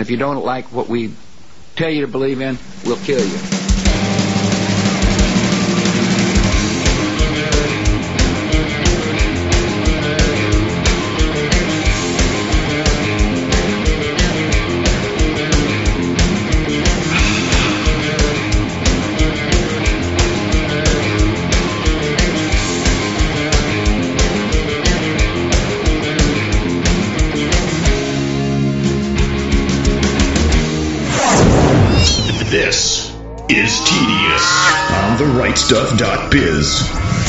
if you don't like what we tell you to believe in, we'll kill you. This is Tedious on therightstuff.biz.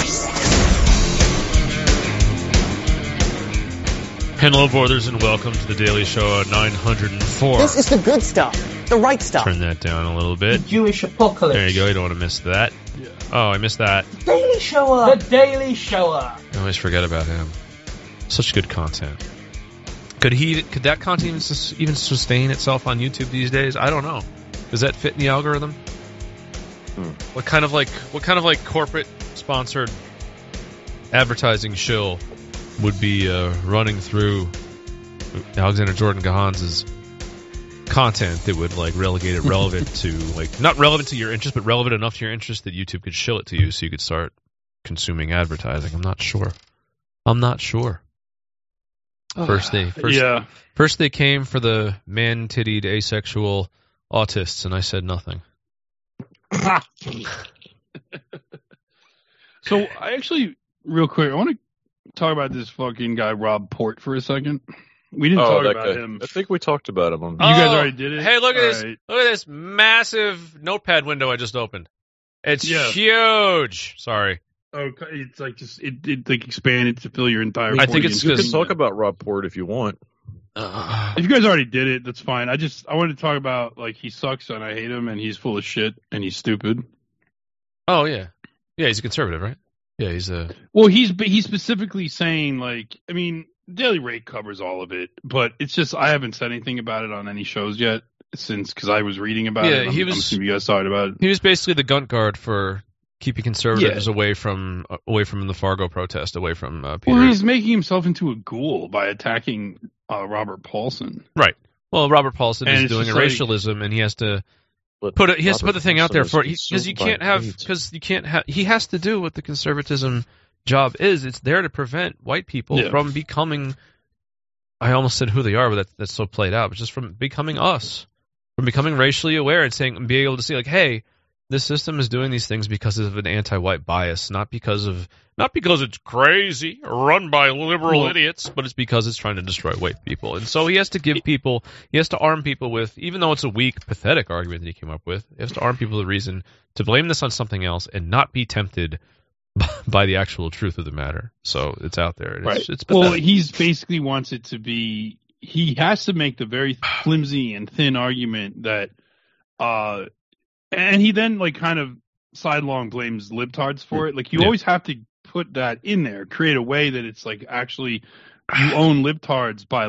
Hello, brothers, and welcome to the Daily Show 904. This is the good stuff, the right stuff. Turn that down a little bit. The Jewish apocalypse. There you go. You don't want to miss that. Yeah. Oh, I missed that. Daily Shower. The Daily Shower. I always forget about him. Such good content. Could that content even sustain itself on YouTube these days? I don't know. Does that fit in the algorithm? What kind of like corporate sponsored advertising shill would be running through Alexander Jordan Gahans's content that would like relegate it relevant to like not relevant to your interest, but relevant enough to your interest that YouTube could shill it to you so you could start consuming advertising? I'm not sure. First they came for the man-tittied asexual autists, and I said nothing. So, I actually, real quick, I want to talk about this fucking guy, Rob Port, for a second. We didn't talk about him. I think we talked about him. You guys already did it? Hey, look at this. Right. Look at this massive notepad window I just opened. It's huge. Sorry. Oh, it's like just it like expanded to fill your entire. I think it's you can talk about Rob Port if you want. If you guys already did it, that's fine. I wanted to talk about like he sucks and I hate him and he's full of shit and he's stupid. Oh yeah, he's a conservative, right? Yeah, he's a. Well, he's specifically saying like, I mean, Daily Rate covers all of it, but it's just I haven't said anything about it on any shows yet because I was reading about it. I'm assuming you guys talked about it. He was basically the gunt guard for keeping conservatives away from the Fargo protest, away from Peter. Well, he's making himself into a ghoul by attacking Robert Paulson. Right. Well, Robert Paulson is doing a racialism, and he has to put the thing out there for because you can't have he has to do what the conservatism job is. It's there to prevent white people from becoming. I almost said who they are, but that's so played out. But just from becoming us, from becoming racially aware and being able to see like, hey, this system is doing these things because of an anti-white bias, not because it's crazy or run by liberal idiots, but it's because it's trying to destroy white people. And so he has to arm people with, even though it's a weak, pathetic argument that he came up with, he has to arm people with a reason to blame this on something else and not be tempted by the actual truth of the matter. So it's out there. It's well, he's basically wants it to be, he has to make the very flimsy and thin argument that, and he then like kind of sidelong blames libtards for it. Like you always have to put that in there, create a way that it's like actually you own libtards by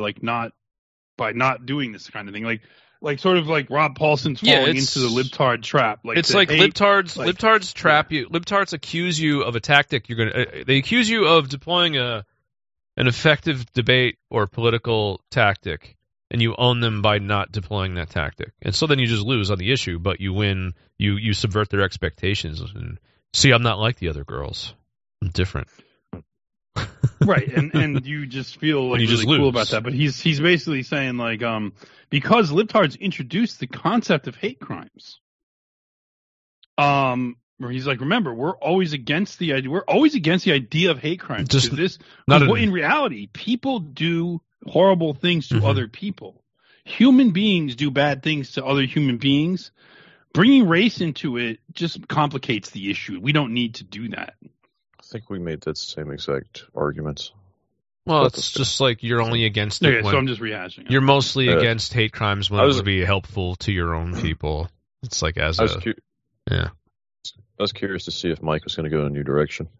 not doing this kind of thing. Like sort of like Rob Paulson's falling into the libtard trap. Like it's like libtards trap you. Libtards accuse you of a tactic. They accuse you of deploying an effective debate or political tactic. And you own them by not deploying that tactic. And so then you just lose on the issue, but you win, you subvert their expectations. And see, I'm not like the other girls. I'm different. Right, and you just feel like really cool about that. But he's basically saying like, because libtards introduced the concept of hate crimes. Where he's like, remember, we're always against the idea of hate crimes. In reality, people do horrible things to other people. Human beings do bad things to other human beings. Bringing race into it just complicates the issue. We don't need to do that. I think we made that same exact arguments. Well, it's just like you're only against it when... so I'm just rehashing. You're mostly against hate crimes when it would be helpful to your own people. It's like I was curious to see if Mike was going to go in a new direction.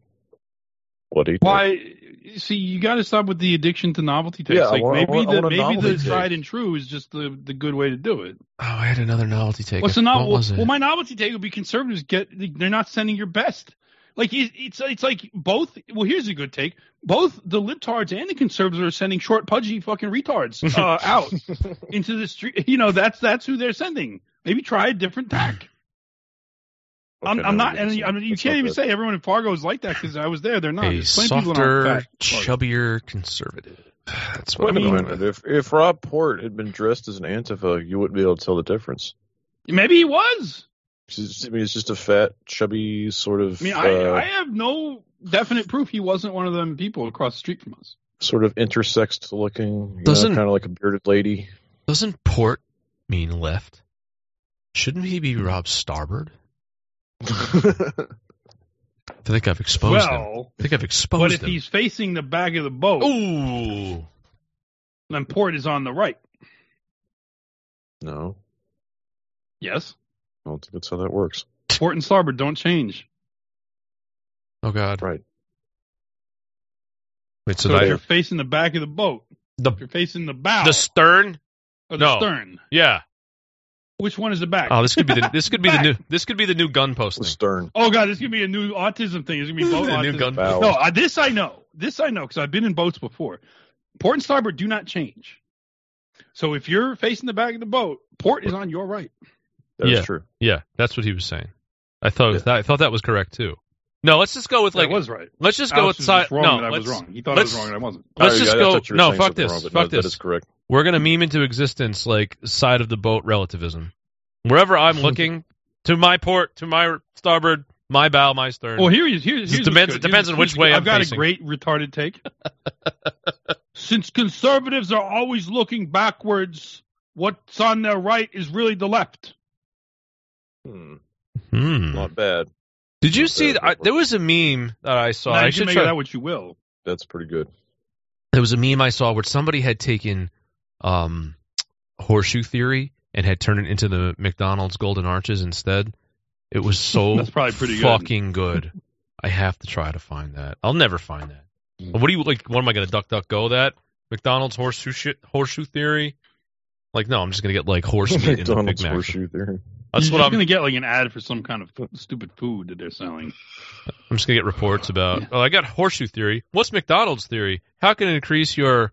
See, you got to stop with the addiction to novelty takes. Yeah, maybe the tried and true is just the good way to do it. Oh, I had another novelty take. What's the novel? Well, my novelty take would be conservatives they're not sending your best. Like it's like both. Well, here's a good take. Both the libtards and the conservatives are sending short, pudgy fucking retards out into the street. That's who they're sending. Maybe try a different tack. Okay, I'm not, and you can't even say everyone in Fargo is like that because I was there. They're not. A softer, chubbier conservative. That's what I mean. If Rob Port had been dressed as an Antifa, you wouldn't be able to tell the difference. Maybe he was. He's just a fat, chubby sort of. I have no definite proof he wasn't one of them people across the street from us. Sort of intersexed looking, kind of like a bearded lady. Doesn't Port mean left? Shouldn't he be Rob Starboard? I think I've exposed him. But if he's facing the back of the boat, ooh, then Port is on the right. No. Yes. I don't think that's how that works. Port and starboard don't change. Oh, God. Right. Wait, so if you're facing the back of the boat, if you're facing the bow. The stern? Or the stern. Yeah. Which one is the back? Oh, this could be the new gun posting. The stern. Oh, God, this could be a new autism thing. It's going to be boat autism. New gun no, this I know because I've been in boats before. Port and starboard do not change. So if you're facing the back of the boat, port is on your right. That's true. Yeah, that's what he was saying. I thought that was correct too. No, let's just go with that was right. Let's just go with side. No, I was wrong. He thought I was wrong and I wasn't. Let's just go. No, fuck this. Fuck this. That is correct. We're gonna meme into existence like side of the boat relativism. Wherever I'm looking, to my port, to my starboard, my bow, my stern. Well, here's it depends on which way I've got facing. A great retarded take. Since conservatives are always looking backwards, what's on their right is really the left. Not bad. Did you see? There was a meme that I saw. I should make that what you will. That's pretty good. There was a meme I saw where somebody had taken horseshoe theory and had turned it into the McDonald's Golden Arches instead. It was so That's probably pretty fucking good. I have to try to find that. I'll never find that. What do you like? What am I going to DuckDuckGo that? McDonald's horseshoe theory? Like, no, I'm just going to get like horse meat in the Big Mac. Horseshoe theory. That's what I'm going to get, like an ad for some kind of stupid food that they're selling. I'm just going to get reports about. Oh, I got horseshoe theory. What's McDonald's theory? How can it increase my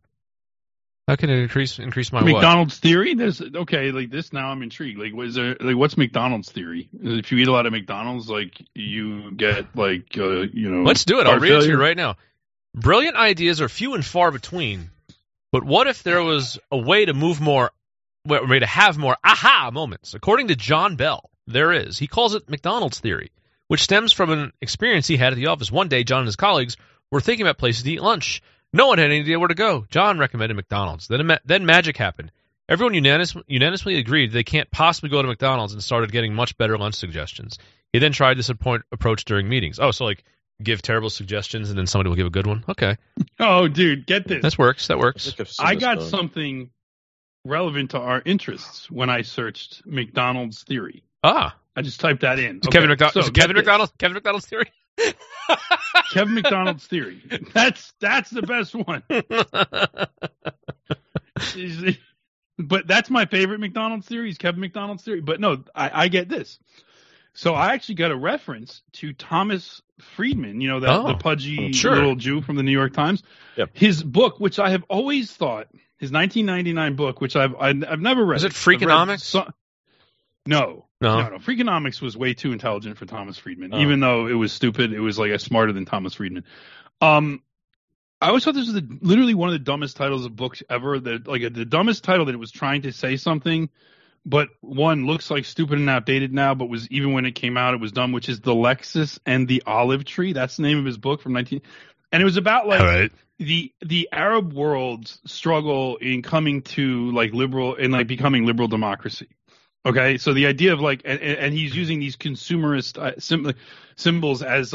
McDonald's theory? There's like this. Now I'm intrigued. Like, what's McDonald's theory? If you eat a lot of McDonald's, like you get like Let's do it. I'll read it to you right now. Brilliant ideas are few and far between, but what if there was a way to have more aha moments? According to John Bell, there is. He calls it McDonald's theory, which stems from an experience he had at the office. One day, John and his colleagues were thinking about places to eat lunch. No one had any idea where to go. John recommended McDonald's. Then magic happened. Everyone unanimously agreed they can't possibly go to McDonald's and started getting much better lunch suggestions. He then tried this approach during meetings. Oh, so like give terrible suggestions and then somebody will give a good one? Okay. Oh, dude, get this. That works. I got something relevant to our interests when I searched McDonald's theory. I just typed that in. Okay. Kevin McDonald's theory? Kevin McDonald's theory. That's the best one. But that's my favorite McDonald's theory is Kevin McDonald's theory. But no, I get this. So I actually got a reference to Thomas Friedman, the pudgy little Jew from the New York Times. Yep. His book, which I have always thought, his 1999 book, which I've never read. Is it Freakonomics? No. Freakonomics was way too intelligent for Thomas Friedman. Even though it was stupid, it was like smarter than Thomas Friedman. I always thought this was literally one of the dumbest titles of books ever. The dumbest title that it was trying to say something, but one looks like stupid and outdated now, but was even when it came out, it was dumb. Which is The Lexus and the Olive Tree. That's the name of his book from and it was about the Arab world's struggle in coming to like liberal and like becoming liberal democracy. Okay, so the idea of like, and he's using these consumerist symbols as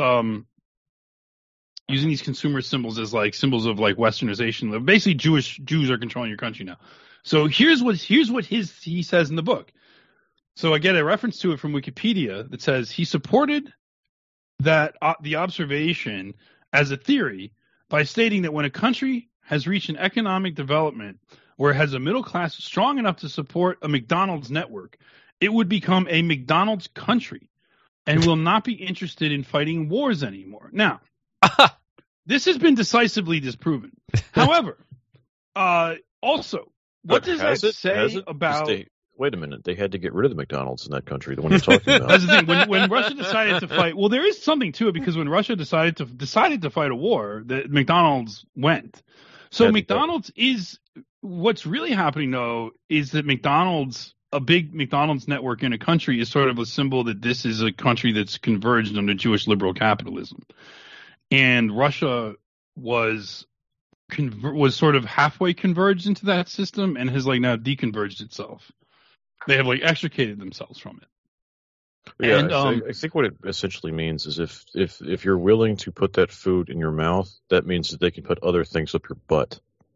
like symbols of like westernization. Basically, Jews are controlling your country now. So here's what he says in the book. So I get a reference to it from Wikipedia that says he supported that the observation as a theory by stating that when a country has reached an economic development where it has a middle class strong enough to support a McDonald's network, it would become a McDonald's country. and will not be interested in fighting wars anymore. Now, this has been decisively disproven. However, also, what does that say about... Wait a minute. They had to get rid of the McDonald's in that country, the one you're talking about. That's the thing. When Russia decided to fight... Well, there is something to it, because when Russia decided to fight a war, the McDonald's went. So McDonald's is... What's really happening, though, is that a big McDonald's network in a country is sort of a symbol that this is a country that's converged under Jewish liberal capitalism. And Russia was sort of halfway converged into that system and has now deconverged itself. They have extricated themselves from it. Yeah, and, I think what it essentially means is if you're willing to put that food in your mouth, that means that they can put other things up your butt.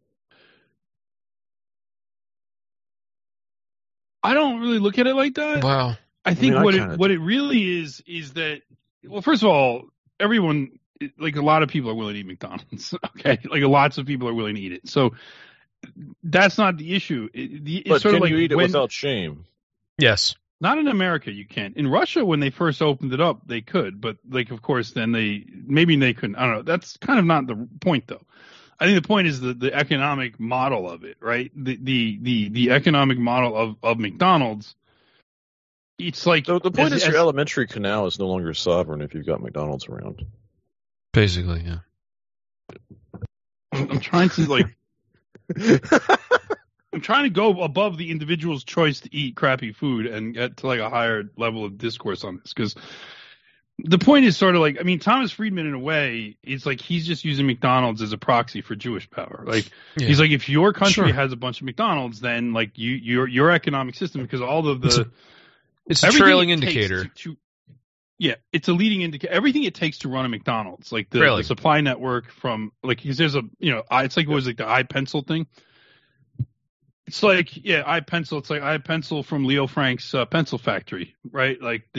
I don't really look at it like that. Wow. I think what it really is that, well, first of all, everyone, a lot of people are willing to eat McDonald's. Okay, lots of people are willing to eat it. So that's not the issue. But can you eat it without shame? Yes. Not in America, you can't. In Russia, when they first opened it up, they could. But of course, then maybe they couldn't. I don't know. That's kind of not the point, though. I think the point is the economic model of it, right? The economic model of McDonald's. It's like the point is your elementary canal is no longer sovereign if you've got McDonald's around. Basically, yeah. I'm trying to I'm trying to go above the individual's choice to eat crappy food and get to a higher level of discourse on this, because the point is sort of Thomas Friedman, in a way, it's he's just using McDonald's as a proxy for Jewish power. He's if your country has a bunch of McDonald's, then your economic system, because all of the it's a trailing indicator. Yeah, it's a leading indicator. Everything it takes to run a McDonald's, the supply network from because there's it's what was the iPencil thing. It's iPencil. It's iPencil from Leo Frank's pencil factory, right?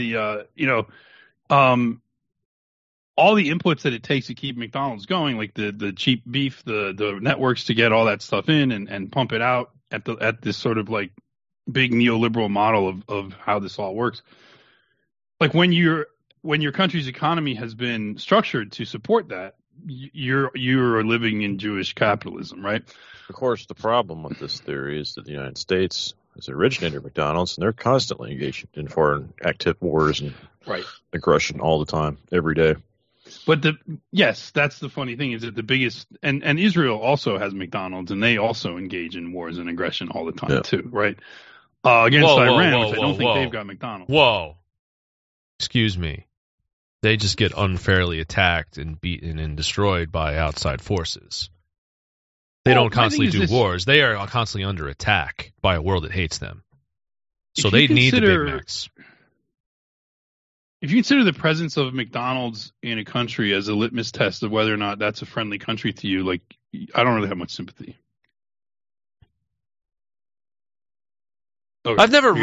All the inputs that it takes to keep McDonald's going, the cheap beef, the networks to get all that stuff in and pump it out at this sort of big neoliberal model of how this all works. When your country's economy has been structured to support that, you're living in Jewish capitalism, right? Of course, the problem with this theory is that the United States is the originator of McDonald's, and they're constantly engaged in foreign active wars and aggression all the time, every day. But that's the funny thing, is that the biggest and Israel also has McDonald's, and they also engage in wars and aggression all the time too, right? Against Iran, which I don't think they've got McDonald's. Whoa. Excuse me. They just get unfairly attacked and beaten and destroyed by outside forces. They don't constantly do wars. They are constantly under attack by a world that hates them. So they need the Big Macs. If you consider the presence of McDonald's in a country as a litmus test of whether or not that's a friendly country to you, I don't really have much sympathy. Okay. I've never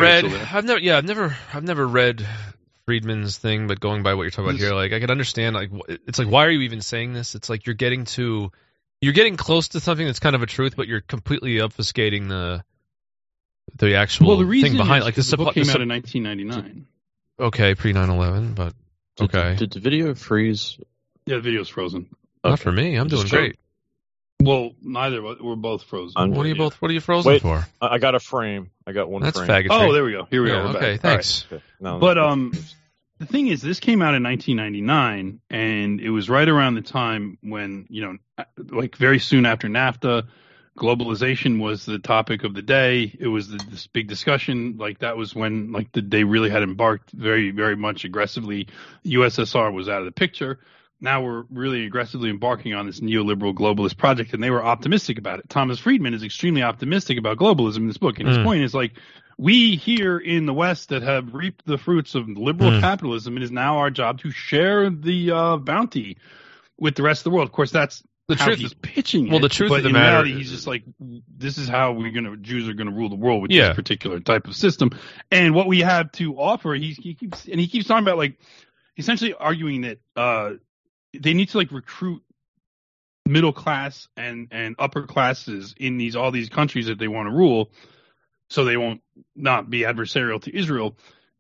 read Friedman's thing, but going by what you're talking about here, I could understand, it's why are you even saying this? It's you're getting close to something that's kind of a truth, but you're completely obfuscating the actual thing behind it. The book came out in 1999. Okay, pre 9/11, but okay. Did the video freeze? Yeah, the video's frozen. Not for me. I'm doing great. Well, neither. We're both frozen. What are you frozen for? I got a frame. I got one frame. That's faggotry. Oh, there we go. Here we are. Okay, thanks. Right. No, but the thing is, this came out in 1999, and it was right around the time when, very soon after NAFTA, globalization was the topic of the day. It was this big discussion. That was when, they really had embarked very, very much aggressively. USSR was out of the picture. Now we're really aggressively embarking on this neoliberal globalist project, and they were optimistic about it. Thomas Friedman is extremely optimistic about globalism in this book, and his point is we here in the West that have reaped the fruits of liberal capitalism, it is now our job to share the bounty with the rest of the world. Of course, that's the truth. He's pitching it. Well, the truth but of the in matter reality, he's just this is how Jews are going to rule the world with this particular type of system. And what we have to offer, he keeps talking about essentially arguing that they need to recruit middle class and upper classes in all these countries that they want to rule, so they won't not be adversarial to Israel.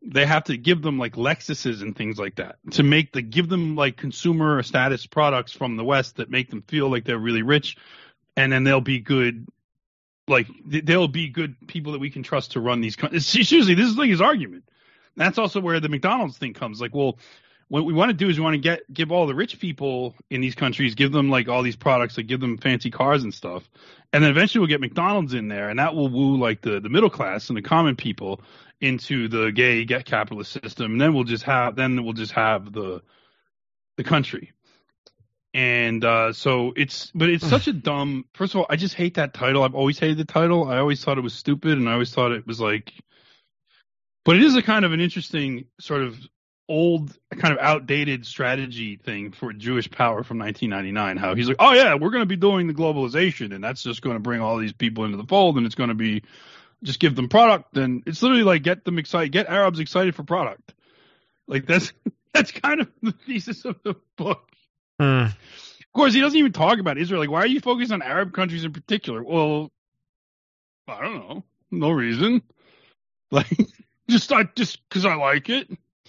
they have to give them like Lexuses and things like that to give them like consumer status products from the West that make them feel like they're really rich, and then they'll be good. Like they'll be good people that we can trust to run these countries. Seriously, this is like his argument. That's also where the McDonald's thing comes. Like, well, what we want to do is we want to give all the rich people in these countries, give them like all these products, like give them fancy cars and stuff, and then eventually we'll get McDonald's in there, and that will woo like the middle class and the common people into the gay capitalist system, and then we'll just have the country. And so it's such a dumb. First of all, I just hate that title. I've always hated the title. I always thought it was stupid, and I always thought it was like. But it is a kind of an interesting sort of old, kind of outdated strategy thing for Jewish power from 1999. How he's like, oh yeah, we're going to be doing the globalization, and that's just going to bring all these people into the fold, and it's going to be just give them product. And it's literally like get Arabs excited for product. Like that's kind of the thesis of the book. Of course, he doesn't even talk about Israel. Like, why are you focused on Arab countries in particular? Well, I don't know, no reason. Like, just because I like it.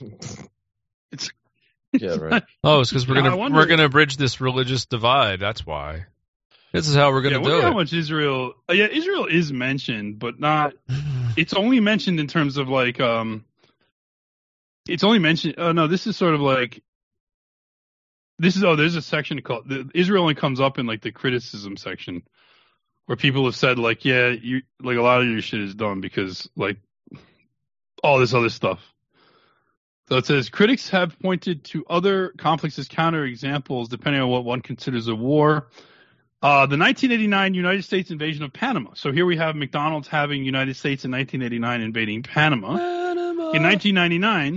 It's right. It's because we're gonna bridge this religious divide. That's why. This is how we're gonna do it. How much Israel? Israel is mentioned, but not. It's only mentioned in terms of like. It's only mentioned. Oh no, this is sort of like. This is there's a section called Israel only comes up in like the criticism section, where people have said like, yeah, you like a lot of your shit is dumb because like all this other stuff. So it says critics have pointed to other conflicts as counterexamples depending on what one considers a war. The 1989 United States invasion of Panama. So here we have McDonald's having United States in 1989 invading Panama. In 1999,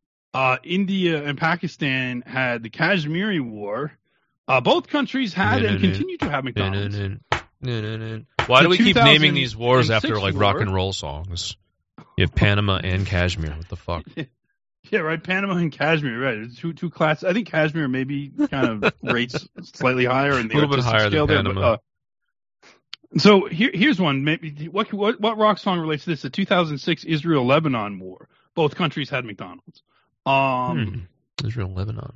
India and Pakistan had the Kashmiri War. Both countries had and continue to have McDonald's. Why do we keep naming these wars after like rock and roll songs? You have Panama and Kashmir. What the fuck? Yeah, right. Panama and Kashmir, right? Two classes. I think Kashmir maybe kind of rates slightly higher in the a little bit higher scale than Panama. So here's one. Maybe what rock song relates to this? The 2006 Israel-Lebanon war. Both countries had McDonald's. Israel-Lebanon.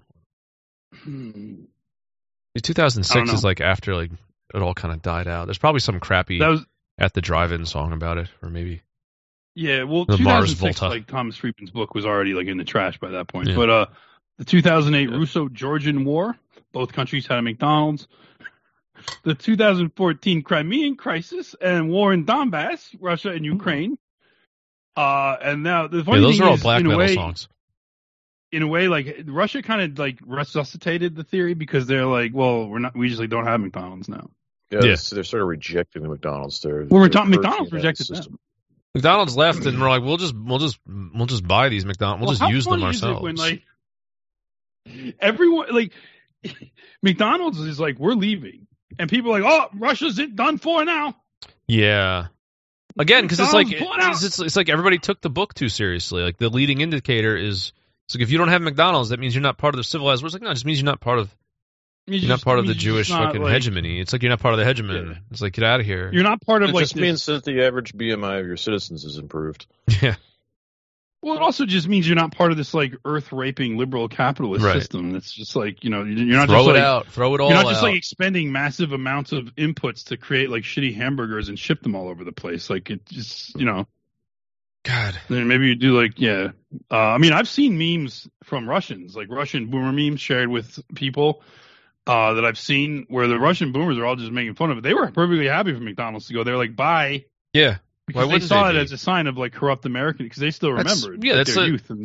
The 2006 is like after like it all kind of died out. There's probably some crappy at the drive-in song about it, or maybe. Yeah, well, the 2006, like Thomas Friedman's book, was already like in the trash by that point. Yeah. But the 2008 Russo-Georgian War, both countries had a McDonald's. The 2014 Crimean crisis and war in Donbass, Russia and Ukraine. And now the funny those thing are all is, black metal songs. In a way, like Russia kind of like resuscitated the theory because they're like, well, we just like don't have McDonald's now. Yeah. So they're sort of rejecting the McDonald's there. Well, McDonald's rejected them. McDonald's left, and we're like, we'll just buy these McDonald's. We'll just use them ourselves. When, like, everyone like McDonald's is like, we're leaving, and people are like, oh, Russia's done for now. Yeah. Again, because it's like everybody took the book too seriously. Like the leading indicator is it's like if you don't have McDonald's, that means you're not part of the civilized world. It's like no, it just means you're not part of. You're not part of the Jewish fucking hegemony. It's like you're not part of the hegemony. Yeah. It's like, get out of here. You're not part of it just means that the average BMI of your citizens is improved. Yeah. Well, it also just means you're not part of this like earth-raping liberal capitalist system. That's just like, you're not throw just it out. Throw it all out. You're not just like expending massive amounts of inputs to create like shitty hamburgers and ship them all over the place. Like it just, God. Then maybe you do like, yeah. I mean, I've seen memes from Russians, like Russian boomer memes shared with people. That I've seen where the Russian boomers are all just making fun of it. They were perfectly happy for McDonald's to go. They're like, bye. Yeah. Because they saw it as a sign of like corrupt American because they still remember it. Yeah, that's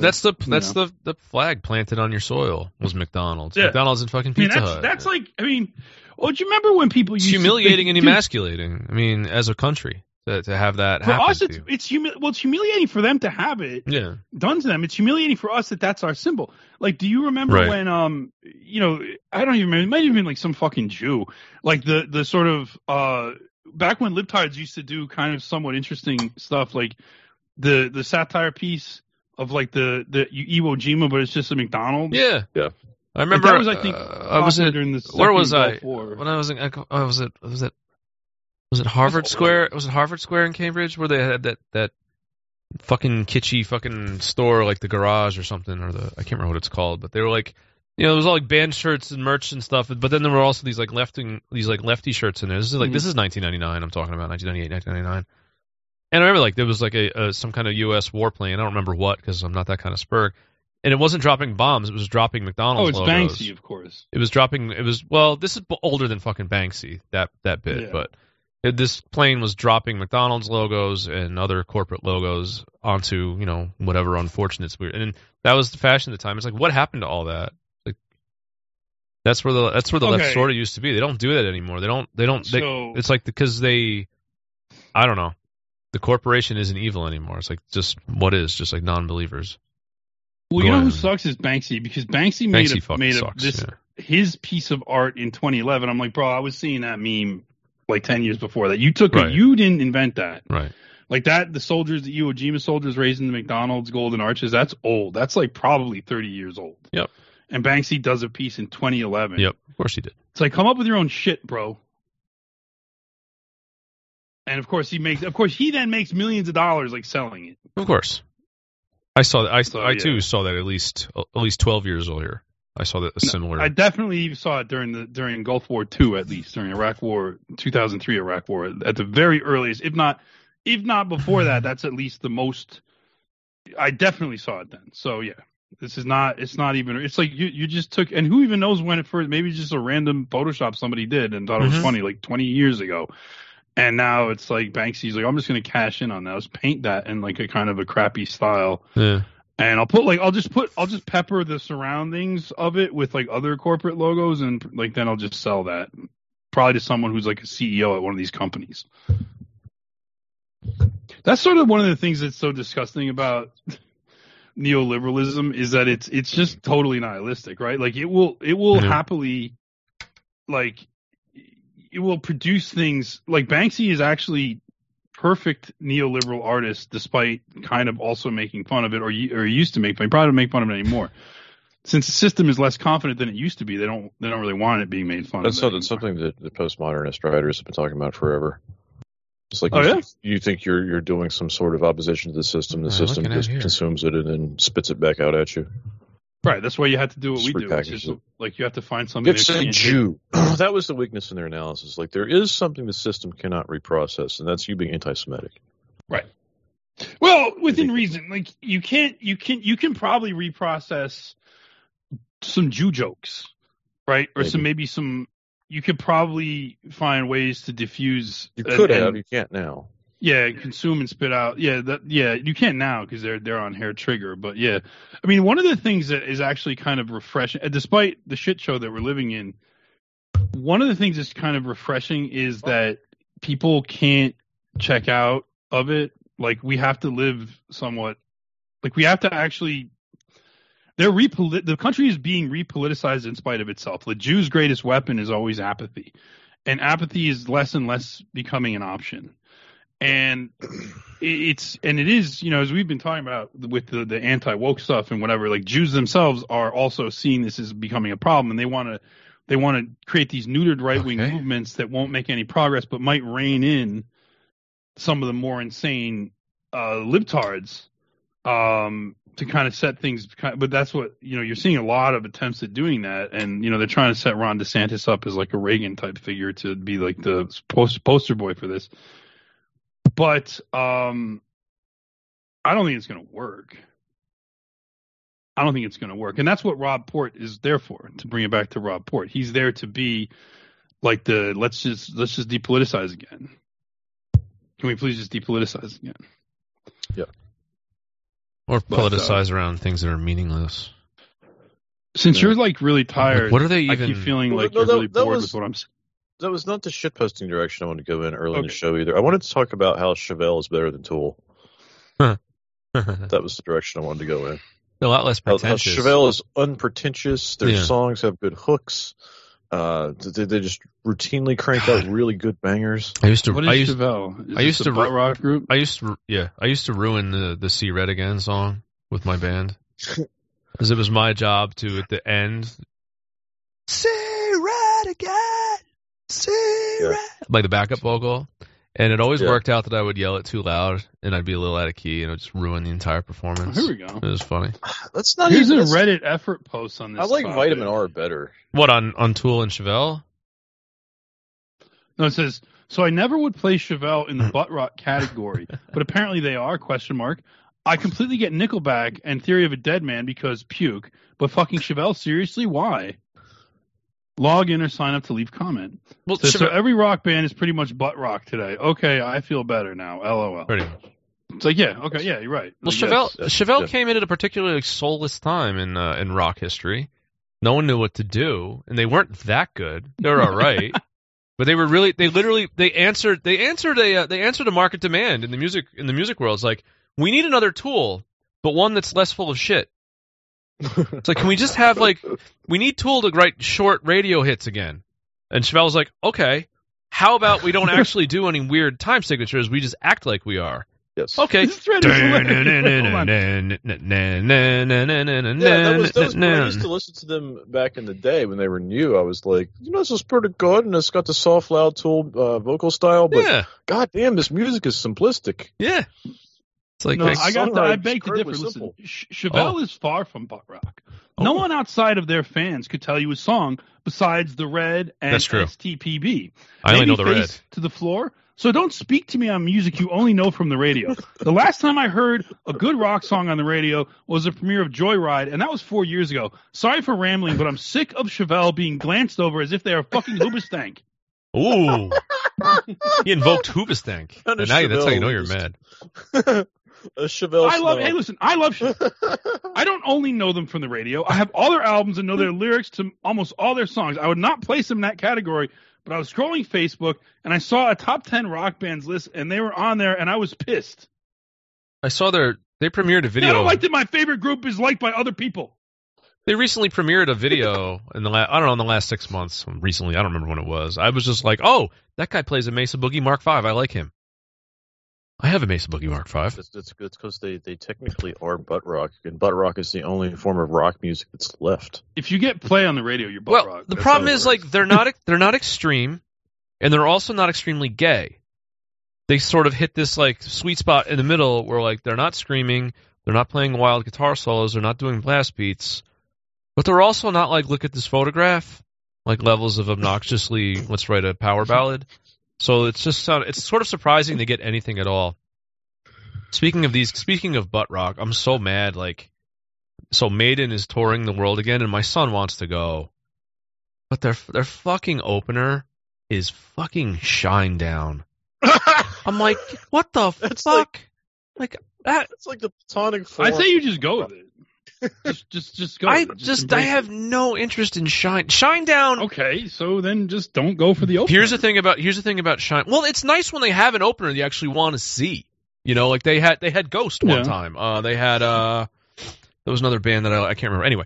the flag planted on your soil was McDonald's. Yeah. McDonald's and fucking Pizza Hut. That's like, do you remember when people used humiliating and emasculating, as a country. To have that for happen us, it's humiliating for them to have it done to them. It's humiliating for us that's our symbol. Like, do you remember when I don't even remember. It might have been like some fucking Jew, like the sort of back when libtards used to do kind of somewhat interesting stuff, like the satire piece of like the Iwo Jima, but it's just a McDonald's. Yeah. I remember. That was, I think, during the where was I? War. When I was in, was it Harvard Square? Was it Harvard Square in Cambridge where they had that fucking kitschy fucking store like the Garage or something, or I can't remember what it's called, but they were like, there was all like band shirts and merch and stuff, but then there were also these like lefty shirts in there. This is 1999. I'm talking about 1998, 1999. And I remember like there was like some kind of U.S. warplane. I don't remember what because I'm not that kind of spurg. And it wasn't dropping bombs. It was dropping McDonald's logos. Oh, it's Banksy, of course. It was this is older than fucking Banksy, that bit. Yeah. But this plane was dropping McDonald's logos and other corporate logos onto, whatever unfortunates weird. And that was the fashion at the time. It's like, what happened to all that? Like, that's where the left sort of used to be. They don't do that anymore. It's like because I don't know. The corporation isn't evil anymore. It's like just what is, just like non-believers. Well, you know who sucks is Banksy, because Banksy made his piece of art in 2011. I'm like, bro, I was seeing that meme like 10 years before that. You took it. You didn't invent that. Right. Like that, the Iwo Jima soldiers raising the McDonald's golden arches, that's old. That's like probably 30 years old. Yep. And Banksy does a piece in 2011. Yep, of course he did. It's like, come up with your own shit, bro. And of course he then makes millions of dollars like selling it. Of course. I saw that. I too saw that at least 12 years earlier. I saw that similar. I definitely saw it during Gulf War II, at least during Iraq War 2003 Iraq War at the very earliest. If not before that, that's at least the most. I definitely saw it then. So yeah, this is not. It's not even. It's like you just took, and who even knows when it first? Maybe just a random Photoshop somebody did and thought it was funny like 20 years ago. And now it's like Banksy's like, I'm just going to cash in on that. Let's paint that in like a kind of a crappy style. Yeah. And I'll just pepper the surroundings of it with like other corporate logos, and like then I'll just sell that probably to someone who's like a CEO at one of these companies. That's sort of one of the things that's so disgusting about neoliberalism is that it's just totally nihilistic, right? Like it will happily like. It will produce things like Banksy is actually perfect neoliberal artist, despite kind of also making fun of it, or used to make fun. He probably don't make fun of it anymore, since the system is less confident than it used to be. They don't really want it being made fun of. That's something that the postmodernist writers have been talking about forever. It's like you think you're doing some sort of opposition to the system. The system just consumes it and then spits it back out at you. Right, that's why you have to do what we do. It's just, like you have to find something. It's a Jew. That was the weakness in their analysis. Like there is something the system cannot reprocess, and that's you being anti-Semitic. Right. Well, within reason. Like you can probably reprocess some Jew jokes, right? Or you could probably find ways to diffuse. You could have. You can't now. Yeah, consume and spit out. Yeah, you can't now because they're on hair trigger. But yeah, I mean, one of the things that is actually kind of refreshing, despite the shit show that we're living in, one of the things that's kind of refreshing is that people can't check out of it. Like we have to live somewhat. Like we have to actually. The country is being repoliticized in spite of itself. The Jew's greatest weapon is always apathy, and apathy is less and less becoming an option. And it is, as we've been talking about with the anti-woke stuff and whatever, like Jews themselves are also seeing this as becoming a problem, and they want to create these neutered right-wing movements that won't make any progress, but might rein in some of the more insane libtards to kind of set things. But that's what, you're seeing a lot of attempts at doing that, and they're trying to set Ron DeSantis up as like a Reagan type figure to be like the poster boy for this. But I don't think it's going to work. And that's what Rob Port is there for, to bring it back to Rob Port. He's there to be like let's just depoliticize again. Can we please just depoliticize again? Yeah. Or politicize around things that are meaningless. Since you're like really tired, what are they even? I keep feeling like you're really bored with what I'm saying. That was not the shitposting direction I wanted to go in early in the show either. I wanted to talk about how Chevelle is better than Tool. That was the direction I wanted to go in. A lot less pretentious. How Chevelle is unpretentious. Their songs have good hooks. They just routinely crank out really good bangers. Chevelle? I used to butt rock group. I used to ruin the See Red Again song with my band because it was my job to at the end See Red Again. Like the backup vocal, And it always worked out that I would yell it too loud, and I'd be a little out of key, and it would just ruin the entire performance. Here we go. It was funny. That's not Here's a Reddit effort post on this. I like Vitamin R better. What, on Tool and Chevelle? No, it says, so I never would place Chevelle in the butt rock category, but apparently they are, ? I completely get Nickelback and Theory of a Dead Man because puke, but fucking Chevelle, seriously? Why? Log in or sign up to leave comment. Well, so every rock band is pretty much butt rock today. Okay, I feel better now. LOL. Pretty much. It's like, yeah, okay, yeah, you're right. Well, Chevelle came in at a particularly soulless time in rock history. No one knew what to do, and they weren't that good. They were all right, but they answered a market demand in the music world. It's like, we need another Tool, but one that's less full of shit. It's like, can we just have we need Tool to write short radio hits again? And Chevelle's like, okay, how about we don't actually do any weird time signatures? We just act like we are. Yes. Okay. That was when I used to listen to them back in the day when they were new. I was like, this is pretty good, and it's got the soft, loud Tool vocal style, but goddamn, this music is simplistic. Yeah. It's like, I beg to differ. Listen, Chevelle is far from butt rock. No one outside of their fans could tell you a song besides The Red and STPB. I only know The Red. To the Floor. So don't speak to me on music you only know from the radio. The last time I heard a good rock song on the radio was the premiere of Joyride, and that was 4 years ago. Sorry for rambling, but I'm sick of Chevelle being glanced over as if they are fucking Hoobastank. Ooh. He invoked Hoobastank. And now that's how you know you're mad. Chevelle. I love Chevelle. I don't only know them from the radio. I have all their albums and know their lyrics to almost all their songs. I would not place them in that category, but I was scrolling Facebook and I saw a top 10 rock bands list and they were on there and I was pissed. I saw they premiered a video. I don't like that my favorite group is liked by other people. They recently premiered a video in the last 6 months. Recently, I don't remember when it was. I was just like, oh, that guy plays a Mesa Boogie Mark V. I like him. I have a Mesa Boogie Mark V. It's because they technically are butt rock, and butt rock is the only form of rock music that's left. If you get play on the radio, you're butt rock. The problem is they're not extreme, and they're also not extremely gay. They sort of hit this sweet spot in the middle where they're not screaming, they're not playing wild guitar solos, they're not doing blast beats, but they're also not look at this photograph, levels of obnoxiously let's write a power ballad. So it's sort of surprising they get anything at all. Speaking of butt rock, I'm so mad. So Maiden is touring the world again, and my son wants to go, but their fucking opener is fucking Shinedown. I'm like, what the fuck? It's like the platonic form. I say you just go with it. Just go. I have no interest in Shinedown. Okay, so then just don't go for the opener. Here's the thing about Shine. Well, it's nice when they have an opener you actually want to see. They had Ghost one time. They had there was another band that I can't remember. Anyway,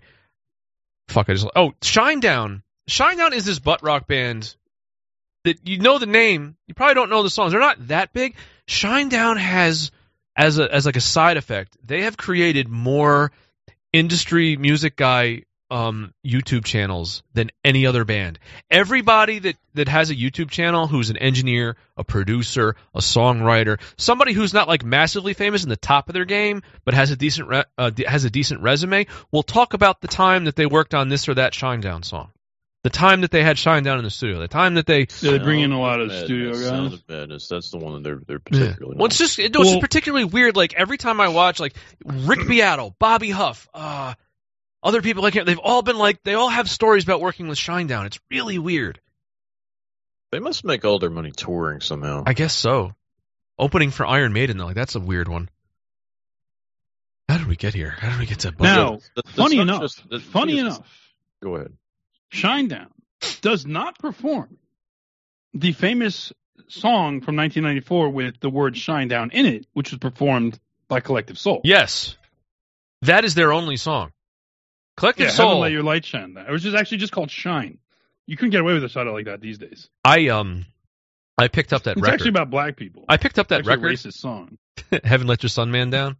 Shinedown. Shinedown is this butt rock band that you know the name, you probably don't know the songs. They're not that big. Shinedown has as a side effect, they have created more industry music guy YouTube channels than any other band. Everybody that has a YouTube channel who's an engineer, a producer, a songwriter, somebody who's not massively famous in the top of their game but has a decent resume will talk about the time that they worked on this or that Shinedown song. The time that they had Shinedown in the studio, the time that they bring in a lot of studio guys. Sound of Madness, that's the one that they're particularly. Well, it's just particularly weird. Every time I watch, Rick Beato, Bobby Huff, other people they've all been they all have stories about working with Shinedown. It's really weird. They must make all their money touring somehow. I guess so. Opening for Iron Maiden, though, that's a weird one. How did we get here? How did we get to now? Funny enough. Go ahead. Shinedown does not perform the famous song from 1994 with the word Shinedown in it, which was performed by Collective Soul. Yes. That is their only song. Collective Soul. Heaven Let Your Light Shine. It was actually just called Shine. You couldn't get away with a title like that these days. I picked up that record. It's actually about black people. I picked up that record. It's a racist song. Heaven Let Your Sun Man Down.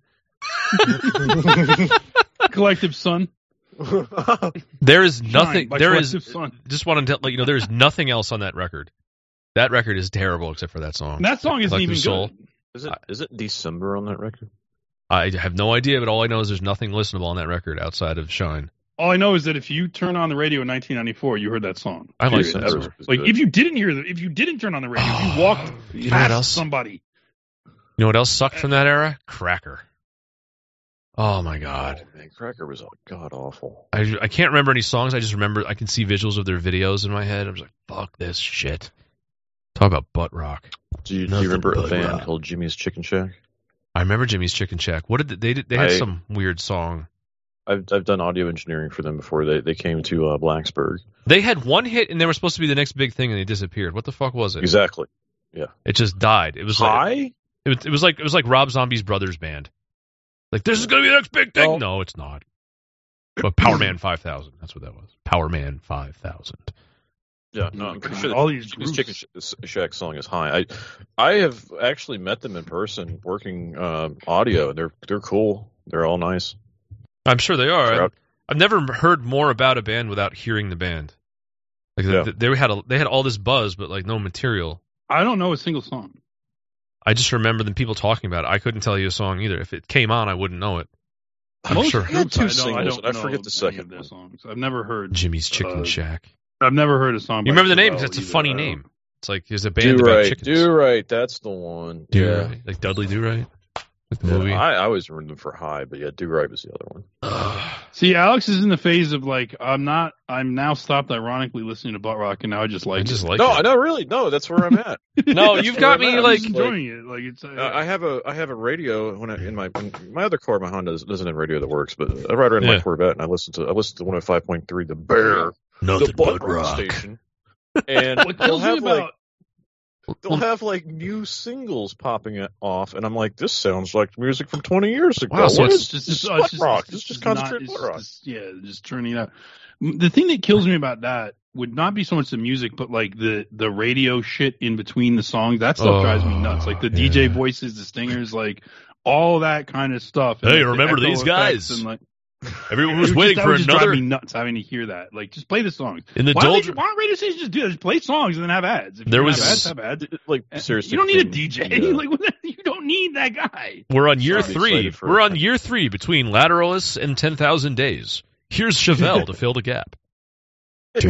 Collective Sun. There is nothing. There is Sun. Just wanted to let you know there is nothing else on that record. That record is terrible except for that song. And that song isn't even good. Is it December on that record? I have no idea, but all I know is there's nothing listenable on that record outside of Shine. All I know is that if you turn on the radio in 1994, you heard that song. I like that. Like if you didn't turn on the radio, if you walked past somebody. You know what else sucked from that era? Cracker. Oh my God. Oh, man, Cracker was god awful. I can't remember any songs. I just remember I can see visuals of their videos in my head. I'm just like, fuck this shit. Talk about butt rock. Do you remember a band called Jimmy's Chicken Shack? I remember Jimmy's Chicken Shack. What did they had some weird song. I've done audio engineering for them before. They came to Blacksburg. They had one hit and they were supposed to be the next big thing and they disappeared. What the fuck was it? Exactly. Yeah. It just died. It was High? It was like Rob Zombie's brother's band. Like, this is going to be the next big thing. Oh. No, it's not. But Power Man 5000. That's what that was. Power Man 5000. Yeah, no, I'm pretty sure all these Chicken Shack song is High. I have actually met them in person working audio. They're cool. They're all nice. I'm sure they are. I've never heard more about a band without hearing the band. Like they had all this buzz, but like no material. I don't know a single song. I just remember the people talking about it. I couldn't tell you a song either. If it came on, I wouldn't know it. I'm sure. I had two singles. I forget the second one. Songs. I've never heard Jimmy's Chicken Shack. I've never heard a song. You remember the name because it's a funny name. It's like there's a band about chickens. Do Right. That's the one. Right. Like Dudley Do Right. Like the movie. I always remember them for High, but yeah, Do Right was the other one. See, Alex is in the phase of like I'm now stopped ironically listening to butt rock, and now I just like it. No, really, no. That's where I'm at. No, you've got me like enjoying it. Like it's. I have a radio in my other car. My Honda doesn't have radio that works, but I ride around my Corvette and I listen to 105.3 The Bear, the butt rock station, and they'll have like new singles popping off, and I'm like, this sounds like music from 20 years ago. Wow, so it's just rock. It's just concentrated butt rock. Just turning it out. The thing that kills me about that would not be so much the music, but like the radio shit in between the songs. That stuff drives me nuts. Like the DJ voices, the stingers, like all that kind of stuff. Hey, and, remember these guys? And, like, everyone was waiting for another. Drive me nuts having to hear that. Like, just play the songs. In the why don't radio stations just do that? Just play songs and then have ads. If have ads. Like, seriously, you don't need a DJ. Yeah. Like, you don't need that guy. We're on year 3. We're on year 3 between Lateralus and 10,000 Days. Here's Chevelle to fill the gap. It's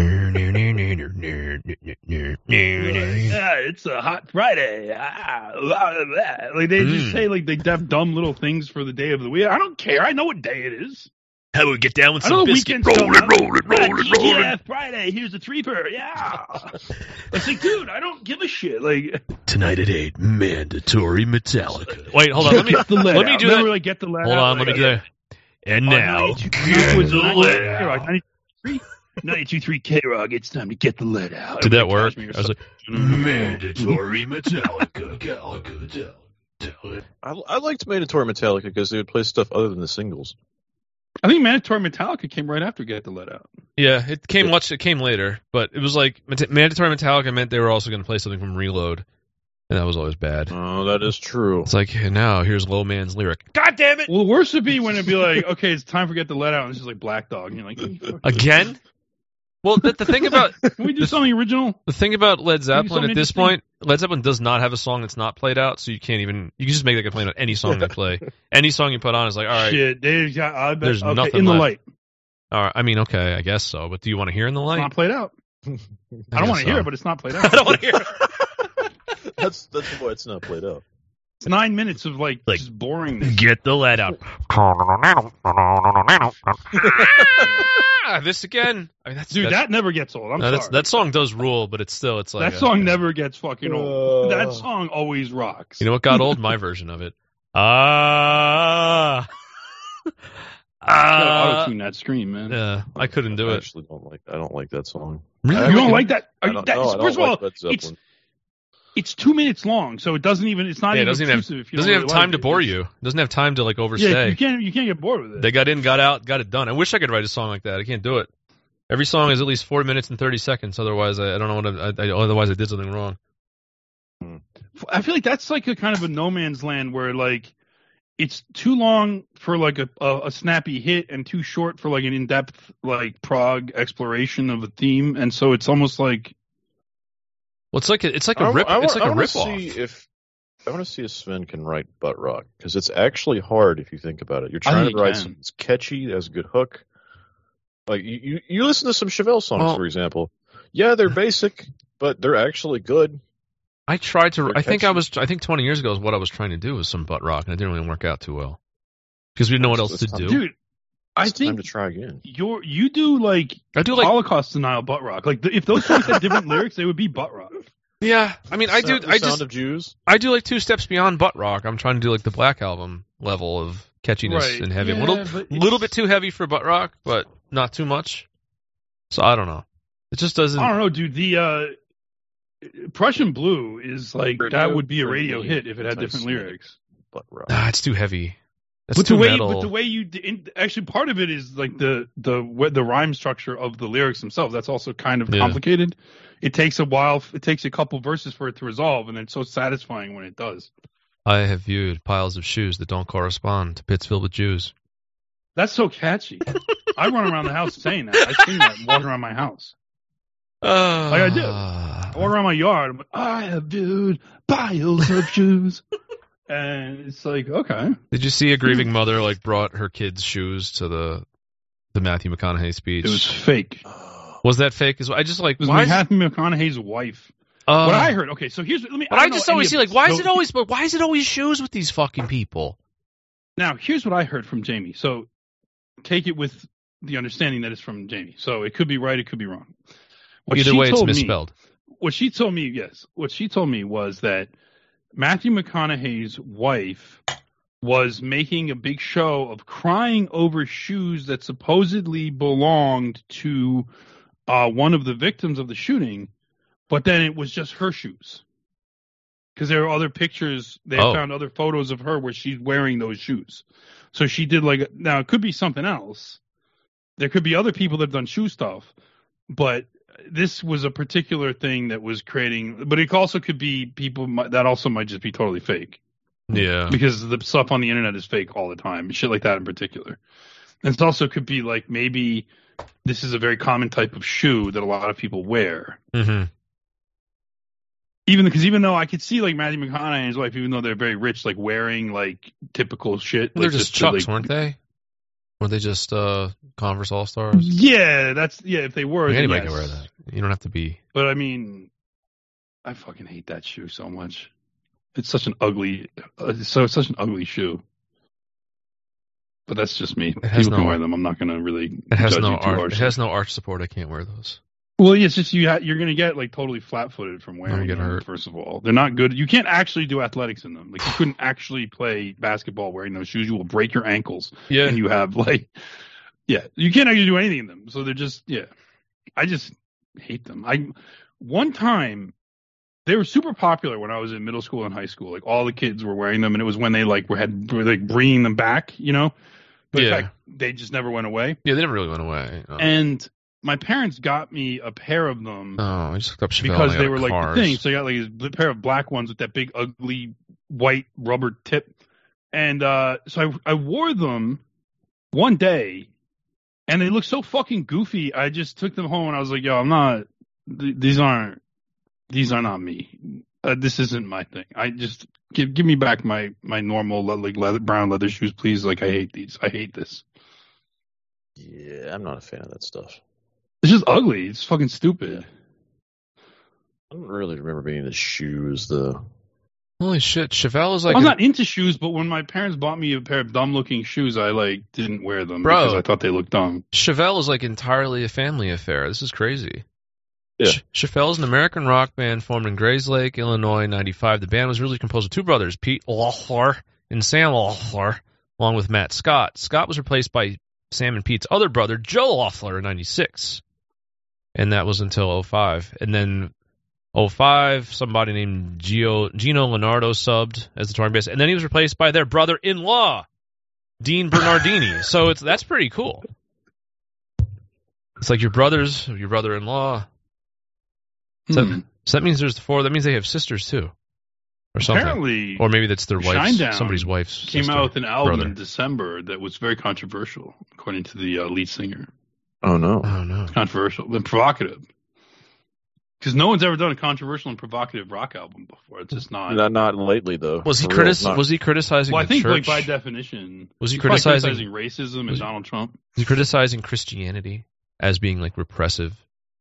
a hot Friday. Like they just say like they have dumb little things for the day of the week. I don't care. I know what day it is. How we get down with some biscuit? Roll it. Friday. Here's the Treeper. Yeah. It's like, dude, I don't give a shit. Like tonight at 8, mandatory Metallica. Wait, hold on. Let me do that. Like, get the letter hold on. Let me do that. And now, get the letter out. 92.3 K-Rock, it's time to get the lead out. Did that work? I was like, mandatory Metallica. I liked mandatory Metallica because they would play stuff other than the singles. I think mandatory Metallica came right after Get the Lead Out. Yeah, it came later, but it was like mandatory Metallica meant they were also going to play something from Reload, and that was always bad. Oh, that is true. It's like, now here's Low Man's lyric. God damn it! Well, the worst would be when it'd be like, okay, it's time for Get the Lead Out, and it's just like Black Dog, and you're like, again? Well, the thing about... Can we do something original? The thing about Led Zeppelin at this point, Led Zeppelin does not have a song that's not played out, so you can't even... You can just make that complaint on any song they play. Any song you put on is like, all right... Shit, there's nothing in the light. All right, I mean, okay, I guess so, but do you want to hear In the Light? It's not played out. I don't want to hear it, but it's not played out. I don't want to hear it. That's why it's not played out. It's 9 minutes of like just boringness. Get the lead out. This again. I mean, that never gets old. I'm sorry. That song does rule, but it's like that song never gets fucking old. That song always rocks. You know what got old? My version of it. Auto-tune that scream, man. Yeah, I couldn't do it. I don't like that song. Really? You don't like that? First of all, it's 2 minutes long, so it doesn't even. It's not even. It doesn't have time to bore you. It doesn't have time to like overstay. Yeah, you can't get bored with it. They got in, got out, got it done. I wish I could write a song like that. I can't do it. Every song is at least 4 minutes and 30 seconds. Otherwise, I don't know what. Otherwise, I did something wrong. I feel like that's like a kind of a no man's land where like it's too long for like a snappy hit and too short for like an in-depth like prog exploration of a theme, and so it's almost like. Well, it's like a rip. It's like a ripoff. I want to see if Sven can write butt rock, because it's actually hard if you think about it. You're trying to write something that's catchy, that has a good hook. Like you listen to some Chevelle songs, for example. Yeah, they're basic, but they're actually good. I tried to. I think 20 years ago is what I was trying to do was some butt rock, and it didn't really work out too well because we didn't know what else to do. Dude, I think time to try again. You do like Holocaust denial butt rock. Like if those songs had different lyrics, they would be butt rock. Yeah, I mean, Sound of Jews. I do like 2 steps beyond butt rock. I'm trying to do like the Black Album level of catchiness and heavy. Yeah, a little bit too heavy for butt rock, but not too much. So I don't know. It just doesn't. I don't know, dude. The Prussian Blue is like that would be a radio hit if it had different lyrics. Butt rock. Nah, it's too heavy. But the way actually part of it is like the rhyme structure of the lyrics themselves. That's also kind of complicated. It takes a while. It takes a couple verses for it to resolve, and it's so satisfying when it does. I have viewed piles of shoes that don't correspond to pits filled with Jews. That's so catchy. I run around the house saying that. I sing that walking around my house. Like I do. I walk around my yard. I'm like, I have viewed piles of shoes. And it's like, okay. Did you see a grieving mother like brought her kids' shoes to the Matthew McConaughey speech? It was fake. Was that fake as well? I just like, it was Matthew McConaughey's wife. What I heard. Okay, so here's I just always see like, why is it always shoes with these fucking people? Now here's what I heard from Jamie. So take it with the understanding that it's from Jamie. So it could be right, it could be wrong. Either way, it's misspelled. What she told me was that Matthew McConaughey's wife was making a big show of crying over shoes that supposedly belonged to one of the victims of the shooting, but then it was just her shoes. Because there are other pictures, they found other photos of her where she's wearing those shoes. So she did now it could be something else. There could be other people that have done shoe stuff, but this was a particular thing that was creating, but it also could be people that also might just be totally fake. Yeah. Because the stuff on the internet is fake all the time, shit like that in particular. And it also could be like maybe this is a very common type of shoe that a lot of people wear. Mm-hmm. Even though I could see like Matthew McConaughey and his wife, even though they're very rich, like wearing like typical shit. They're just Chucks, weren't they? Were they just Converse All-Stars? Yeah, if they were. Anybody can wear that. You don't have to be. But I mean, I fucking hate that shoe so much. It's such an ugly, such an ugly shoe. But that's just me. People can wear them. I'm not going to really judge you too harshly. It has no arch support. I can't wear those. Well, it's just you're going to get like totally flat-footed from wearing them. Hurt. First of all, they're not good. You can't actually do athletics in them. Like you couldn't actually play basketball wearing those shoes. You will break your ankles. Yeah, and you have you can't actually do anything in them. So they're just I just hate them. One time they were super popular when I was in middle school and high school. Like all the kids were wearing them, and it was when they were bringing them back, But in fact, they just never went away. Yeah, they never really went away. Oh. And my parents got me a pair of them. Oh, I just looked up Chevelle because they were like the thing. So I got like a pair of black ones with that big ugly white rubber tip. And so I wore them one day, and they looked so fucking goofy. I just took them home and I was like, yo, I'm not. These are not me. This isn't my thing. I just give me back my normal like brown leather shoes, please. Like I hate these. I hate this. Yeah, I'm not a fan of that stuff. It's just ugly. It's fucking stupid. Yeah. I don't really remember being into shoes. Holy shit, Chevelle is like. I'm not into shoes, but when my parents bought me a pair of dumb-looking shoes, I didn't wear them because I thought they looked dumb. Chevelle is like entirely a family affair. This is crazy. Yeah. Chevelle is an American rock band formed in Grayslake, Illinois, in '95. The band was originally composed of two brothers, Pete Loeffler and Sam Loeffler, along with Matt Scott. Scott was replaced by Sam and Pete's other brother, Joe Loeffler, in '96. And that was until 2005. And then 2005, somebody named Gino Leonardo subbed as the touring bassist. And then he was replaced by their brother-in-law, Dean Bernardini. So that's pretty cool. It's like your brother-in-law. So that means there's 4. That means they have sisters too, or something. Apparently, or maybe that's their wife. Shinedown somebody's wife's came sister, out with an album brother. in December that was very controversial, according to the lead singer. Oh no! Controversial and provocative. Because no one's ever done a controversial and provocative rock album before. It's just not. Not lately, though. Was he criticizing? Well, I think, church? like, by definition, was he criticizing racism and Donald Trump? Was he criticizing Christianity as being like repressive?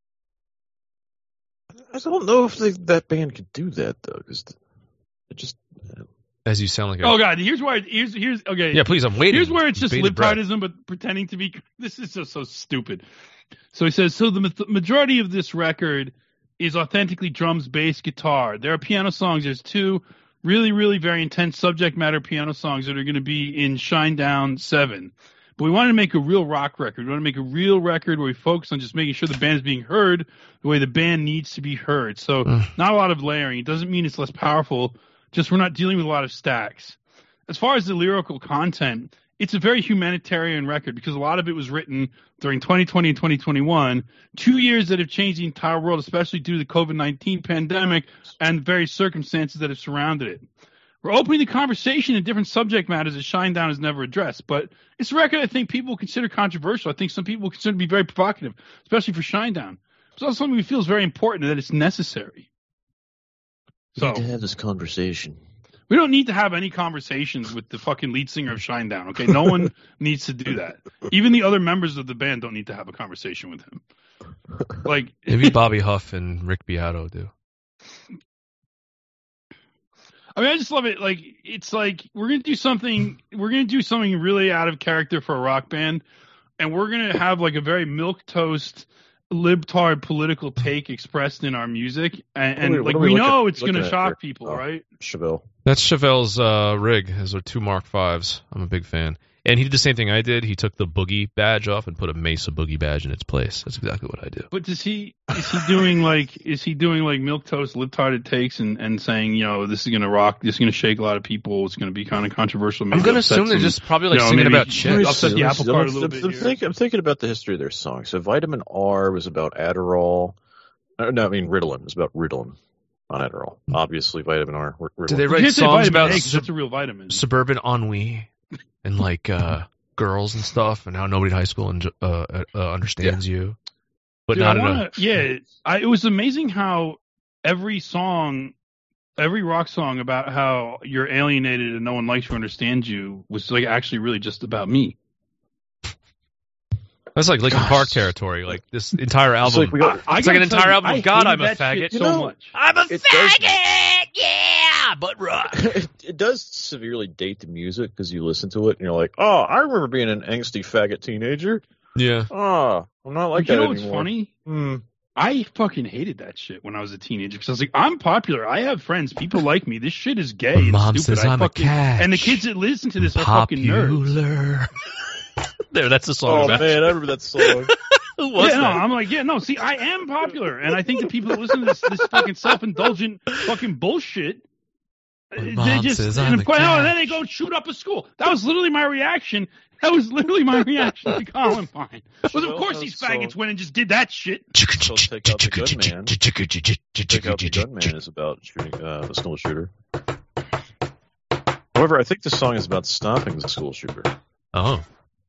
I don't know if that band could do that though, because it just. As you sound like. Oh God! Here's okay. Yeah, please. I'm waiting. Here's where it's just libtardism, but pretending to be. This is just so stupid. So he says. So the majority of this record is authentically drums, bass, guitar. There are piano songs. There's 2 really, really very intense subject matter piano songs that are going to be in Shinedown 7. But we wanted to make a real rock record. We want to make a real record where we focus on just making sure the band is being heard the way the band needs to be heard. So not a lot of layering. It doesn't mean it's less powerful. Just we're not dealing with a lot of stacks. As far as the lyrical content, it's a very humanitarian record because a lot of it was written during 2020 and 2021, 2 years that have changed the entire world, especially due to the COVID-19 pandemic and the various circumstances that have surrounded it. We're opening the conversation in different subject matters that Shinedown has never addressed, but it's a record I think people consider controversial. I think some people consider to be very provocative, especially for Shinedown. It's also something we feel is very important and that it's necessary. We need to have this conversation. We don't need to have any conversations with the fucking lead singer of Shinedown, okay? No one needs to do that. Even the other members of the band don't need to have a conversation with him. Like maybe Bobby Huff and Rick Beato do. I mean, I just love it. Like, it's like we're gonna do something really out of character for a rock band, and we're gonna have like a very milquetoast, libtard political take expressed in our music, and like we know it's gonna shock people, right? Chevelle. That's Chevelle's rig. Those are 2 Mark Vs. I'm a big fan. And he did the same thing I did. He took the Boogie badge off and put a Mesa Boogie badge in its place. That's exactly what I do. But is he doing like milquetoast libtarded takes and saying, you know, this is gonna rock, this is gonna shake a lot of people, it's gonna be kind of controversial. I'm gonna assume they're just probably like singing about shit. Upset the apple cart a little bit. I'm thinking about the history of their songs. So Vitamin R was about Adderall. No, I mean Ritalin. It was about Ritalin. On Adderall. Obviously, Vitamin R. Did they write songs about that's a real vitamin. Suburban ennui and like girls and stuff, and how nobody in high school understands you? But dude, not enough. It was amazing how every rock song about how you're alienated and no one likes you or understands you was like actually really just about me. That's like Linkin Park territory. Like this entire album. It's like an entire album of God, I'm a faggot. So much. I'm a faggot! Yeah! But rock. It does severely date the music because you listen to it and you're like, oh, I remember being an angsty faggot teenager. Yeah. Oh, I'm not like that anymore. You know what's funny? I fucking hated that shit when I was a teenager because I was like, I'm popular. I have friends. People like me. This shit is gay. Mom stupid. says I'm a catch. And the kids that listen to this are fucking nerds. There, that's the song. Oh man, I remember that song. I'm like, see, I am popular, and I think the people that listen to this fucking self-indulgent fucking bullshit, they just and then they go shoot up a school. That was literally my reaction. To Columbine. Well, of course these faggots went and just did that shit. So Take Out the Gunman. Take Out the Gunman is about shooting the school shooter. However, I think the song is about stopping the school shooter. Oh.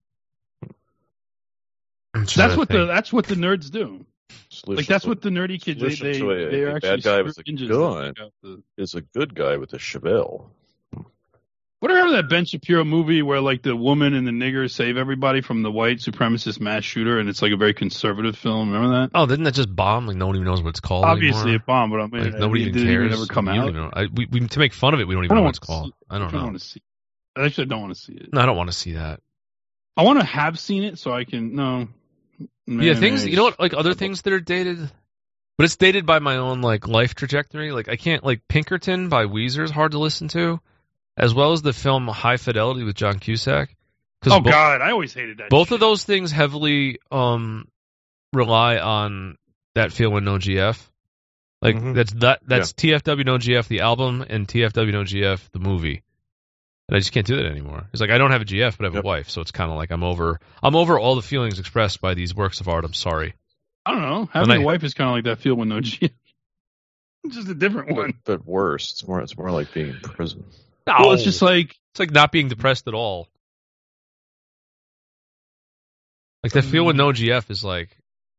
That's what the nerds do. Like that's what the nerdy kids they are actually. Bad guy with a gun is a good guy with a Chevelle. What remember that Ben Shapiro movie where like the woman and the nigger save everybody from the white supremacist mass shooter, and it's like a very conservative film. Remember that? Oh, didn't that just bomb? Like no one even knows what it's called. Obviously, anymore. it bombed, but I mean, like, nobody even cares. It never come out. We to make fun of it. We don't even know what it's called. I don't know. Want to see it. Actually, I don't want to see it. No, I don't want to see that. I want to have seen it so I can no. Yeah, things. You know what? Like other things that are dated, but it's dated by my own like life trajectory. Like I can't like Pinkerton by Weezer is hard to listen to, as well as the film High Fidelity with John Cusack. Oh God, I always hated that. Both of those things heavily rely on That Feel When No GF. Like that's TFW No GF the album and TFW No GF the movie. And I just can't do that anymore. It's like I don't have a GF, but I have a wife, so it's kind of like I'm over all the feelings expressed by these works of art. I'm sorry. I don't know. Having a wife is kind of like That Feel When No GF. It's just a different one. But worse. It's more like being in prison. No, well, it's like not being depressed at all. Like That Feel When No GF is like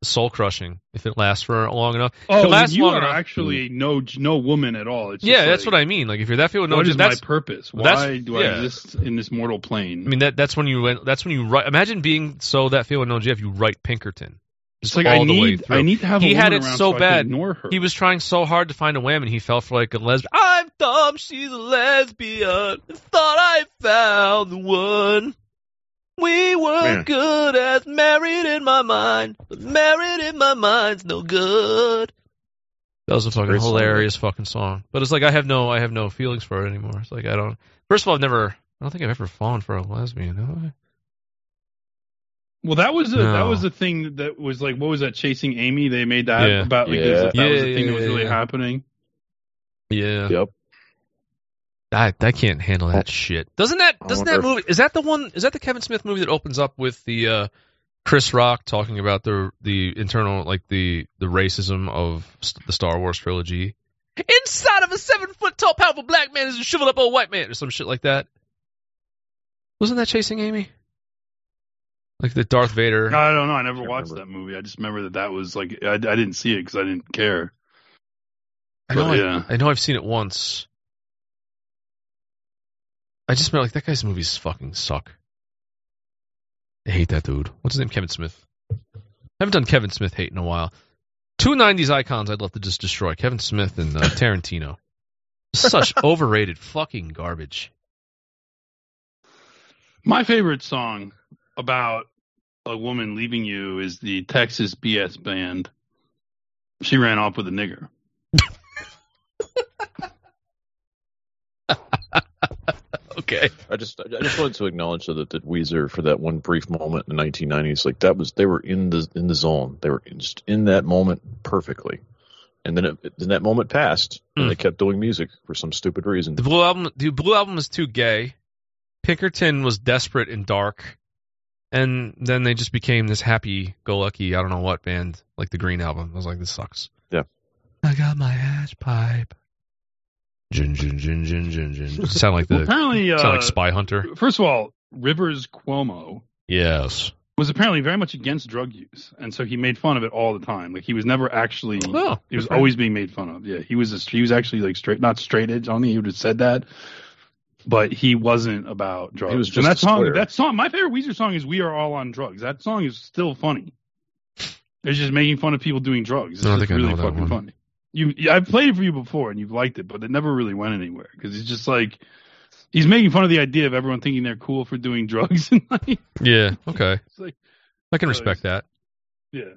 soul crushing if it lasts for long enough. Oh, you are actually no woman at all. It's just that's what I mean. Like if you're that feeling no, what is that's my purpose? Why do I exist in this mortal plane? I mean that's when you write. Imagine being so that feeling no Jeff. You write Pinkerton. It's like I need to have. He a had it around so bad. Ignore her. He was trying so hard to find a woman. He fell for like a lesbian. I'm dumb. She's a lesbian. Thought I found the one. We were good as married in my mind, but married in my mind's no good. That was a fucking hilarious fucking song. But it's like I have no feelings for it anymore. It's like first of all, I don't think I've ever fallen for a lesbian, have I? Well, that was a thing that was like, what was that? Chasing Amy. They made that about like that was the thing that was really happening. Yeah. Yep. I can't handle that shit. Doesn't that movie? Is that the Kevin Smith movie that opens up with the Chris Rock talking about the internal like the racism of the Star Wars trilogy? Inside of a 7-foot tall, powerful black man is a shriveled up old white man, or some shit like that. Wasn't that Chasing Amy? Like the Darth Vader. I don't know. I never watched that movie. I just remember that was like I didn't see it because I didn't care. I know I've seen it once. I just remember like that guy's movies fucking suck. I hate that dude. What's his name? Kevin Smith. I haven't done Kevin Smith hate in a while. 2 90s icons I'd love to just destroy. Kevin Smith and Tarantino. Such overrated fucking garbage. My favorite song about a woman leaving you is the Texas BS Band. She ran off with a nigger. Okay. I just wanted to acknowledge that Weezer, for that one brief moment in the 1990s, like they were in the zone. They were just in that moment perfectly. And then that moment passed, and they kept doing music for some stupid reason. The Blue Album was too gay. Pinkerton was desperate and dark. And then they just became this happy-go-lucky, I don't know what band, like the Green Album. I was like, this sucks. Yeah. I got my hash pipe. Sound like apparently, sound like Spy Hunter. First of all, Rivers Cuomo, yes, was apparently very much against drug use, and so he made fun of it all the time. Like he was never actually, he was always being made fun of. Yeah, he was actually like not straight edge. I don't think he would have said that, but he wasn't about drugs. He was just that song. My favorite Weezer song is "We Are All on Drugs." That song is still funny. It's just making fun of people doing drugs. It's just really fucking funny. I've played it for you before, and you've liked it, but it never really went anywhere because it's just like he's making fun of the idea of everyone thinking they're cool for doing drugs. Yeah, okay, like, I can respect that. Yeah.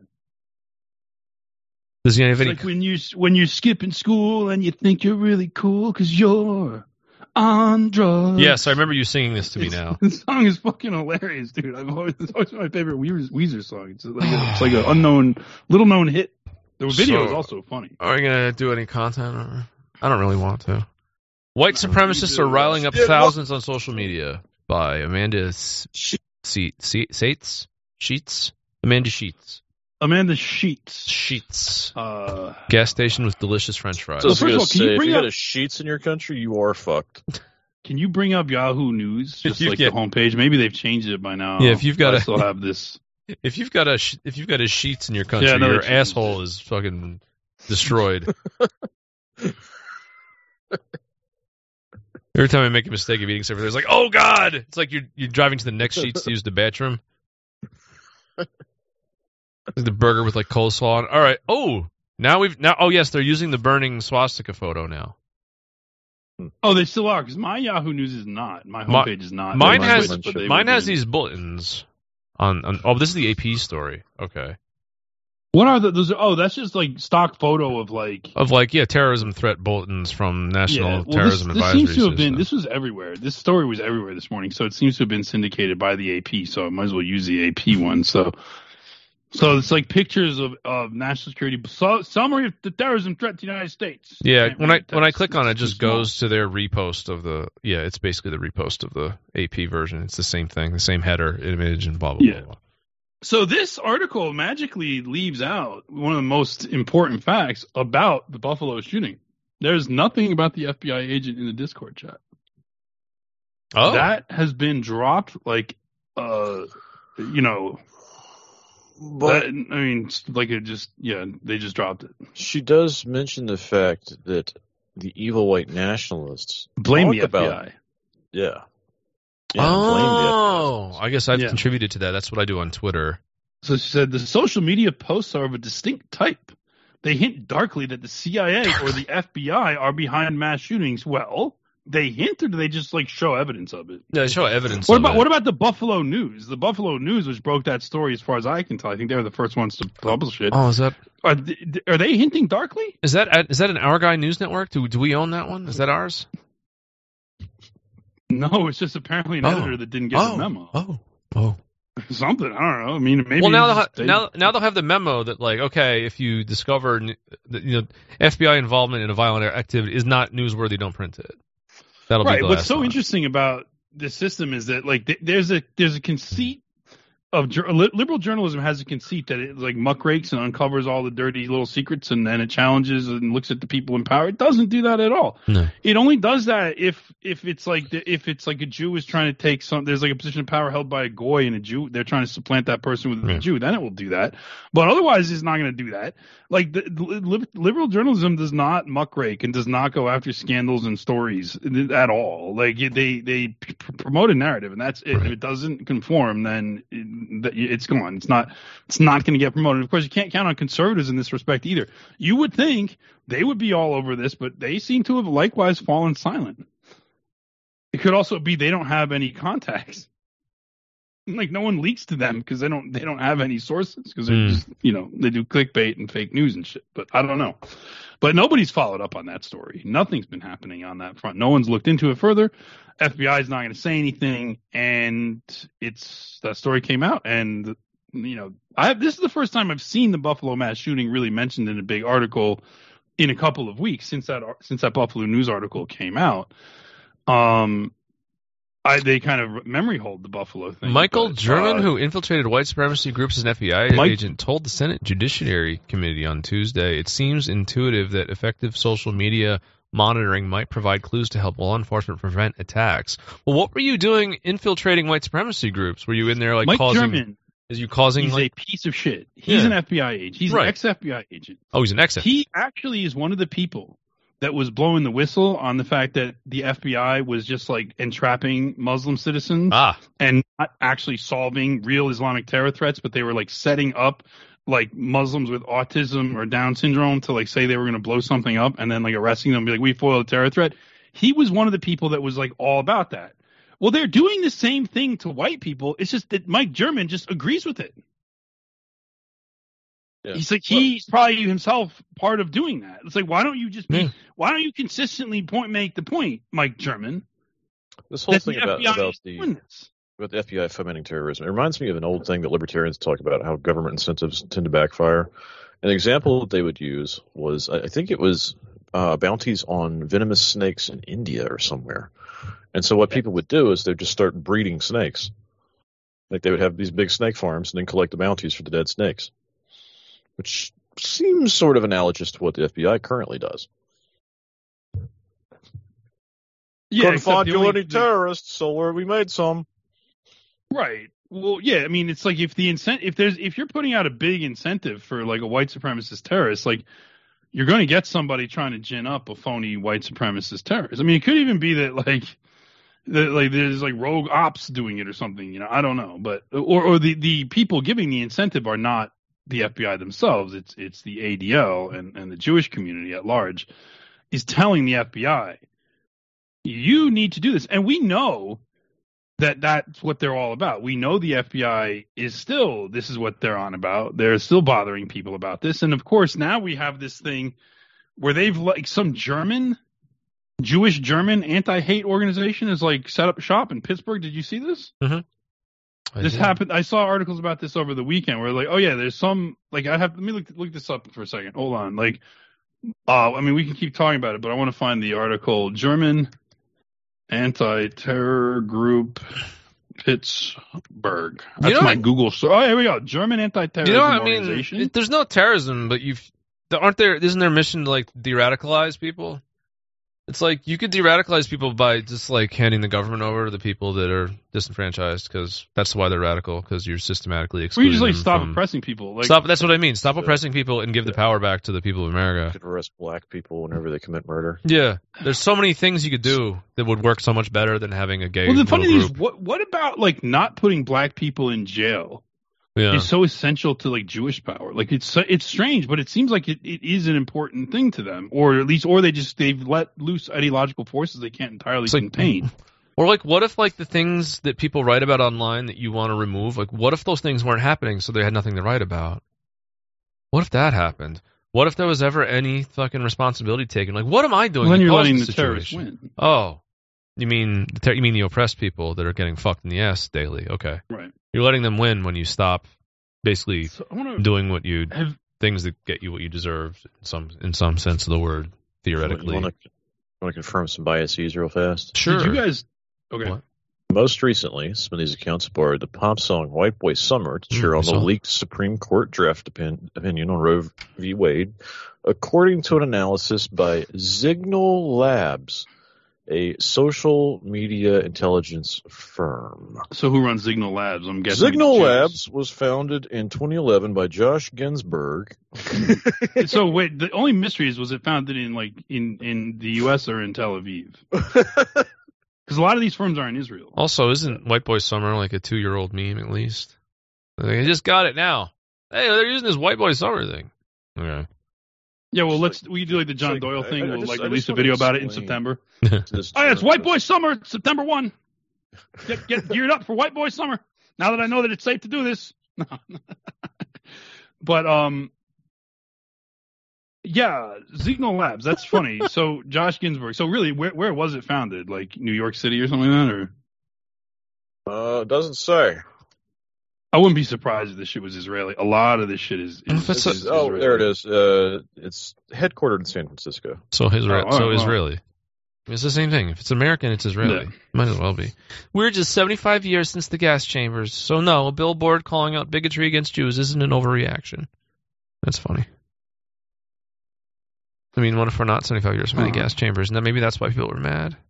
Does he have any? Like when you're skipping school and you think you're really cool because you're on drugs. Yes, I remember you singing this to me now. The song is fucking hilarious, dude. It's always my favorite Weezer song. It's like an little known hit. The video is also funny. Are we going to do any content? I don't really want to. White supremacists are riling up thousands on social media by Amanda Sheets. Amanda Sheets. Amanda Sheets. Sheets. Gas station with delicious French fries. So first of all, if you got a Sheets in your country, you are fucked. Can you bring up Yahoo News? Just like the homepage. Maybe they've changed it by now. Yeah, if you've got still have this. If you've got a Sheets in your country, your asshole is fucking destroyed. Every time I make a mistake of eating something, it's like, oh god! It's like you're driving to the next Sheets to use the bathroom. Like the burger with like coleslaw on. All right. Oh yes, they're using the burning swastika photo now. Oh, they still are because my Yahoo News is not. My homepage is not. Mine has these bulletins. This is the AP story. Okay. What are those? Oh, that's just like stock photo of terrorism threat bulletins from National Terrorism Advisory. This seems to have been. This was everywhere. This story was everywhere this morning, so it seems to have been syndicated by the AP. So I might as well use the AP one. So it's like pictures of national security summary of the terrorism threat to the United States. Yeah, when I click on it, just goes to their repost of the. Yeah, it's basically the repost of the AP version. It's the same thing, the same header, image, and blah blah blah. So this article magically leaves out one of the most important facts about the Buffalo shooting. There's nothing about the FBI agent in the Discord chat. Oh, that has been dropped. But I mean, like they just dropped it. She does mention the fact that the evil white nationalists blame the FBI. Yeah. Oh, I guess I've contributed to that. That's what I do on Twitter. So she said the social media posts are of a distinct type. They hint darkly that the CIA or the FBI are behind mass shootings. Well, they hint, or do they just show evidence of it? No, they show evidence. What about the Buffalo News? The Buffalo News, which broke that story, as far as I can tell, I think they were the first ones to publish it. Oh, is that? Are they hinting darkly? Is that an Our Guy News Network? Do we own that one? Is that ours? No, it's just apparently an editor that didn't get the memo. Oh. Something, I don't know. I mean, maybe. Well, now they'll have the memo that okay, if you discover FBI involvement in a violent activity is not newsworthy, don't print it. That'll be the last What's so interesting about this system is that there's a conceit of liberal journalism has a conceit that it muckrakes and uncovers all the dirty little secrets and then it challenges and looks at the people in power. It doesn't do that at all. No. It only does that if it's a Jew is trying to take there's a position of power held by a goy and a Jew, they're trying to supplant that person with a Jew, then it will do that. But otherwise it's not going to do that. Liberal journalism does not muckrake and does not go after scandals and stories at all. They promote a narrative and that's it. Right. If it doesn't conform, then it's gone. It's not going to get promoted. Of course, you can't count on conservatives in this respect either. You would think they would be all over this, but they seem to have likewise fallen silent. It could also be they don't have any contacts. No one leaks to them because they don't have any sources because they're just, they do clickbait and fake news and shit. But I don't know. But nobody's followed up on that story. Nothing's been happening on that front. No one's looked into it further. FBI is not going to say anything, and that story came out, and this is the first time I've seen the Buffalo mass shooting really mentioned in a big article in a couple of weeks since that Buffalo News article came out. They kind of memory hold the Buffalo thing. Michael German, who infiltrated white supremacy groups as an FBI agent, told the Senate Judiciary Committee on Tuesday, "It seems intuitive that effective social media monitoring might provide clues to help law enforcement prevent attacks." Well, what were you doing infiltrating white supremacy groups? Were you in there Mike causing? German, is you causing? He's a piece of shit. He's an FBI agent. He's an ex-FBI agent. Oh, he's an ex. He actually is one of the people that was blowing the whistle on the fact that the FBI was just entrapping Muslim citizens and not actually solving real Islamic terror threats, but they were setting up Muslims with autism or Down syndrome to say they were going to blow something up and then arresting them and be we foiled a terror threat. He was one of the people that was all about that. Well, they're doing the same thing to white people. It's just that Mike German just agrees with it. Yeah. He's probably himself part of doing that. It's why don't you just why don't you consistently make the point, Mike German? This whole thing about the FBI fomenting terrorism, it reminds me of an old thing that libertarians talk about, how government incentives tend to backfire. An example that they would use was, I think it was bounties on venomous snakes in India or somewhere. And so what people would do is they'd just start breeding snakes. They would have these big snake farms and then collect the bounties for the dead snakes, which seems sort of analogous to what the FBI currently does. Yeah, couldn't find you any terrorists, so where we made some. Right. Well, yeah. I mean, it's if you're putting out a big incentive for a white supremacist terrorist, you're going to get somebody trying to gin up a phony white supremacist terrorist. I mean, it could even be that there's rogue ops doing it or something. I don't know, but or the people giving the incentive are not the FBI themselves. It's the ADL and the Jewish community at large is telling the FBI, you need to do this. And we know that that's what they're all about. We know the FBI this is what they're on about. They're still bothering people about this. And of course, now we have this thing where they've some Jewish German anti-hate organization has set up shop in Pittsburgh. Did you see this? Mm-hmm. This happened. I saw articles about this over the weekend where oh yeah, there's some let me look this up for a second. Hold on. I mean, we can keep talking about it, but I want to find the article. German anti-terror group Pittsburgh. That's my Google search. Oh, here we go. German anti-terrorism organization. There's no terrorism, but isn't their mission to de-radicalize people? It's like you could de-radicalize people by just like handing the government over to the people that are disenfranchised, because that's why they're radical, because you're systematically excluding them. We just stop oppressing people. That's what I mean. Stop oppressing people and give the power back to the people of America. You could arrest black people whenever they commit murder. Yeah, there's so many things you could do that would work so much better than having a gay. Well, the funny thing is, group. what about like not putting black people in jail? Yeah. Is so essential to like Jewish power. Like it's strange, but it seems like it is an important thing to them, or at least, they've let loose ideological forces they can't entirely contain. Or like, what if like the things that people write about online that you want to remove, like what if those things weren't happening, so they had nothing to write about? What if that happened? What if there was ever any fucking responsibility taken? Like, what am I doing? Well, then you're letting the terrorists win. Oh, you mean the oppressed people that are getting fucked in the ass daily? Okay, right. You're letting them win when you stop basically doing things that get you what you deserve in some sense of the word, theoretically. You want to confirm some biases real fast? Sure. Did you guys? Okay. What? Most recently, some of these accounts borrowed the pop song "White Boy Summer" to cheer on the leaked Supreme Court draft opinion on Roe v. Wade, according to an analysis by Signal Labs, a social media intelligence firm. So who runs Signal Labs? I'm guessing Signal Labs was founded in 2011 by Josh Ginsburg. So wait, the only mystery is, was it founded in the U.S. or in Tel Aviv? Because a lot of these firms are in Israel. Also, isn't White Boy Summer like a 2-year-old meme at least? Like, I just got it now. Hey, they're using this White Boy Summer thing. Okay. Yeah, well, we do like the John Doyle thing. We'll release a video about it in September. It's White Boy Summer, September 1. Get geared up for White Boy Summer. Now that I know that it's safe to do this. But yeah, Signal Labs. That's funny. So Josh Ginsburg. So really, where was it founded? Like New York City or something like that, or? Doesn't say. I wouldn't be surprised if this shit was Israeli. A lot of this shit is Israeli. There it is. It's headquartered in San Francisco. So Israeli. It's the same thing. If it's American, it's Israeli. Yeah. Might as well be. We're just 75 years since the gas chambers, so no, a billboard calling out bigotry against Jews isn't an overreaction. That's funny. I mean, what if we're not 75 years from the gas chambers? And then maybe that's why people were mad.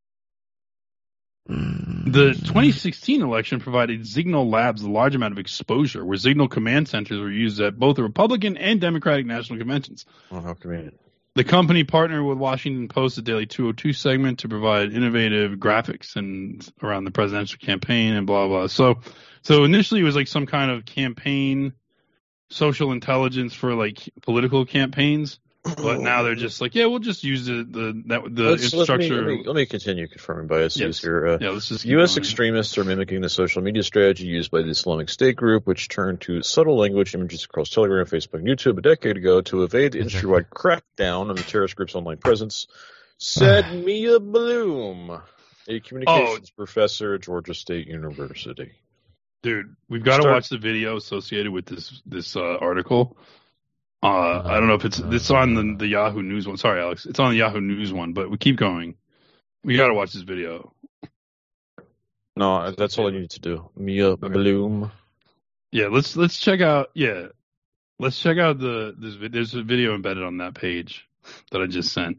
The 2016 election provided Signal Labs a large amount of exposure, where Signal command centers were used at both the Republican and Democratic national conventions. Oh, how convenient. The company partnered with Washington Post, the Daily 202 segment, to provide innovative graphics and around the presidential campaign and blah, blah. So initially it was like some kind of campaign, social intelligence for like political campaigns. But now they're just like, yeah, we'll just use the infrastructure. Let me continue confirming biases here. Let's just U.S. extremists are mimicking the social media strategy used by the Islamic State group, which turned to subtle language images across Telegram, Facebook, and YouTube a decade ago to evade the industry-wide crackdown on the terrorist group's online presence, said Mia Bloom, a communications professor at Georgia State University. Dude, we've got to watch the video associated with this article. I don't know if it's on the Yahoo News one. Sorry, Alex. It's on the Yahoo News one, but we keep going. We got to watch this video. No, that's all I need to do. Mia Bloom. Yeah, let's check out. Yeah, let's check out this. There's a video embedded on that page that I just sent.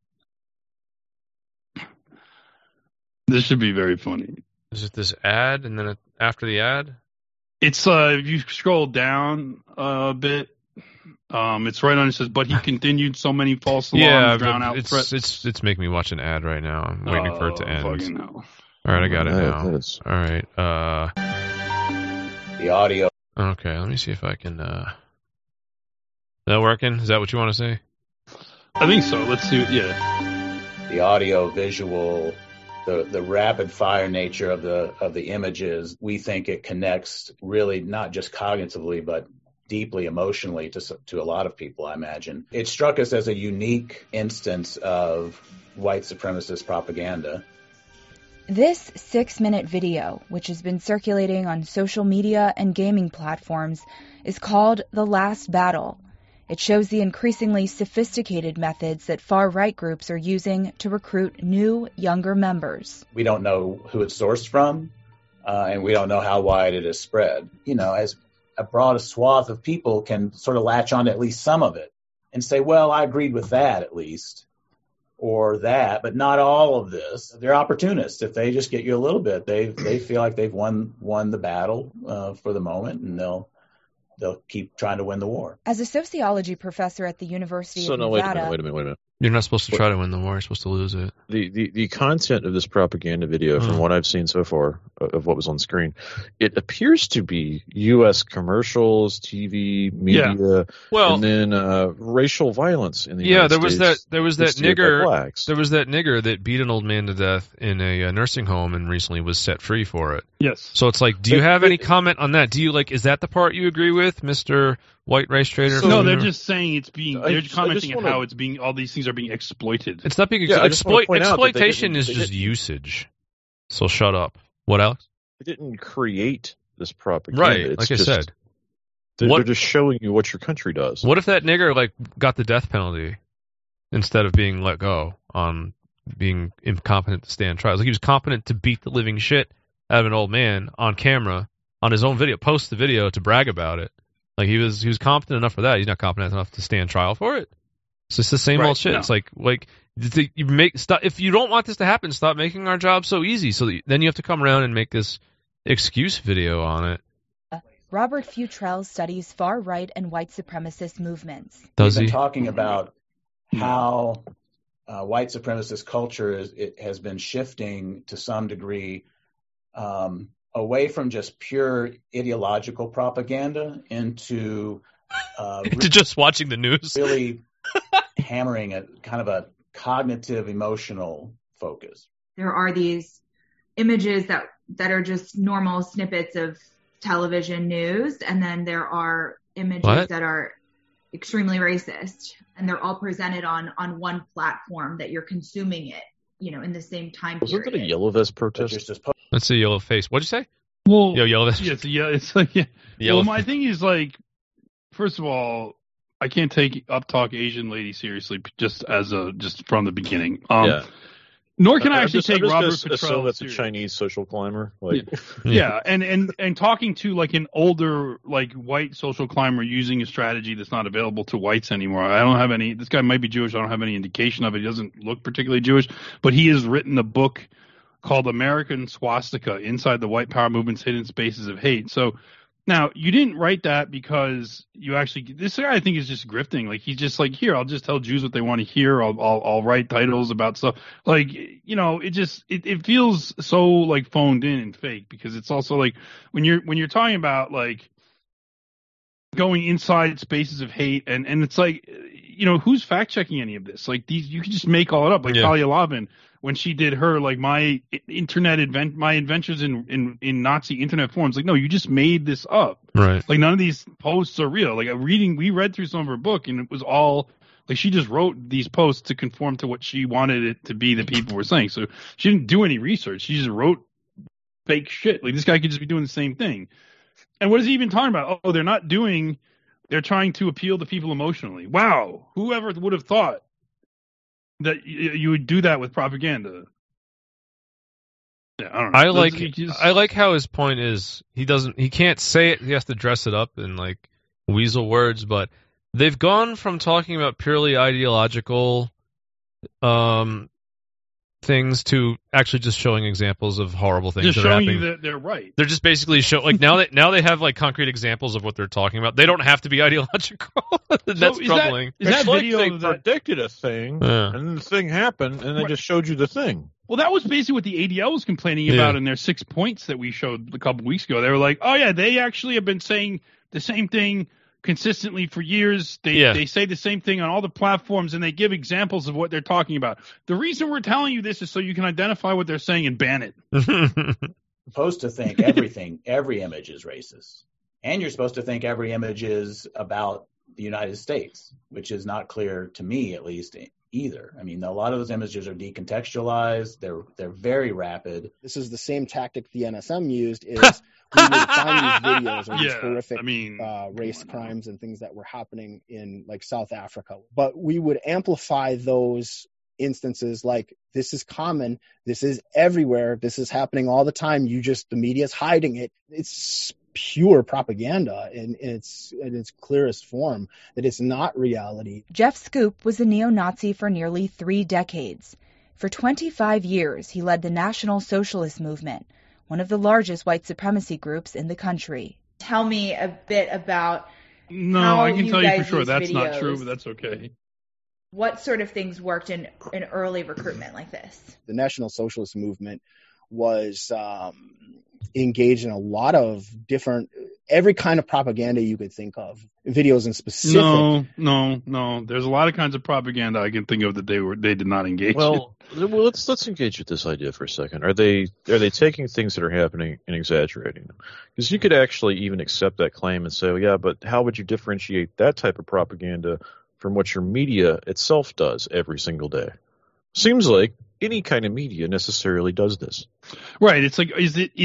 This should be very funny. Is it this ad, and then after the ad? It's if you scroll down a bit. It's right on. It says, but he continued so many false alarms, drown out threats. It's making me watch an ad right now. I'm waiting for it to end. All right, I got it now. All right. The audio. Okay, let me see if I can. Is that working? Is that what you want to say? I think so. Let's see. Yeah. The audio, visual, the rapid fire nature of the images. We think it connects really not just cognitively, but deeply emotionally to a lot of people, I imagine. It struck us as a unique instance of white supremacist propaganda. This 6-minute video, which has been circulating on social media and gaming platforms, is called The Last Battle. It shows the increasingly sophisticated methods that far-right groups are using to recruit new, younger members. We don't know who it's sourced from, and we don't know how wide it has spread. As a broad swath of people can sort of latch on to at least some of it and say, well, I agreed with that at least. or that, but not all of this. They're opportunists. If they just get you a little bit, they feel like they've won the battle for the moment, and they'll keep trying to win the war. As a sociology professor at the University of Nevada... Wait a minute. You're not supposed to try to win the war. You're supposed to lose it. The content of this propaganda video, from what I've seen so far of what was on screen, it appears to be U.S. commercials, TV, media, and then racial violence in the United States. There was that nigger that beat an old man to death in a nursing home and recently was set free for it. Yes. So it's like, do you have any comment on that? Do you is that the part you agree with, Mr. White race trader? No, they're just saying they're commenting on how all these things are being exploited. It's not being exploitation is just usage. So shut up. What, Alex? They didn't create this propaganda. Right, like I said. They're just showing you what your country does. What if that nigger got the death penalty instead of being let go on being incompetent to stand trial? He was competent to beat the living shit out of an old man on camera on his own video, post the video to brag about it. He was competent enough for that. He's not competent enough to stand trial for it. It's just the same old shit. No. It's if you don't want this to happen, stop making our job so easy. So then you have to come around and make this excuse video on it. Robert Futrell studies far-right and white supremacist movements. We've been talking about how white supremacist culture has been shifting to some degree away from just pure ideological propaganda into just watching the news. Really hammering a kind of a cognitive, emotional focus. There are these images that are just normal snippets of television news, and then there are images that are extremely racist, and they're all presented on one platform that you're consuming it, in the same time period. Wasn't it a yellow vest protest? Let's see, yellow face. What'd you say? Well, yellow vest. It's like, yeah. Well, my thing is first of all, I can't take uptalk Asian lady seriously just from the beginning. Nor can I actually take Robert Futrell that's a Chinese social climber. And talking to an older white social climber using a strategy that's not available to whites anymore. I don't have any. This guy might be Jewish. I don't have any indication of it. He doesn't look particularly Jewish, but he has written a book called American Swastika: Inside the White Power Movement's Hidden Spaces of Hate. So now you didn't write that because this guy I think is just grifting. He's just here, I'll just tell Jews what they want to hear. I'll write titles about stuff. It feels so phoned in and fake, because it's also when you're talking about going inside spaces of hate and it's who's fact checking any of this? You can just make all it up. Talia Lavin, when she did her my adventures in Nazi internet forums, no, you just made this up. Right. None of these posts are real. We read through some of her book, and it was all she just wrote these posts to conform to what she wanted it to be that people were saying. So she didn't do any research. She just wrote fake shit. This guy could just be doing the same thing. And what is he even talking about? Oh, they're trying to appeal to people emotionally. Wow. Whoever would have thought that you would do that with propaganda? Yeah, I don't know. I like how his point is he can't say it. He has to dress it up in weasel words. But they've gone from talking about purely ideological things to actually just showing examples of horrible things just that are happening. Just showing you that they're right. They're just basically now they have concrete examples of what they're talking about. They don't have to be ideological. That's troubling. Is that video they predicted a thing, and the thing happened, and they just showed you the thing. Well, that was basically what the ADL was complaining about in their 6 points that we showed a couple weeks ago. They were like, oh yeah, they actually have been saying the same thing consistently for years. They say the same thing on all the platforms, and they give examples of what they're talking about. The reason we're telling you this is so you can identify what they're saying and ban it. You're supposed to think every image is racist. And you're supposed to think every image is about the United States, which is not clear to me, at least, either. I mean, a lot of those images are decontextualized. They're very rapid. This is the same tactic the NSM used, is we would find these videos of these horrific race crimes and things that were happening in South Africa. But we would amplify those instances this is common, this is everywhere, this is happening all the time, the media's hiding it. It's pure propaganda in its clearest form, that it's not reality. Jeff Scoop was a neo-Nazi for nearly 3 decades. For 25 years, he led the National Socialist Movement, one of the largest white supremacy groups in the country. Tell me a bit about how I can tell you for sure that's not true, but that's okay. What sort of things worked in early recruitment like this? The National Socialist Movement was engaged in a lot of different, every kind of propaganda you could think of. Videos in specific. No. There's a lot of kinds of propaganda I can think of that they did not engage in. Well, let's engage with this idea for a second. Are they taking things that are happening and exaggerating them? Because you could actually even accept that claim and say, well, yeah, but how would you differentiate that type of propaganda from what your media itself does every single day? Seems like any kind of media necessarily does this. Right. It's like,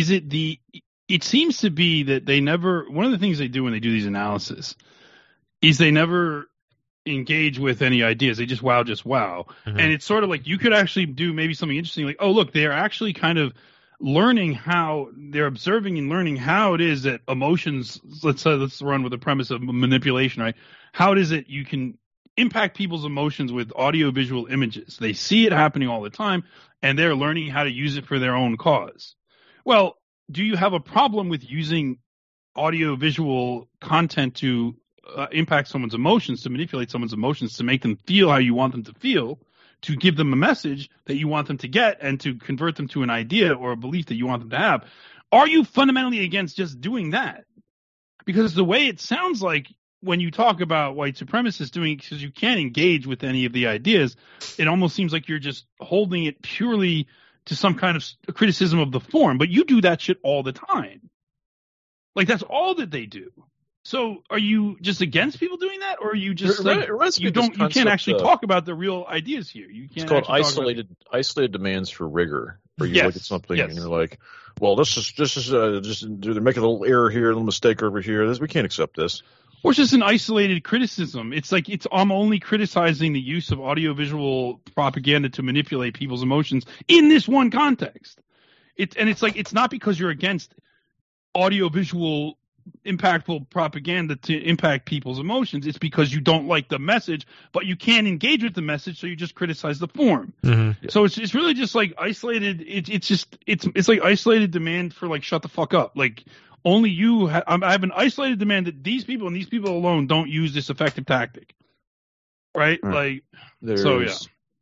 it seems to be that they never, one of the things they do when they do these analysis is they never engage with any ideas. They just wow. Mm-hmm. And it's sort of like you could actually do maybe something interesting, like, oh, look, they're actually kind of learning how, they're observing and learning how it is that emotions, let's run with the premise of manipulation, right? How it is that you can impact people's emotions with audio-visual images. They see it happening all the time, and they're learning how to use it for their own cause. Well, do you have a problem with using audio-visual content to impact someone's emotions, to manipulate someone's emotions, to make them feel how you want them to feel, to give them a message that you want them to get, and to convert them to an idea or a belief that you want them to have? Are you fundamentally against just doing that? Because the way it sounds like when you talk about white supremacists doing it because you can't engage with any of the ideas, it almost seems like you're just holding it purely to some kind of criticism of the form. But you do that shit all the time. Like, that's all that they do. So are you just against people doing that, or are you just you can't actually talk about the real ideas here? You can't. It's called isolated demands for rigor. Where you look at something and you're like, well, this is just they're making a little error here, a little mistake over here. We can't accept this. Or it's just an isolated criticism. It's like I'm only criticizing the use of audiovisual propaganda to manipulate people's emotions in this one context. It's not because you're against audiovisual impactful propaganda to impact people's emotions. It's because you don't like the message, but you can't engage with the message, so you just criticize the form. Mm-hmm. So it's really just like isolated. It's like isolated demand for like shut the fuck up. Like only you. I have an isolated demand that these people and these people alone don't use this effective tactic. Right? Like so. Yeah.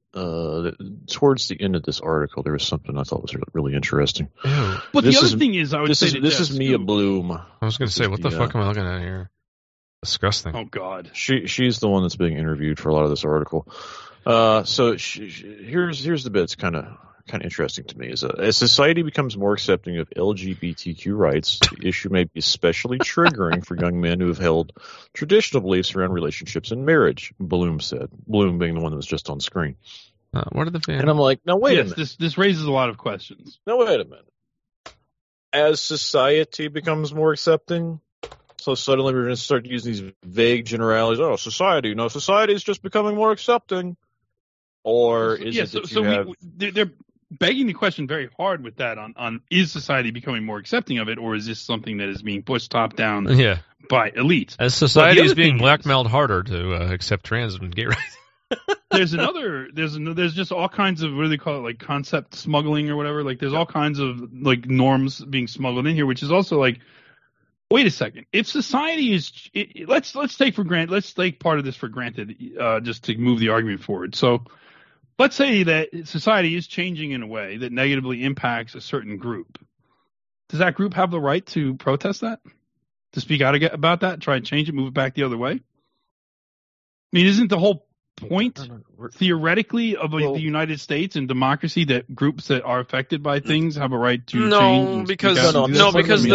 Towards the end of this article, there was something I thought was really interesting. But the other thing is, I would say this is Mia Bloom. I was going to say, what the fuck am I looking at here? Disgusting. Oh God. She's the one that's being interviewed for a lot of this article. So here's the bit that's kind of interesting to me is as society becomes more accepting of LGBTQ rights, the issue may be especially triggering for young men who have held traditional beliefs around relationships and marriage, Bloom said. Bloom being the one that was just on screen. What are the fans? And I'm like, now wait a minute. This raises a lot of questions. Now wait a minute. As society becomes more accepting, so suddenly we're going to start using these vague generalities. Oh, society is just becoming more accepting. Or is it that they're begging the question very hard with that on is society becoming more accepting of it, or is this something that is being pushed top down by elites? As society is being blackmailed harder to accept trans and gay rights. There's just all kinds of, what do they call it, like concept smuggling or whatever. Like there's all kinds of like norms being smuggled in here, which is also like, wait a second. If society is, let's take part of this for granted, just to move the argument forward. So let's say that society is changing in a way that negatively impacts a certain group. Does that group have the right to protest that? To speak out about that, try and change it, move it back the other way? I mean, isn't the whole point theoretically of the United States and democracy that groups that are affected by things have a right to change? Because the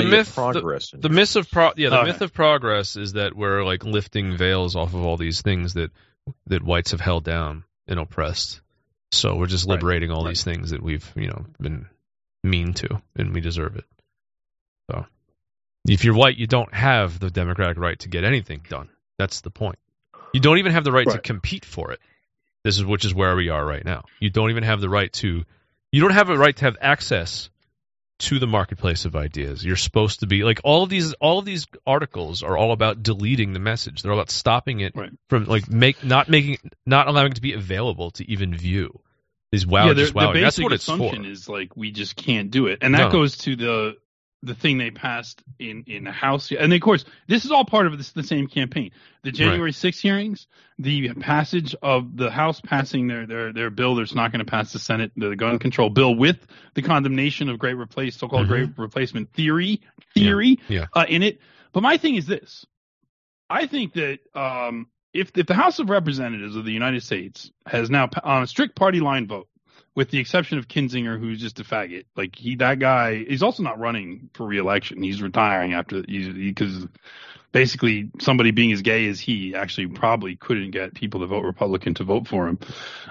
myth of progress is that we're like lifting veils off of all these things that whites have held down and oppressed. So we're just liberating all these things that we've been mean to, and we deserve it. So if you're white, you don't have the democratic right to get anything done. That's the point. You don't even have the right to compete for it. Which is where we are right now. You don't even have the right to. You don't have a right to have access to the marketplace of ideas. You're supposed to be like all of these articles are all about deleting the message. They're all about stopping it from like not allowing it to be available to even view. These the That's what it's assumption for. Is like we just can't do it, and that goes to the thing they passed in the House. And of course, this is all part of the same campaign. The January 6th hearings, the passage of the House passing their bill that's not going to pass the Senate, the gun control bill with the condemnation of so-called great replacement theory in it. But my thing is this. I think that if the House of Representatives of the United States has now on a strict party line vote, with the exception of Kinzinger, who's just a faggot. Like that guy, he's also not running for re-election. He's retiring because basically somebody being as gay as he actually probably couldn't get people to vote Republican to vote for him.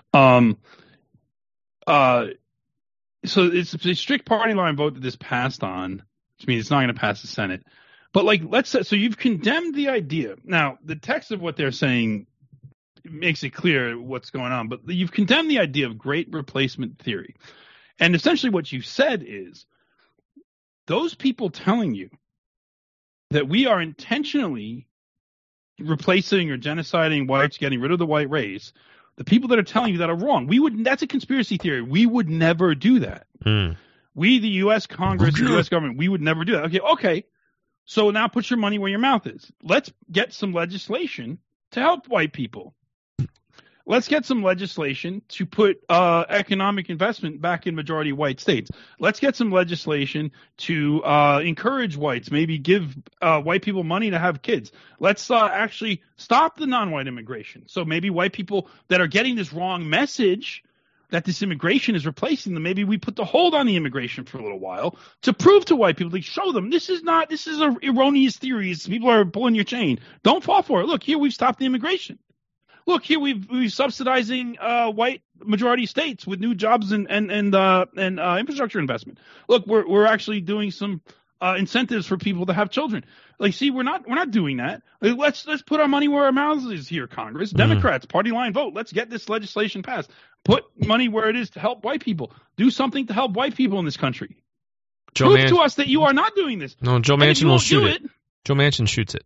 So it's a strict party line vote that this passed on, which means it's not going to pass the Senate. But like, let's say, so you've condemned the idea. Now, the text of what they're saying makes it clear what's going on, but you've condemned the idea of great replacement theory. And essentially what you said is those people telling you that we are intentionally replacing or genociding whites, getting rid of the white race, the people that are telling you that are wrong. That's a conspiracy theory. We would never do that. We, the U.S. Congress, the U.S. government, we would never do that. Okay. So now put your money where your mouth is. Let's get some legislation to help white people. Let's get some legislation to put economic investment back in majority white states. Let's get some legislation to encourage whites, maybe give white people money to have kids. Let's actually stop the non-white immigration. So maybe white people that are getting this wrong message that this immigration is replacing them, maybe we put the hold on the immigration for a little while to prove to white people, to show them this is an erroneous theory. People are pulling your chain. Don't fall for it. Look, here we've stopped the immigration. Look, here we're subsidizing white majority states with new jobs and infrastructure investment. Look, we're actually doing some incentives for people to have children. Like, see, we're not doing that. Let's put our money where our mouths is here, Congress. Democrats, party line vote. Let's get this legislation passed. Put money where it is to help white people. Do something to help white people in this country. Prove to us that you are not doing this. No, Joe Manchin will shoot it. Joe Manchin shoots it.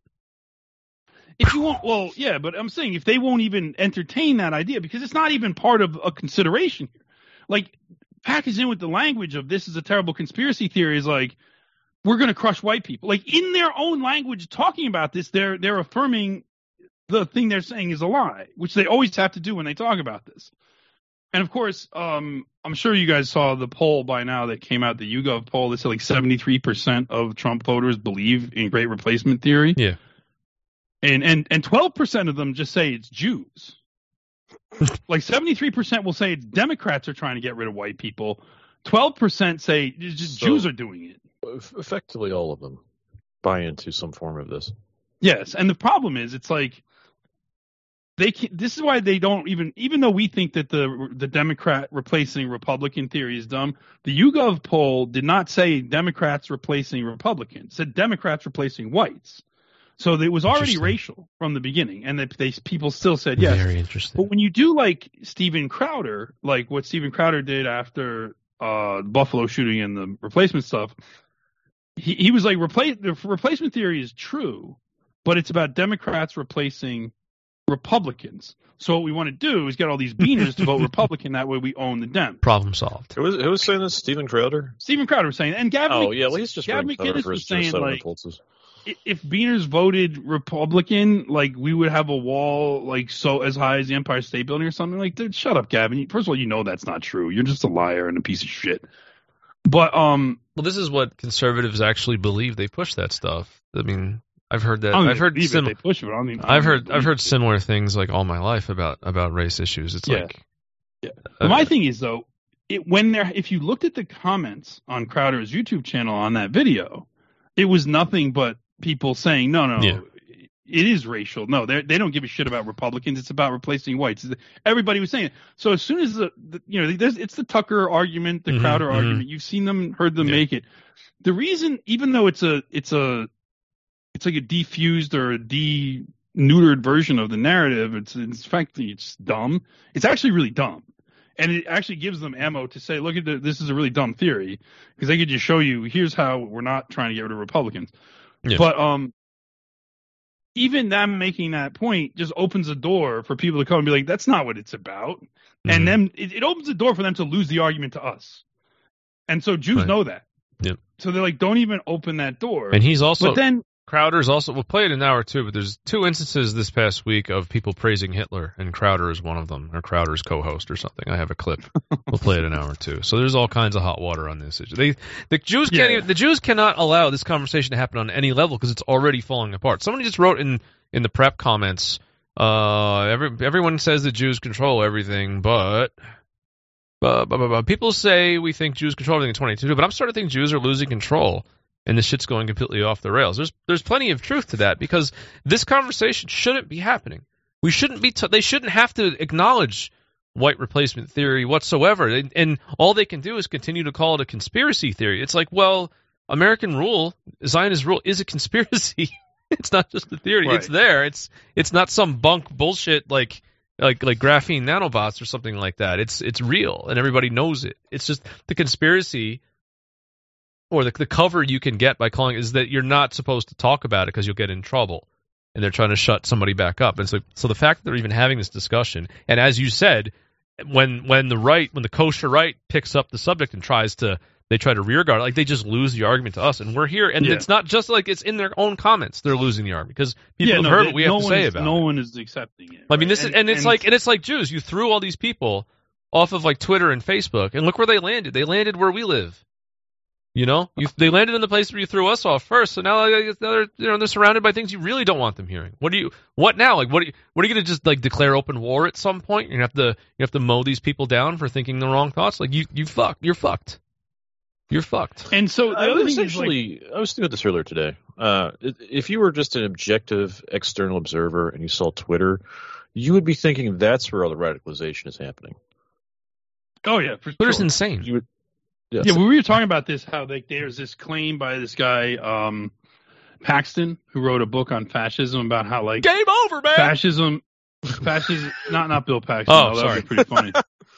If you won't, well, yeah, but I'm saying if they won't even entertain that idea, because it's not even part of a consideration here. Like, packaged in with the language of this is a terrible conspiracy theory is like, we're going to crush white people. Like, in their own language talking about this, they're affirming the thing they're saying is a lie, which they always have to do when they talk about this. And of course, I'm sure you guys saw the poll by now that came out, the YouGov poll that said like 73% of Trump voters believe in great replacement theory. Yeah. And 12% of them just say it's Jews. Like 73% will say it's Democrats are trying to get rid of white people. 12% say it's just Jews are doing it. Effectively, all of them buy into some form of this. Yes, and the problem is, it's like this is why they don't even though we think that the Democrat replacing Republican theory is dumb. The YouGov poll did not say Democrats replacing Republicans; it said Democrats replacing whites. So it was already racial from the beginning, and people still said yes. Very interesting. But when you do like Steven Crowder, like what Steven Crowder did after the Buffalo shooting and the replacement stuff, he was like, the replacement theory is true, but it's about Democrats replacing Republicans. So what we want to do is get all these beaners to vote Republican. That way we own the Dems. Problem solved. Who was saying this? Steven Crowder? Steven Crowder was saying, and Gavin. Oh, yeah, well, he's just Gavin McInnes was saying, like, if beaners voted Republican, like, we would have a wall, like, so as high as the Empire State Building or something. Like, dude, shut up, Gavin. First of all, you know that's not true. You're just a liar and a piece of shit. But, well, this is what conservatives actually believe. They push that stuff. I mean, I've heard that. I've heard similar things like all my life about race issues. It's like, my thing is though, if you looked at the comments on Crowder's YouTube channel on that video, it was nothing but people saying, no, it is racial. No, they don't give a shit about Republicans. It's about replacing whites. Everybody was saying it. So as soon as it's the Tucker argument, the Crowder argument. You've seen them, heard them make it. The reason, even though it's like a defused or a neutered version of the narrative, it's dumb. It's actually really dumb. And it actually gives them ammo to say, look at this is a really dumb theory, because they could just show you, here's how we're not trying to get rid of Republicans. Yeah. But even them making that point just opens a door for people to come and be like, that's not what it's about. Mm-hmm. And then it opens the door for them to lose the argument to us. And so Jews know that. Yep. So they're like, don't even open that door. And he's also, but then Crowder's also, we'll play it in an hour too, but there's 2 instances this past week of people praising Hitler, and Crowder is one of them, or Crowder's co-host or something. I have a clip. We'll play it in an hour too. So there's all kinds of hot water on this issue. The Jews cannot allow this conversation to happen on any level because it's already falling apart. Somebody just wrote in the prep comments, everyone says that Jews control everything, but people say we think Jews control everything in 2022, but I'm starting to think Jews are losing control. And this shit's going completely off the rails. There's plenty of truth to that, because this conversation shouldn't be happening. We shouldn't be. They shouldn't have to acknowledge white replacement theory whatsoever. And all they can do is continue to call it a conspiracy theory. It's like, well, American rule, Zionist rule, is a conspiracy. It's not just a theory. Right. It's there. It's not some bunk bullshit like graphene nanobots or something like that. It's real, and everybody knows it. It's just the conspiracy. Or the cover you can get by calling is that you're not supposed to talk about it because you'll get in trouble, and they're trying to shut somebody back up. And so the fact that they're even having this discussion, and as you said, when the kosher right picks up the subject and they try to rearguard, like they just lose the argument to us, and we're here, and it's not just like it's in their own comments they're losing the argument because people have heard what we have to say about it. No one is accepting it. I mean, it's like Jews. You threw all these people off of like Twitter and Facebook, and look where they landed. They landed where we live. You know, they landed in the place where you threw us off first, so now they're surrounded by things you really don't want them hearing. What now? Like, what are you going to just like declare open war at some point? You have to mow these people down for thinking the wrong thoughts. Like you're fucked. And so I was thinking about this earlier today. If you were just an objective external observer and you saw Twitter, you would be thinking that's where all the radicalization is happening. Oh yeah, for Twitter's sure. insane. Yeah, we were talking about this, how there's this claim by this guy, Paxton, who wrote a book on fascism about how, like... Game over, man! Fascism, not Bill Paxton. Oh, sorry. That was pretty funny.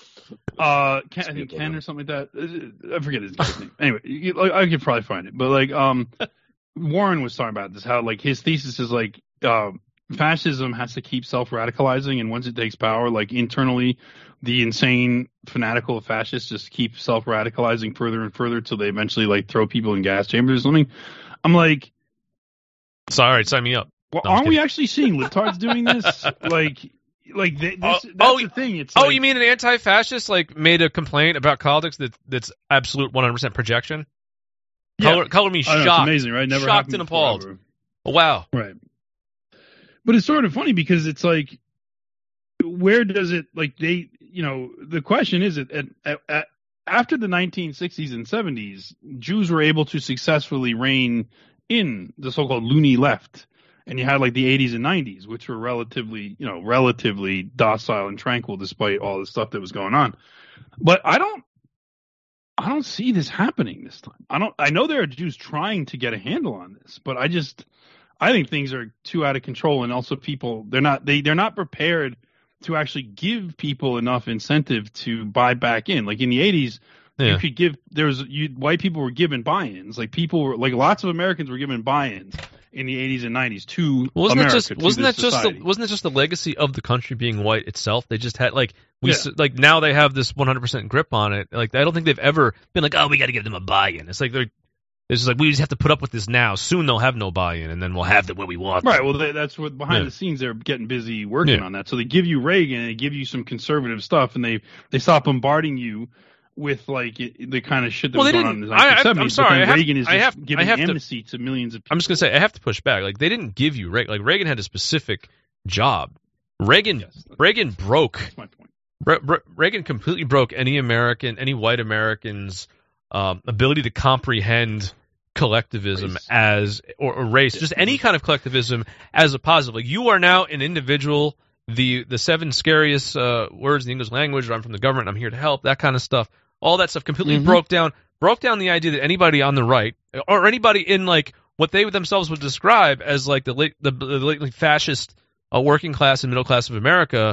I think Ken or something like that. I forget his name. Anyway, I could probably find it. But, like, Warren was talking about this, how, like, his thesis is, like, fascism has to keep self-radicalizing, and once it takes power, like, internally... the insane fanatical fascists just keep self-radicalizing further and further till they eventually like throw people in gas chambers or something. I'm like, sorry, sign me up. Well, aren't we actually seeing libtards doing this? That's the thing. It's you mean an anti-fascist like made a complaint about politics that's absolute 100% projection? Yeah. Color me shocked. It's amazing, right? Never shocked and appalled. Oh, wow. Right. But it's sort of funny because it's like, where does it like they? The question is, after the 1960s and 70s, Jews were able to successfully reign in the so-called loony left, and you had like the 80s and 90s, which were relatively docile and tranquil despite all the stuff that was going on. But I don't see this happening this time. I know there are Jews trying to get a handle on this, but I think things are too out of control, and also people they're not prepared to actually give people enough incentive to buy back in. Like in the 80s, you could give white people were given buy-ins. Like people were like lots of Americans were given buy-ins in the 80s and 90s to America. Wasn't that just the legacy of the country being white itself? They just had like now they have this 100% grip on it. Like I don't think they've ever been like, oh, we got to give them a buy-in. It's like it's just like we just have to put up with this now. Soon they'll have no buy-in, and then we'll have what we want. Right. Well, that's what behind the scenes they're getting busy working on that. So they give you Reagan, and they give you some conservative stuff, and they stop bombarding you with like the kind of shit that was going on in the 1970s. I'm sorry. Reagan is just giving amnesty to millions of people. I'm just gonna say I have to push back. Like they didn't give you Reagan. Like Reagan had a specific job. Reagan broke. That's my point. Reagan completely broke any white American's ability to comprehend collectivism or race, just any kind of collectivism as a positive. Like you are now an individual. The 7 scariest words in the English language. I'm from the government. I'm here to help. That kind of stuff. All that stuff completely broke down the idea that anybody on the right or anybody in like what they themselves would describe as like the fascist working class and middle class of America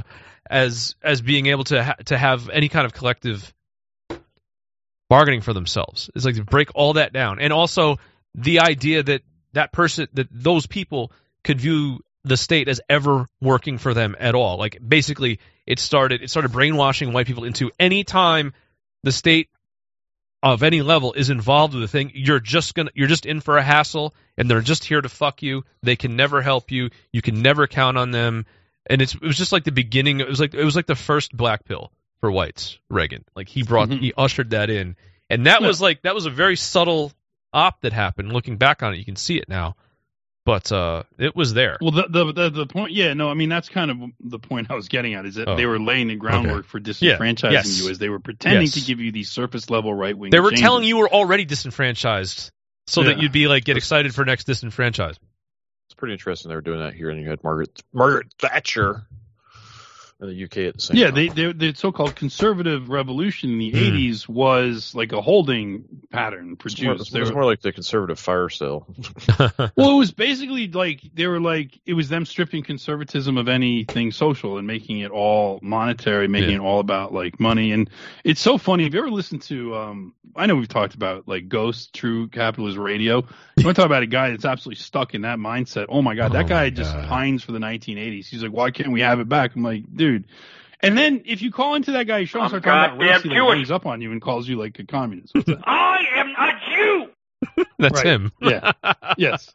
as being able to have any kind of collective bargaining for themselves. It's like to break all that down, and also the idea that those people could view the state as ever working for them at all. Like basically, it started brainwashing white people into any time the state of any level is involved with a thing, you're just in for a hassle, and they're just here to fuck you. They can never help you. You can never count on them. And it was just like the beginning. It was like the first black pill for whites. Reagan, like he ushered that in, and that was a very subtle op that happened. Looking back on it, you can see it now. But it was there. Well, the point, I mean, that's kind of the point I was getting at, is that they were laying the groundwork for disenfranchising you, as they were pretending to give you these surface level right wing. They were telling you were already disenfranchised, so that you'd be like get excited for next disenfranchisement. It's pretty interesting they were doing that here, and you had Margaret Thatcher in the UK at the same time. Yeah, the so-called conservative revolution in the 80s was like a holding pattern produced. It was more like the conservative fire sale. Well, it was basically like it was them stripping conservatism of anything social and making it all monetary, making it all about like money. And it's so funny. Have you ever listened to I know we've talked about like Ghost, True Capitalist Radio. You want to talk about a guy that's absolutely stuck in that mindset. Oh my God, that guy just pines for the 1980s. He's like, why can't we have it back? I'm like, dude. And then if you call into that guy's show and start talking about race, he like hangs up on you and calls you like a communist. I am not you. That's him. Yeah. Yes.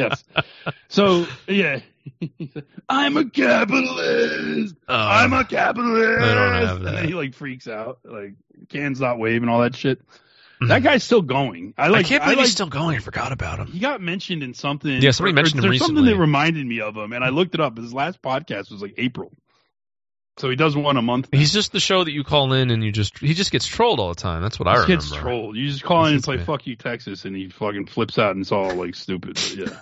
So I'm a capitalist. I'm a capitalist. I don't have that. And then he like freaks out, like cans not wave and all that shit. That guy's still going. I can't believe he's still going. I forgot about him. He got mentioned in something. Yeah, somebody mentioned him recently. There's something that reminded me of him, and I looked it up. His last podcast was like April. So he does one a month now. He's just the show that you call in and he just gets trolled all the time. That's what I remember. He gets trolled. You just call in and play "Fuck You, Texas," and he fucking flips out and it's all like stupid.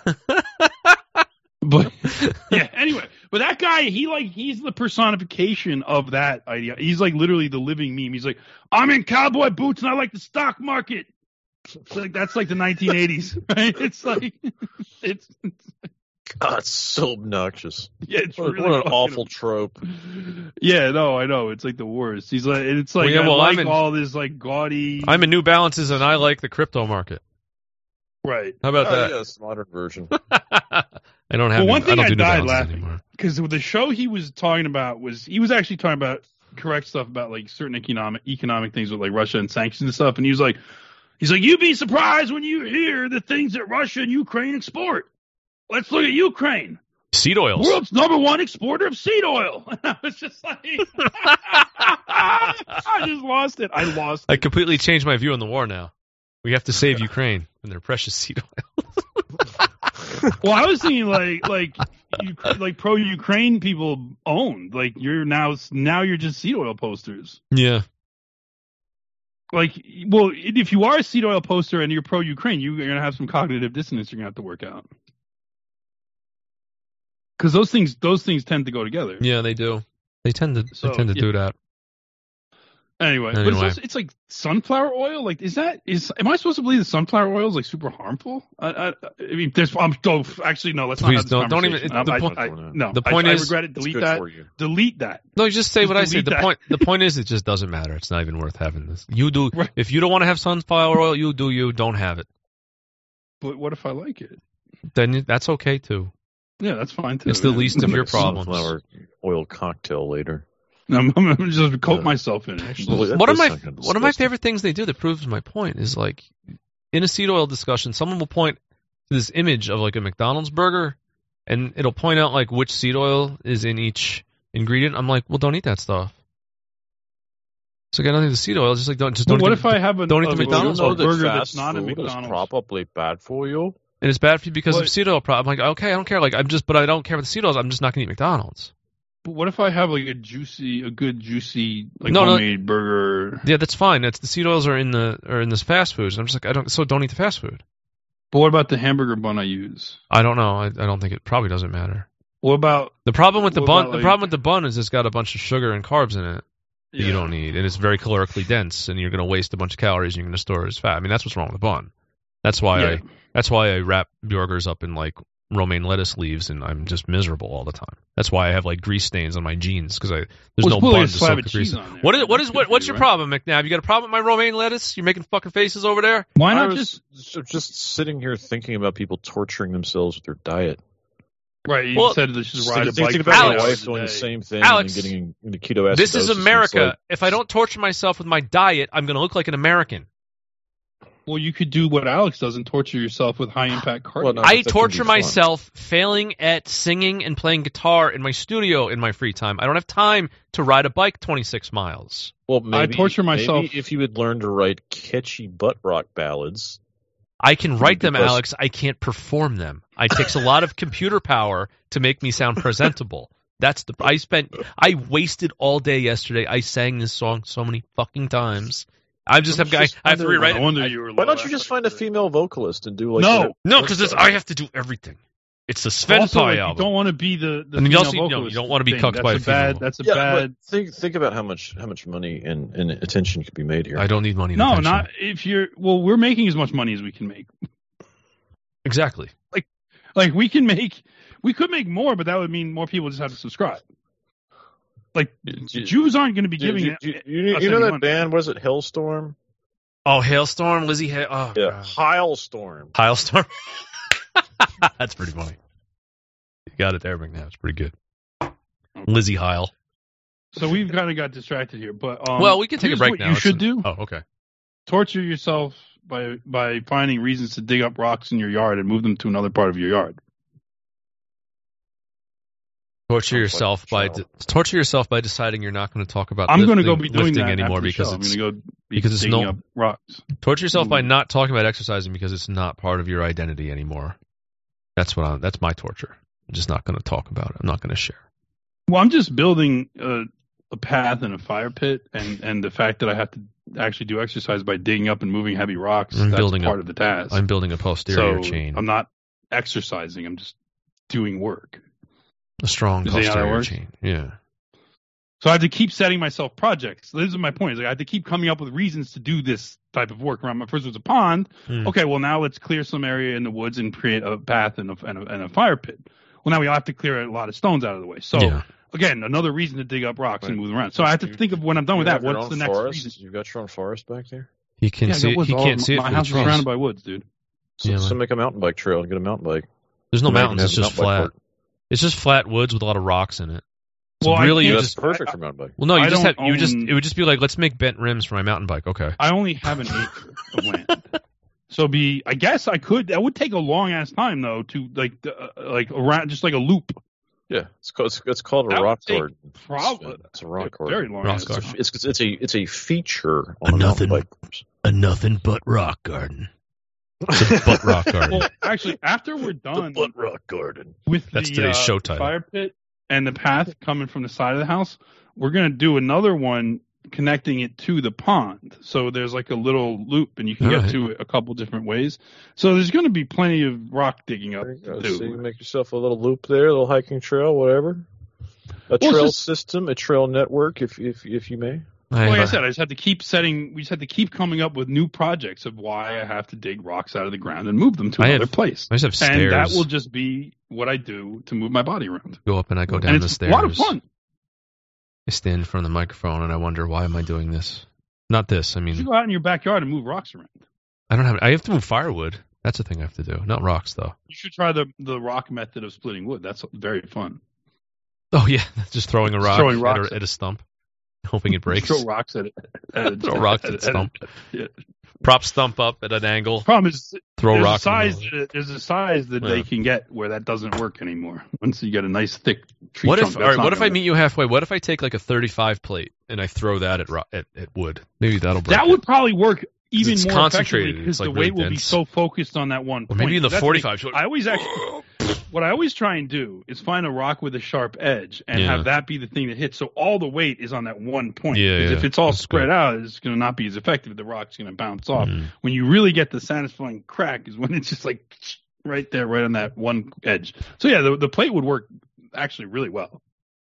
But anyway. But that guy, he's the personification of that idea. He's like literally the living meme. He's like, I'm in cowboy boots and I like the stock market. It's like that's like the 1980s, right? It's like it's God, it's so obnoxious. Yeah, it's what an awful trope. Yeah, no, I know. It's like the worst. He's like, it's like, all this like gaudy. I'm in New Balances and I like the crypto market. Right. How about that? Yes, modern version. I don't have. Well, one thing I died laughing anymore because the show he was talking about he was actually talking about correct stuff about like certain economic things with like Russia and sanctions and stuff, and he's like, you'd be surprised when you hear the things that Russia and Ukraine export. Let's look at Ukraine. Seed oils. World's #1 exporter of seed oil. And I was just like, I just lost it. I completely changed my view on the war now. We have to save Ukraine and their precious seed oils. Well, I was thinking like pro-Ukraine people owned. Like you're now you're just seed oil posters. Yeah. Like, well, if you are a seed oil poster and you're pro-Ukraine, you're going to have some cognitive dissonance you're going to have to work out. Because those things tend to go together. Yeah, they do. They tend to do that. Anyway. But it's like sunflower oil. Like, am I supposed to believe that sunflower oil is like super harmful? I mean, actually no. Let's not have this don't even. The point is, I regret it. Delete that. Delete that. No, you just say what I say. The point is, it just doesn't matter. It's not even worth having this. You do. Right. If you don't want to have sunflower oil, you don't have it. But what if I like it? Then that's okay too. Yeah, that's fine too. It's the least of your problems. Sunflower oil cocktail later. I'm going to just coat myself in it. Actually, one of my favorite things they do that proves my point is like in a seed oil discussion, someone will point to this image of like a McDonald's burger, and it'll point out like which seed oil is in each ingredient. I'm like, well, don't eat that stuff. So got nothing to do with seed oil. Just like don't. What if I have don't eat the McDonald's burger that's not a McDonald's? Is probably bad for you. And it's bad for you because of seed oil. I'm like, okay, I don't care. Like but I don't care about the seed oils. I'm just not going to eat McDonald's. But what if I have like a good juicy like homemade burger? Yeah, that's fine. The seed oils are in this fast food. I'm just like don't eat the fast food. But what about the hamburger bun I use? I don't know. I don't think it probably doesn't matter. What about the problem with the bun? The problem with the bun is it's got a bunch of sugar and carbs in it that you don't need, and it's very calorically dense, and you're going to waste a bunch of calories. And you're going to store it as fat. I mean, that's what's wrong with the bun. That's why I wrap burgers up in like romaine lettuce leaves, and I'm just miserable all the time. That's why I have like grease stains on my jeans because there's no bun to soak the grease. What's your problem, McNabb? You got a problem with my romaine lettuce? You're making fucking faces over there? Why not just sitting here thinking about people torturing themselves with their diet? Right, you said they should ride a bike. Think about your wife doing the same thing and getting into ketoacidosis. This is America. If I don't torture myself with my diet, I'm going to look like an American. Well, you could do what Alex does and torture yourself with high-impact cardio. Well, no, I torture myself failing at singing and playing guitar in my studio in my free time. I don't have time to ride a bike 26 miles. Well, maybe, I torture myself. Maybe if you would learn to write catchy butt rock ballads. I can write them, Alex. I can't perform them. It takes a lot of computer power to make me sound presentable. I wasted all day yesterday. I sang this song so many fucking times. I have to rewrite it. Why don't you just find a female vocalist and do like no, because I have to do everything. It's the Sven Pie album. You don't want to be the and you don't want to be cucked by a female. That's a bad. Think about how much money and attention could be made here. I don't need money. No, not if you're. Well, we're making as much money as we can make. Exactly. Like we could make more, but that would mean more people just have to subscribe. Like Jews aren't going to be giving. You know that band? Was it Hailstorm? Oh, Hailstorm, Lizzie. Oh, yeah, Hailstorm. Hailstorm. That's pretty funny. You got it there, McNabb. It's pretty good. Lizzie Heil. So we've kind of got distracted here, but well, we can take a break what now. You should do. Oh, okay. Torture yourself by finding reasons to dig up rocks in your yard and move them to another part of your yard. Torture yourself by deciding you're not going to talk about. I'm going to go be doing that anymore because it's going to go digging up rocks. Torture yourself by not talking about exercising because it's not part of your identity anymore. That's my torture. I'm just not going to talk about it. I'm not going to share. Well, I'm just building a path and a fire pit, and the fact that I have to actually do exercise by digging up and moving heavy rocks. That's part of the task. I'm building a posterior chain. I'm not exercising. I'm just doing work. A strong posterior chain. Yeah. So I have to keep setting myself projects. This is my point. I have to keep coming up with reasons to do this type of work. Around first it was a pond. Okay, well now let's clear some area in the woods and create a path and a fire pit. Well, now we have to clear a lot of stones out of the way. So again, another reason to dig up rocks and move them around. So I have to think of when I'm done with that. What's the next reason? You've got your own forest back there. He can't see it. My house is surrounded by woods, dude. So make a mountain bike trail and get a mountain bike. There's no mountains. It's just flat. It's just flat woods with a lot of rocks in it. So well, really, that's perfect for mountain bike. Well, no, it would just be like, let's make bent rims for my mountain bike. Okay. I only have an acre of land, so I guess I could. That would take a long ass time though to like around just like a loop. Yeah, it's called a rock garden. Probably it's a rock garden. Very long. Rock garden. It's a feature on a mountain bike. A nothing but rock garden. It's a butt rock garden. Well, actually, after we're done, the butt rock garden with that's today's show title. Fire pit and the path coming from the side of the house, we're gonna do another one connecting it to the pond. So there's like a little loop, and you can get to it a couple different ways. So there's going to be plenty of rock digging up to do. So you make yourself a little loop there, a little hiking trail, whatever. A trail system, a trail network, if you may. Like I said, we just have to keep coming up with new projects of why I have to dig rocks out of the ground and move them to another place. I just have stairs. And that will just be what I do to move my body around. Go up and I go down the stairs. It's a lot of fun. I stand in front of the microphone and I wonder, why am I doing this? Not this. I mean, you go out in your backyard and move rocks around. I have to move firewood. That's the thing I have to do. Not rocks, though. You should try the rock method of splitting wood. That's very fun. Oh, yeah. Just throwing a rock at a stump. Hoping it breaks. Throw rocks at it. Throw rocks at stump. Yeah. Prop stump up at an angle. Problem is, throw rocks. There's a size that they can get where that doesn't work anymore. Once you get a nice thick tree trunk. What if I meet you halfway? What if I take like a 35 plate and I throw that at wood? Maybe that'll break. That would probably work even more concentrated because like the weight will be so focused on that one point. Or maybe the 45. What I always try and do is find a rock with a sharp edge and have that be the thing that hits. So all the weight is on that one point. Because if it's all spread out, it's going to not be as effective. The rock's going to bounce off. When you really get the satisfying crack is when it's just like right there, right on that one edge. So yeah, the plate would work actually really well.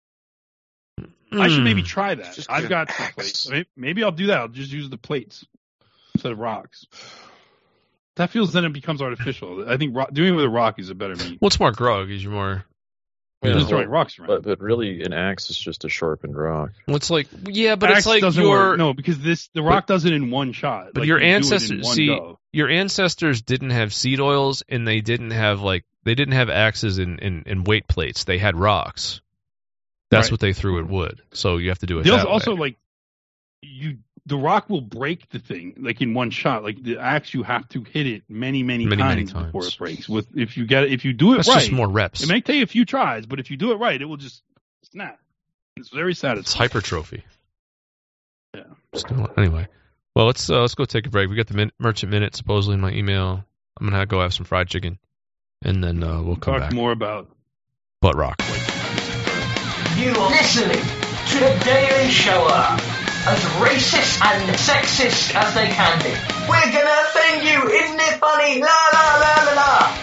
I should maybe try that. I've got some plates. Maybe I'll do that. I'll just use the plates instead of rocks. That feels then it becomes artificial. I think doing it with a rock is a better meat. Well, it's more grog. Is more. Just throwing rocks around. But really, an axe is just a sharpened rock. Well, it's like but axe it's like doesn't work. No, because the rock does it in one shot. But your ancestors your ancestors didn't have seed oils, and they didn't have axes in weight plates. They had rocks. That's what they threw at wood. So you have to do it. That also way. The rock will break the thing in one shot. Like the axe, you have to hit it many times before it breaks. If you do it That's right, just more reps. It may take a few tries, but if you do it right, it will just snap. It's very satisfying. It's hypertrophy. Yeah. Anyway, well, let's go take a break. We got the Merchant Minute supposedly in my email. I'm gonna go have some fried chicken, and then we'll come back. Talk more about butt rock. You are listening to the Daily Shower. As racist and sexist as they can be. We're gonna offend you, isn't it funny? La la la la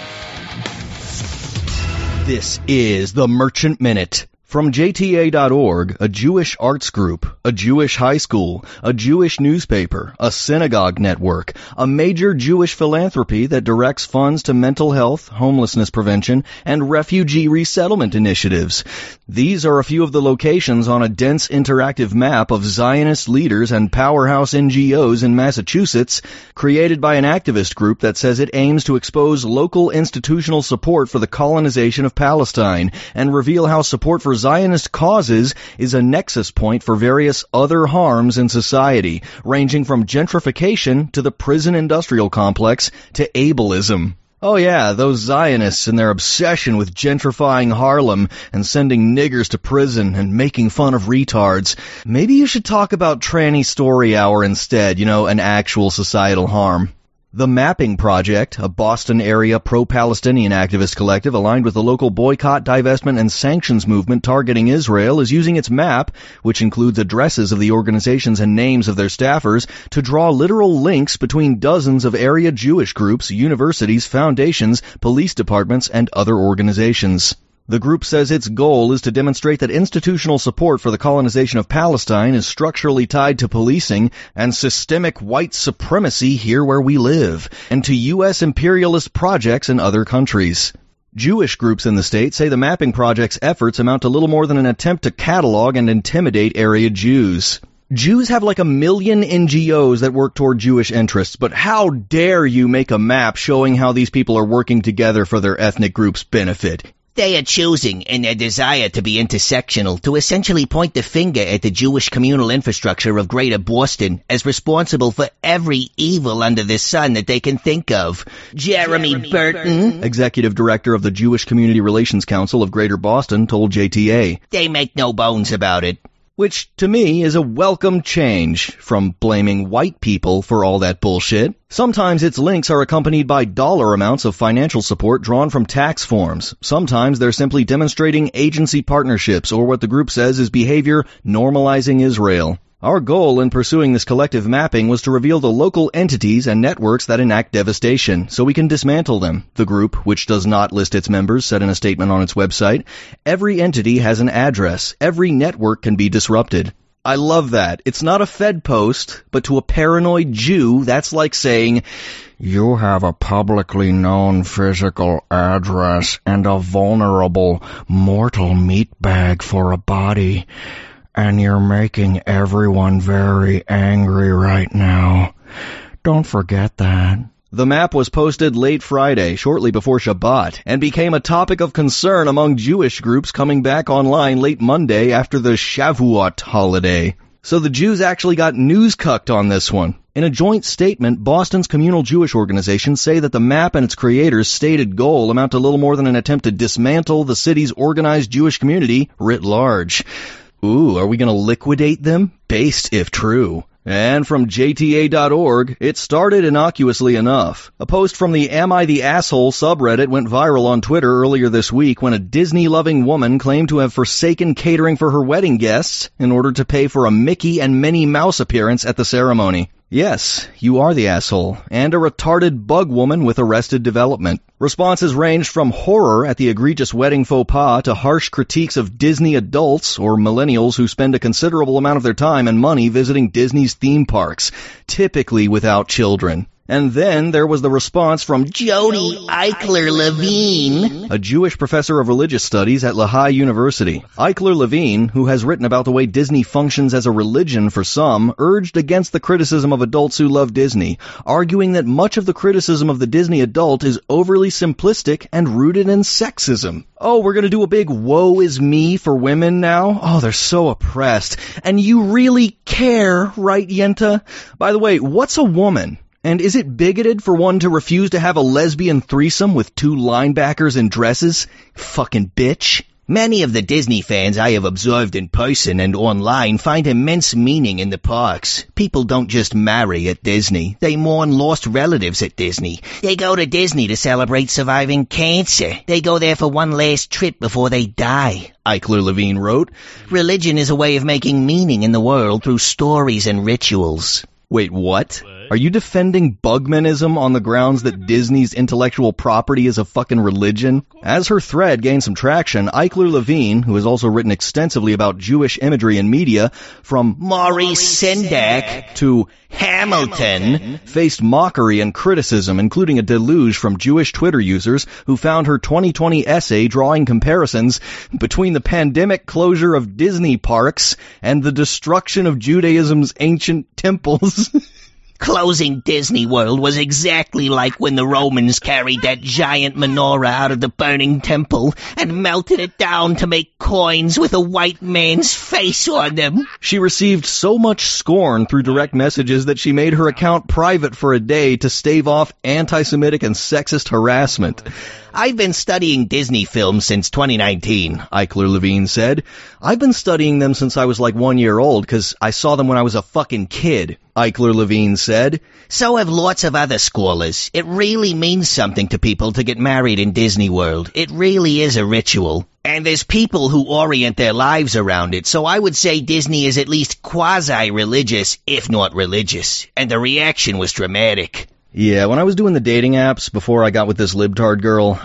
la. This is the Merchant Minute. From JTA.org, a Jewish arts group, a Jewish high school, a Jewish newspaper, a synagogue network, a major Jewish philanthropy that directs funds to mental health, homelessness prevention, and refugee resettlement initiatives. These are a few of the locations on a dense interactive map of Zionist leaders and powerhouse NGOs in Massachusetts, created by an activist group that says it aims to expose local institutional support for the colonization of Palestine and reveal how support for Zionist causes is a nexus point for various other harms in society, ranging from gentrification to the prison industrial complex to ableism. Oh yeah, those Zionists and their obsession with gentrifying Harlem and sending niggers to prison and making fun of retards. Maybe you should talk about Tranny Story Hour instead, an actual societal harm. The Mapping Project, a Boston-area pro-Palestinian activist collective aligned with the local boycott, divestment, and sanctions movement targeting Israel, is using its map, which includes addresses of the organizations and names of their staffers, to draw literal links between dozens of area Jewish groups, universities, foundations, police departments, and other organizations. The group says its goal is to demonstrate that institutional support for the colonization of Palestine is structurally tied to policing and systemic white supremacy here where we live, and to U.S. imperialist projects in other countries. Jewish groups in the state say the Mapping Project's efforts amount to little more than an attempt to catalog and intimidate area Jews. Jews have like 1 million NGOs that work toward Jewish interests, but how dare you make a map showing how these people are working together for their ethnic group's benefit? They are choosing, in their desire to be intersectional, to essentially point the finger at the Jewish communal infrastructure of Greater Boston as responsible for every evil under the sun that they can think of. Jeremy Burton, executive director of the Jewish Community Relations Council of Greater Boston, told JTA. They make no bones about it. Which, to me, is a welcome change from blaming white people for all that bullshit. Sometimes its links are accompanied by dollar amounts of financial support drawn from tax forms. Sometimes they're simply demonstrating agency partnerships or what the group says is behavior normalizing Israel. Our goal in pursuing this collective mapping was to reveal the local entities and networks that enact devastation, so we can dismantle them. The group, which does not list its members, said in a statement on its website, every entity has an address. Every network can be disrupted. I love that. It's not a Fed post, but to a paranoid Jew, that's like saying, you have a publicly known physical address and a vulnerable, mortal meat bag for a body. And you're making everyone very angry right now. Don't forget that. The map was posted late Friday, shortly before Shabbat, and became a topic of concern among Jewish groups coming back online late Monday after the Shavuot holiday. So the Jews actually got news cucked on this one. In a joint statement, Boston's communal Jewish organizations say that the map and its creators' stated goal amount to little more than an attempt to dismantle the city's organized Jewish community writ large. Ooh, are we going to liquidate them? Based if true. And from JTA.org, it started innocuously enough. A post from the Am I the Asshole subreddit went viral on Twitter earlier this week when a Disney-loving woman claimed to have forsaken catering for her wedding guests in order to pay for a Mickey and Minnie Mouse appearance at the ceremony. Yes, you are the asshole, and a retarded bug woman with Arrested Development. Responses ranged from horror at the egregious wedding faux pas to harsh critiques of Disney adults or millennials who spend a considerable amount of their time and money visiting Disney's theme parks, typically without children. And then there was the response from Jody Eichler Levine, a Jewish professor of religious studies at Lehigh University. Eichler Levine, who has written about the way Disney functions as a religion for some, urged against the criticism of adults who love Disney, arguing that much of the criticism of the Disney adult is overly simplistic and rooted in sexism. Oh, we're gonna do a big woe is me for women now? Oh, they're so oppressed. And you really care, right, Yenta? By the way, what's a woman? And is it bigoted for one to refuse to have a lesbian threesome with 2 linebackers in dresses? Fucking bitch. Many of the Disney fans I have observed in person and online find immense meaning in the parks. People don't just marry at Disney. They mourn lost relatives at Disney. They go to Disney to celebrate surviving cancer. They go there for one last trip before they die. Eichler Levine wrote, Religion is a way of making meaning in the world through stories and rituals. Wait, what? Are you defending Bugmanism on the grounds that Disney's intellectual property is a fucking religion? As her thread gained some traction, Eichler Levine, who has also written extensively about Jewish imagery in media, from Maurice Sendak to Hamilton, faced mockery and criticism, including a deluge from Jewish Twitter users who found her 2020 essay drawing comparisons between the pandemic closure of Disney parks and the destruction of Judaism's ancient temples. Closing Disney World was exactly like when the Romans carried that giant menorah out of the burning temple and melted it down to make coins with a white man's face on them. She received so much scorn through direct messages that she made her account private for a day to stave off anti-Semitic and sexist harassment. I've been studying Disney films since 2019, Eichler Levine said. I've been studying them since I was like 1 year old because I saw them when I was a fucking kid, Eichler Levine said. So have lots of other scholars. It really means something to people to get married in Disney World. It really is a ritual. And there's people who orient their lives around it, so I would say Disney is at least quasi-religious, if not religious. And the reaction was dramatic. Yeah, when I was doing the dating apps before I got with this libtard girl,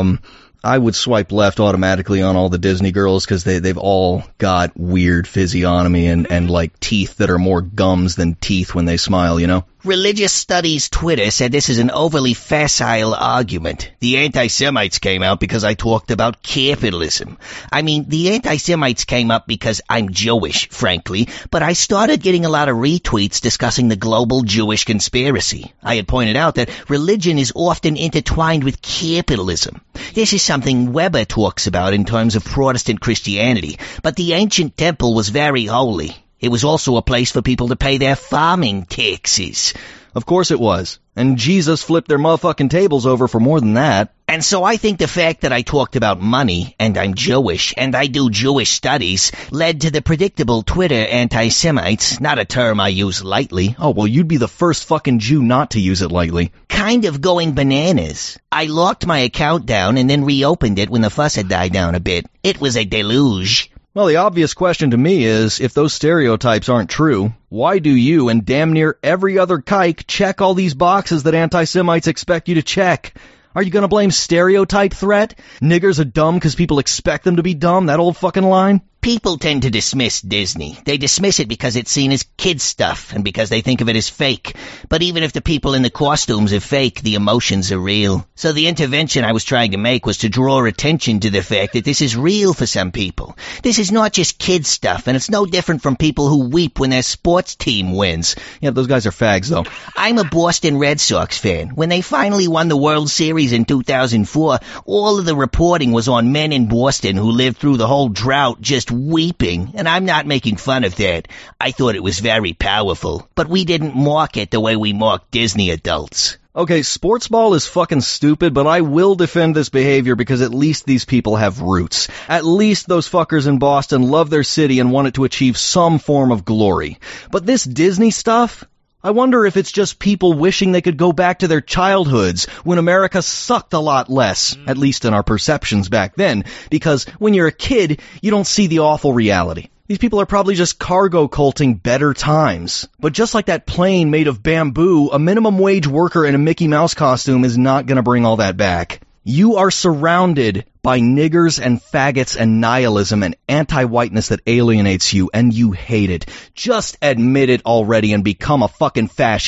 I would swipe left automatically on all the Disney girls because they've all got weird physiognomy and like teeth that are more gums than teeth when they smile, you know? Religious Studies Twitter said this is an overly facile argument. The anti-Semites came out because I talked about capitalism. I mean, the anti-Semites came up because I'm Jewish, frankly, but I started getting a lot of retweets discussing the global Jewish conspiracy. I had pointed out that religion is often intertwined with capitalism. This is something Weber talks about in terms of Protestant Christianity, but the ancient temple was very holy. It was also a place for people to pay their farming taxes. Of course it was. And Jesus flipped their motherfucking tables over for more than that. And so I think the fact that I talked about money, and I'm Jewish, and I do Jewish studies, led to the predictable Twitter anti-Semites, not a term I use lightly. Oh, well, you'd be the first fucking Jew not to use it lightly. Kind of going bananas. I locked my account down and then reopened it when the fuss had died down a bit. It was a deluge. Well, the obvious question to me is, if those stereotypes aren't true, why do you and damn near every other kike check all these boxes that anti-Semites expect you to check? Are you gonna blame stereotype threat? Niggers are dumb because people expect them to be dumb, that old fucking line? People tend to dismiss Disney. They dismiss it because it's seen as kid stuff and because they think of it as fake. But even if the people in the costumes are fake, the emotions are real. So the intervention I was trying to make was to draw attention to the fact that this is real for some people. This is not just kid stuff, and it's no different from people who weep when their sports team wins. Yeah, those guys are fags, though. I'm a Boston Red Sox fan. When they finally won the World Series in 2004, all of the reporting was on men in Boston who lived through the whole drought just weeping, and I'm not making fun of that. I thought it was very powerful, but we didn't mock it the way we mock Disney adults. Okay, sports ball is fucking stupid, but I will defend this behavior because at least these people have roots. At least those fuckers in Boston love their city and want it to achieve some form of glory. But this Disney stuff? I wonder if it's just people wishing they could go back to their childhoods when America sucked a lot less, at least in our perceptions back then, because when you're a kid, you don't see the awful reality. These people are probably just cargo culting better times. But just like that plane made of bamboo, a minimum wage worker in a Mickey Mouse costume is not going to bring all that back. You are surrounded by niggers and faggots and nihilism and anti-whiteness that alienates you, and you hate it. Just admit it already and become a fucking fascist.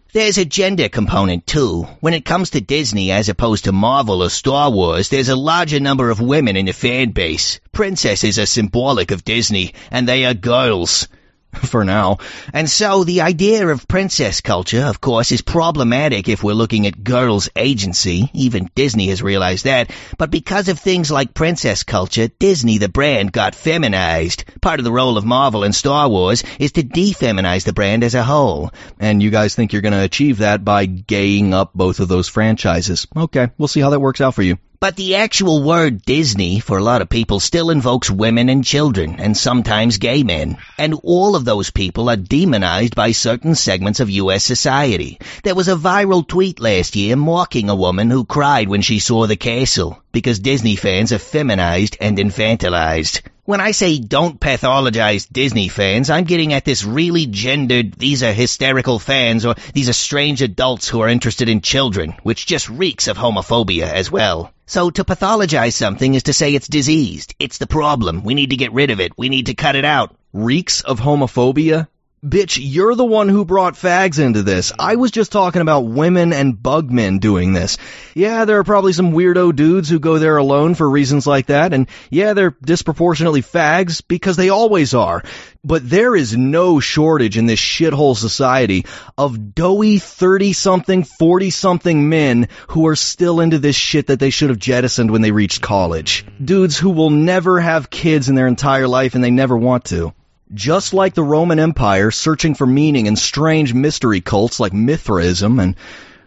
There's a gender component, too. When it comes to Disney as opposed to Marvel or Star Wars, there's a larger number of women in the fan base. Princesses are symbolic of Disney, and they are girls. For now. And so the idea of princess culture, of course, is problematic if we're looking at girls' agency. Even Disney has realized that. But because of things like princess culture, Disney, the brand, got feminized. Part of the role of Marvel and Star Wars is to defeminize the brand as a whole. And you guys think you're going to achieve that by gaying up both of those franchises. Okay, we'll see how that works out for you. But the actual word Disney, for a lot of people, still invokes women and children, and sometimes gay men. And all of those people are demonized by certain segments of U.S. society. There was a viral tweet last year mocking a woman who cried when she saw the castle, because Disney fans are feminized and infantilized. When I say don't pathologize Disney fans, I'm getting at this really gendered, these are hysterical fans, or these are strange adults who are interested in children, which just reeks of homophobia as well. So to pathologize something is to say it's diseased. It's the problem. We need to get rid of it. We need to cut it out. Reeks of homophobia? Bitch, you're the one who brought fags into this. I was just talking about women and bugmen doing this. Yeah, there are probably some weirdo dudes who go there alone for reasons like that, and yeah, they're disproportionately fags, because they always are. But there is no shortage in this shithole society of doughy 30-something, 40-something men who are still into this shit that they should have jettisoned when they reached college. Dudes who will never have kids in their entire life and they never want to. Just like the Roman Empire searching for meaning in strange mystery cults like Mithraism and,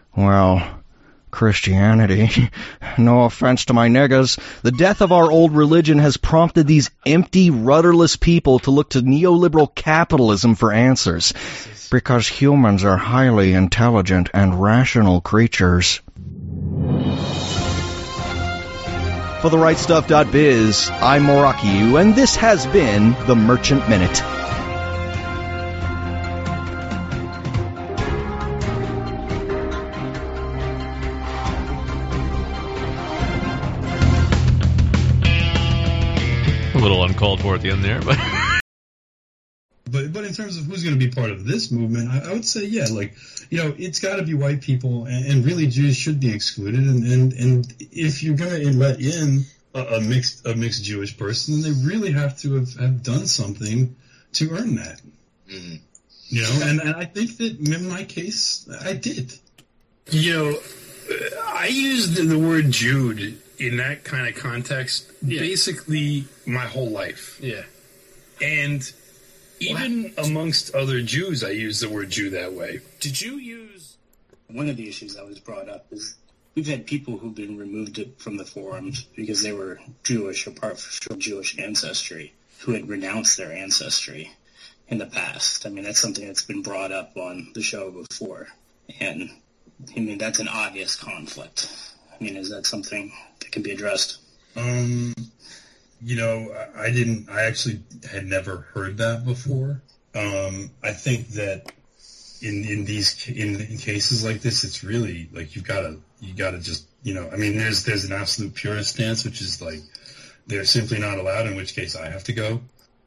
well, Christianity. No offense to my niggas. The death of our old religion has prompted these empty, rudderless people to look to neoliberal capitalism for answers. Because humans are highly intelligent and rational creatures. For TheRightStuff.biz, I'm Morocco, and this has been The Merchant Minute. A little uncalled for at the end there, but... But in terms of who's going to be part of this movement, I would say, yeah, like, you know, it's got to be white people, and really Jews should be excluded. And if you're going to let in a mixed Jewish person, then they really have to have done something to earn that. Mm-hmm. You know, and I think that in my case, I did. You know, I used the word Jude in that kind of context basically my whole life. Yeah. And even amongst other Jews, I use the word Jew that way. Did you use... One of the issues that was brought up is we've had people who've been removed from the forums because they were Jewish or part of Jewish ancestry who had renounced their ancestry in the past. I mean, that's something that's been brought up on the show before. And, I mean, that's an obvious conflict. I mean, is that something that can be addressed? You know, I actually had never heard that before. I think that in cases like this, it's really like you gotta just, you know, I mean, there's an absolute purist stance, which is like, they're simply not allowed, in which case I have to go.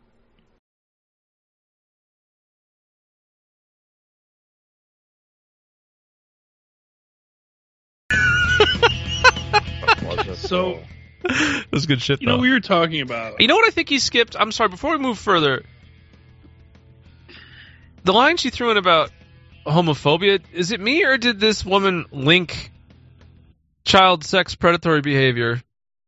So... That's good shit, though. You know, we were talking about... You know what I think he skipped? I'm sorry, before we move further, the line she threw in about homophobia, is it me, or did this woman link child sex predatory behavior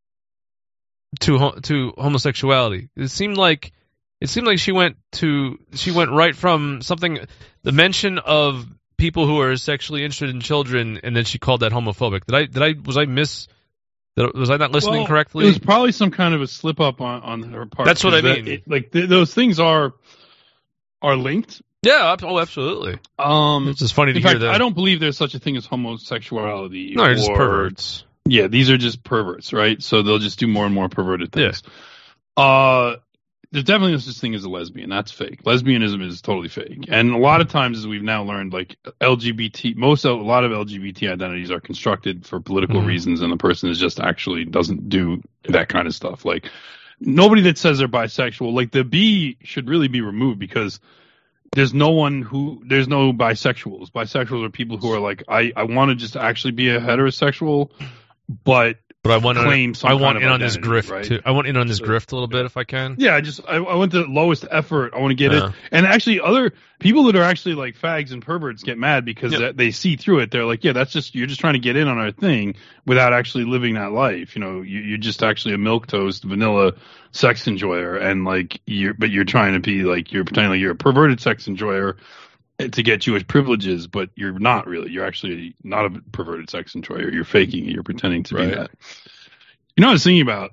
to homosexuality? It seemed like she went right from something, the mention of people who are sexually interested in children, and then she called that homophobic. Was I not listening correctly? It was probably some kind of a slip up on her part. That's what I mean. Those things are linked. Yeah, absolutely. It's just funny to hear that. I don't believe there's such a thing as homosexuality. No, they're just perverts. Yeah, these are just perverts, right? So they'll just do more and more perverted things. Yeah. There's definitely no such thing as a lesbian. That's fake. Lesbianism is totally fake. And a lot of times, as we've now learned, like a lot of LGBT identities are constructed for political reasons, and the person is just actually doesn't do that kind of stuff. Like, nobody that says they're bisexual, like the B should really be removed, because there's no bisexuals. Bisexuals are people who are like, I want to just actually be a heterosexual, but I want claim I want in on this grift, right? Too. I want in on this grift a little bit if I can. Yeah, I want the lowest effort. I want to get it. And actually, other people that are actually like fags and perverts get mad because they see through it. They're like, yeah, you're just trying to get in on our thing without actually living that life. You know, you're just actually a milquetoast vanilla sex enjoyer, and like you're trying to be like, you're pretending like you're a perverted sex enjoyer to get Jewish privileges, but you're not really. You're actually not a perverted sex enjoyer. You're faking it. You're pretending to be that. You know what I was thinking about?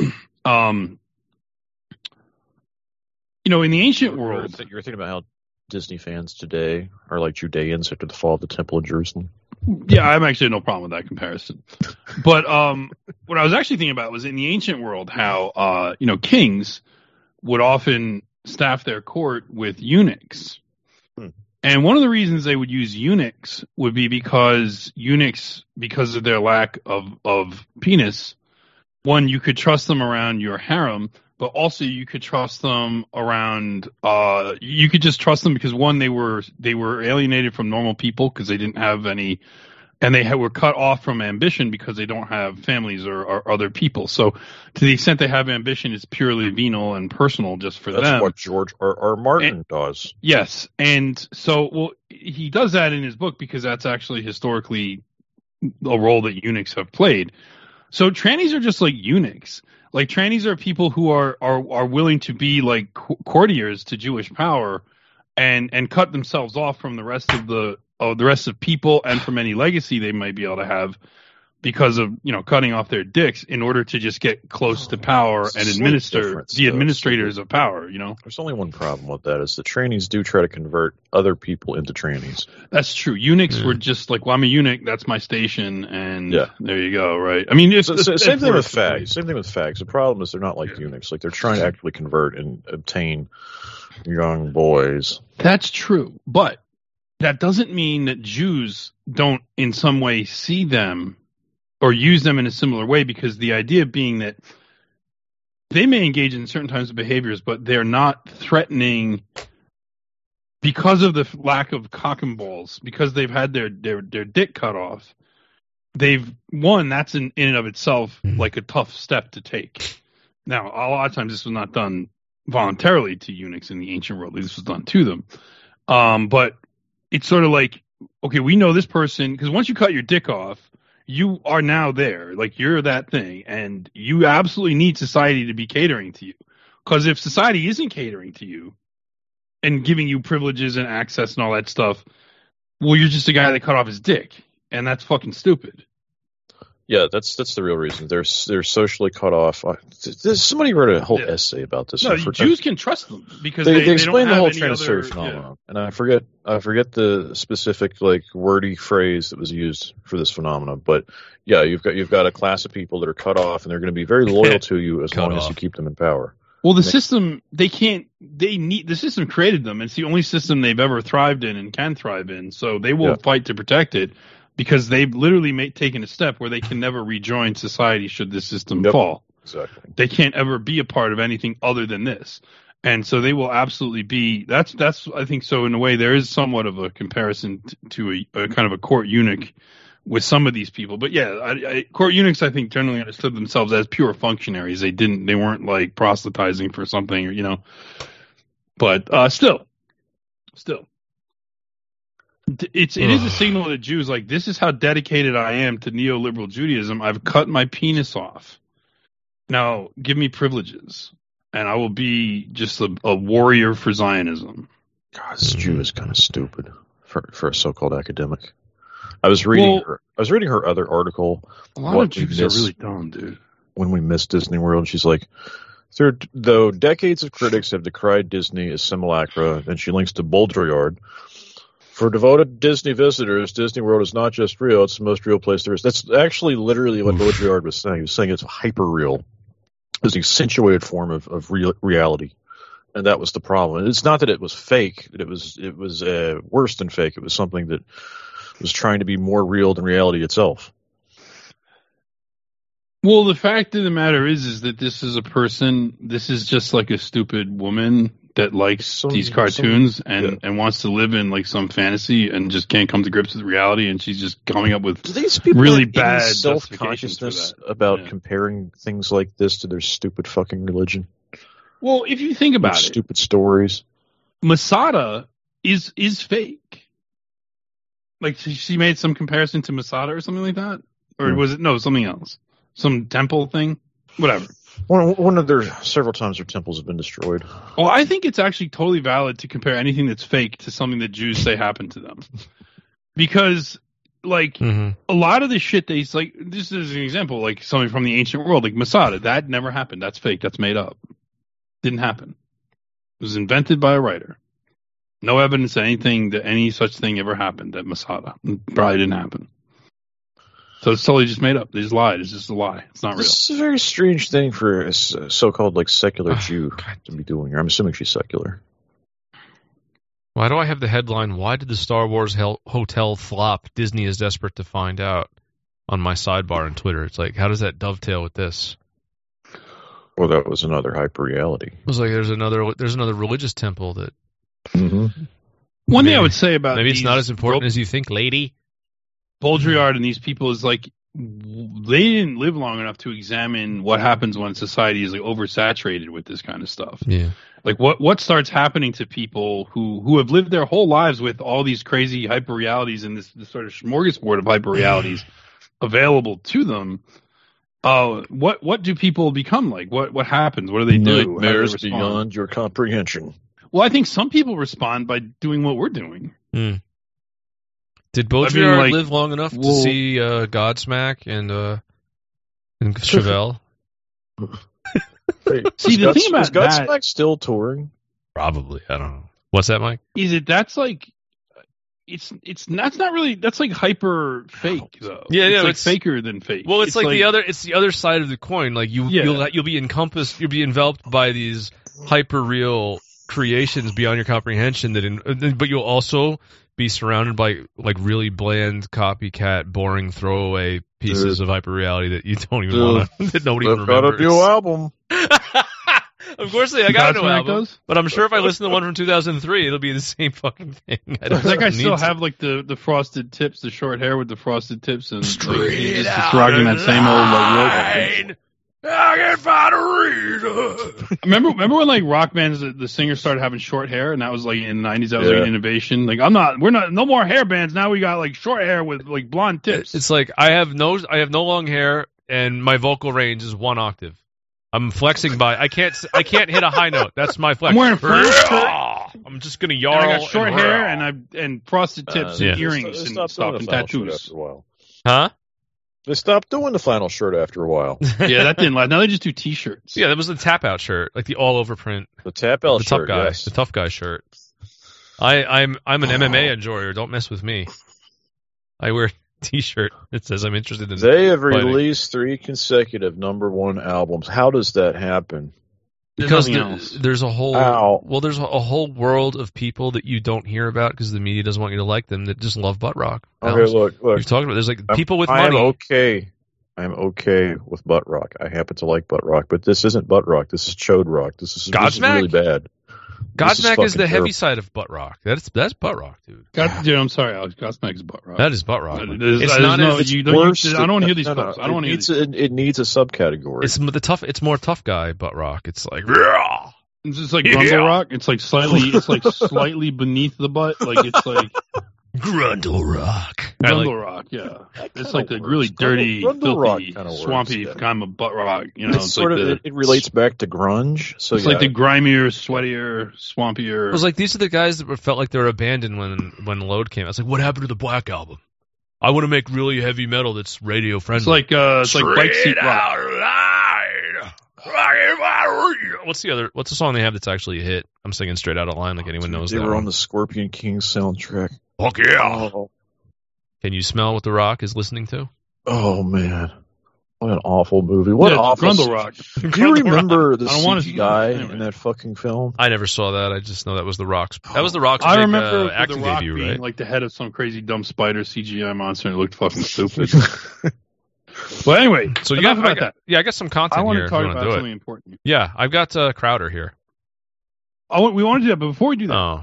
In the ancient world... You're thinking about how Disney fans today are like Judeans after the fall of the Temple of Jerusalem? Yeah, I have actually no problem with that comparison. But what I was actually thinking about was in the ancient world how, kings would often staff their court with eunuchs. And one of the reasons they would use eunuchs would be because eunuchs, because of their lack of penis, one, you could trust them around your harem, but also you could trust them around, you could just trust them because one, they were alienated from normal people because they didn't have any, and they were cut off from ambition because they don't have families or other people. So to the extent they have ambition, it's purely venal and personal just for them. That's what George R. Martin does. Yes. And so, he does that in his book because that's actually historically a role that eunuchs have played. So trannies are just like eunuchs. Like trannies are people who are willing to be like courtiers to Jewish power and cut themselves off from the rest of people and from any legacy they might be able to have because of, cutting off their dicks in order to just get close to power and administer the administrators of power, There's only one problem with that is the trannies do try to convert other people into trannies. That's true. Eunuchs were just like, well, I'm a eunuch, that's my station, and there you go, right? I mean, same thing with fags. Same thing with fags. The problem is they're not like eunuchs. Like they're trying to actually convert and obtain young boys. That's true, but that doesn't mean that Jews don't in some way see them or use them in a similar way, because the idea being that they may engage in certain types of behaviors, but they're not threatening because of the lack of cock and balls, because they've had their dick cut off. That's in and of itself like a tough step to take. Now, a lot of times this was not done voluntarily to eunuchs in the ancient world. This was done to them. But it's sort of like, okay, we know this person, because once you cut your dick off, you are now there. Like, you're that thing, and you absolutely need society to be catering to you. Because if society isn't catering to you and giving you privileges and access and all that stuff, well, you're just a guy that cut off his dick, and that's fucking stupid. Yeah, that's the real reason. They're socially cut off. Somebody wrote a whole essay about this. No, Jews can trust them because they explain the whole transgender phenomenon, and I forget the specific like wordy phrase that was used for this phenomenon. But yeah, you've got a class of people that are cut off, and they're going to be very loyal to you as long as you keep them in power. Well, the system the system created them. It's the only system they've ever thrived in and can thrive in. So they will fight to protect it. Because they've literally taken a step where they can never rejoin society should this system fall. Exactly. They can't ever be a part of anything other than this. And so they will absolutely be, that's I think so in a way there is somewhat of a comparison to a kind of a court eunuch with some of these people. But yeah, court eunuchs I think generally understood themselves as pure functionaries. They weren't like proselytizing for something, But still. It is a signal to Jews, like, this is how dedicated I am to neoliberal Judaism. I've cut my penis off. Now, give me privileges, and I will be just a warrior for Zionism. God, this Jew is kind of stupid for a so-called academic. I was reading her other article. A lot of Jews are really dumb, dude. When we missed Disney World, she's like, though decades of critics have decried Disney as simulacra, and she links to Baudrillard. For devoted Disney visitors, Disney World is not just real, it's the most real place there is. That's actually literally what Baudrillard was saying. He was saying it's hyper-real. It's an accentuated form of reality. And that was the problem. And it's not that it was fake, that it was worse than fake. It was something that was trying to be more real than reality itself. Well, the fact of the matter is that this is a person, this is just like a stupid woman that likes these cartoons and wants to live in like some fantasy and just can't come to grips with reality, and she's just coming up with really bad self-consciousness about comparing things like this to their stupid fucking religion. Well, if you think about it, stupid stories. Masada is fake. Like she made some comparison to Masada or something like that, or was it something else, some temple thing, whatever. One of their several times their temples have been destroyed. Well, I think it's actually totally valid to compare anything that's fake to something that Jews say happened to them, because like a lot of the shit this is an example, like something from the ancient world, like Masada, that never happened. That's fake. That's made up. Didn't happen. It was invented by a writer. No evidence that any such thing ever happened at Masada. Probably didn't happen. So it's totally just made up. They just lied. It's just a lie. It's not real. It's a very strange thing for a so-called like secular Jew to be doing here. I'm assuming she's secular. Why do I have the headline, "Why did the Star Wars hotel flop? Disney is desperate to find out," on my sidebar on Twitter? It's like, how does that dovetail with this? Well, that was another hyper-reality. It was like there's another religious temple that... One thing I would say about maybe it's not as important as you think, lady. Baudrillard and these people is like, they didn't live long enough to examine what happens when society is like oversaturated with this kind of stuff. Yeah. Like what starts happening to people who have lived their whole lives with all these crazy hyper realities and this sort of smorgasbord of hyper realities available to them. What do people become like? What happens? What do they do? Nightmares beyond your comprehension. Well, I think some people respond by doing what we're doing. Did Baudrillard live long enough to see Godsmack and Chevelle? See, the thing about Godsmack still touring? Probably. I don't know. What's that, Mike? That's like that's not really, that's like hyper fake though. Yeah, it's faker than fake. Well, it's like the other side of the coin. Like you'll be enveloped by these hyper real creations beyond your comprehension but you'll also be surrounded by like really bland, copycat, boring, throwaway pieces of hyper reality that you don't even want to, that nobody even remembers. Got a new album. Of course, I got a new album, but I'm sure if I listen to one from 2003, it'll be the same fucking thing. I still have like the frosted tips, the short hair with the frosted tips, and straight just rocking that same old like I can't find a reason. Remember when like rock bands, the singers started having short hair, and that was like in the 90s. That was like an innovation. Like no more hair bands. Now we got like short hair with like blonde tips. It's like I have no long hair, and my vocal range is 1 octave. I'm flexing by. I can't hit a high note. That's my flex. I'm wearing flannel shirt. I'm just gonna yarl. And I got short hair and frosted tips and earrings and stuff and tattoos. After a while. Huh? They stopped doing the flannel shirt after a while. Yeah, that didn't last. Now they just do T-shirts. Yeah, that was the tap-out shirt, like the all-over print. The tap-out shirt, tough guy, yes. The tough guy shirt. I'm an MMA enjoyer. Don't mess with me. I wear a T-shirt that says I'm interested in. They have released 3 consecutive #1 albums. How does that happen? Because there's a whole there's a whole world of people that you don't hear about because the media doesn't want you to like them that just love butt rock. Okay, look. You've talked about there's like people with money. I'm okay with butt rock. I happen to like butt rock, but this isn't butt rock. This is chode rock. This is really bad. Godsmack is the heavy side of butt rock. That's butt rock, dude. I'm sorry, Alex. Godsmack is butt rock. That is butt rock. It's not as I don't want to hear these clips. I don't want to hear these. It needs a subcategory. It's more tough guy butt rock. It's like it's just like Grundle rock. It's like slightly beneath the butt. Like it's like Grundle rock. Grundle rock, yeah. It's like the really dirty, filthy, swampy kind of butt rock. You know, it's sort of it relates back to grunge. So it's like the grimier, sweatier, swampier. It was like these are the guys that felt like they were abandoned when Load came. I was like, what happened to the Black Album? I want to make really heavy metal that's radio friendly. It's like bike seat rock. What's the song they have that's actually a hit? I'm singing Straight Out of Line like anyone knows that. They were on the Scorpion King soundtrack. Fuck yeah! Oh. Can you smell what The Rock is listening to? Oh man, what an awful movie! What an awful Grundle rock. Do you remember the CGI in that fucking film? I never saw that. I just know that was The Rock's. That was The Rock's big acting The Rock debut, being right? Like the head of some crazy dumb spider CGI monster, and it looked fucking stupid. Well, anyway, so I got some content here. I want to talk about something important. Yeah, I've got Crowder here. We want to do that, but before we do that,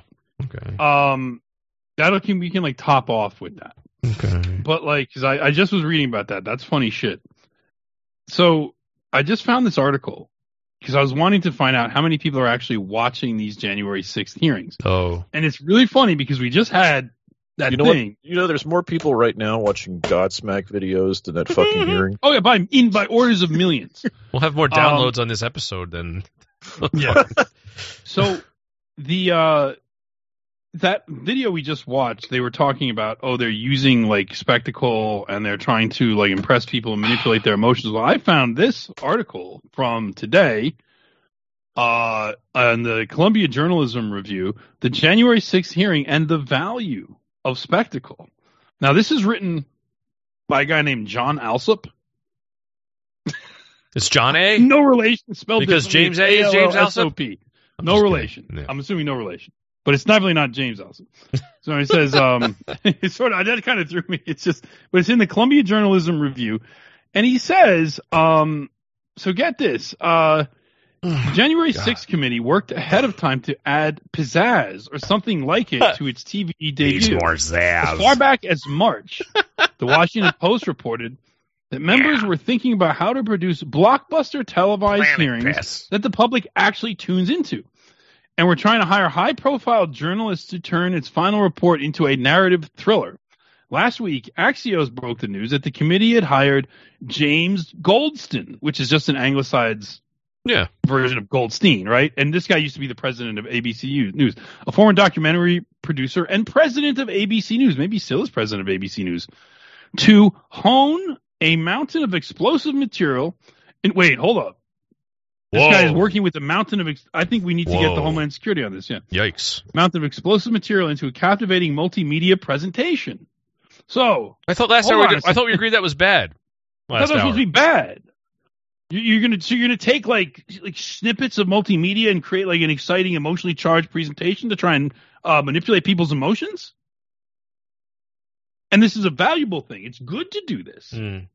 okay. We can like top off with that. Okay. But like, because I just was reading about that. That's funny shit. So I just found this article because I was wanting to find out how many people are actually watching these January 6th hearings. Oh. And it's really funny because we just had that thing. There's more people right now watching Godsmack videos than that fucking hearing. Oh yeah, by orders of millions. We'll have more downloads on this episode than. Yeah. So the that video we just watched, they were talking about, they're using like spectacle and they're trying to like impress people and manipulate their emotions. Well, I found this article from today on the Columbia Journalism Review, the January 6th hearing and the value of spectacle. Now, this is written by a guy named John Alsop. It's John A? No relation. Spelled because James A is James Alsop? No relation. Yeah. I'm assuming no relation. But it's definitely not James Alsop. So he says, it's sort of, that kind of threw me. It's just, but it's in the Columbia Journalism Review. And he says, so get this, January 6th committee worked ahead of time to add pizzazz or something like it to its TV debut. More zazz. As far back as March, the Washington Post reported that members were thinking about how to produce blockbuster televised hearings that the public actually tunes into. And we're trying to hire high-profile journalists to turn its final report into a narrative thriller. Last week, Axios broke the news that the committee had hired James Goldston, which is just an anglicized version of Goldstein, right? And this guy used to be the president of ABC News, a former documentary producer and president of ABC News, maybe still is president of ABC News, to hone a mountain of explosive material. And wait, hold up. This guy is working with a mountain of. I think we need to get the Homeland Security on this. Yeah. Yikes! Mountain of explosive material into a captivating multimedia presentation. So I thought last hour. I thought we agreed that was bad. I thought that was supposed to be bad. You're gonna take like snippets of multimedia and create like an exciting, emotionally charged presentation to try and manipulate people's emotions. And this is a valuable thing. It's good to do this.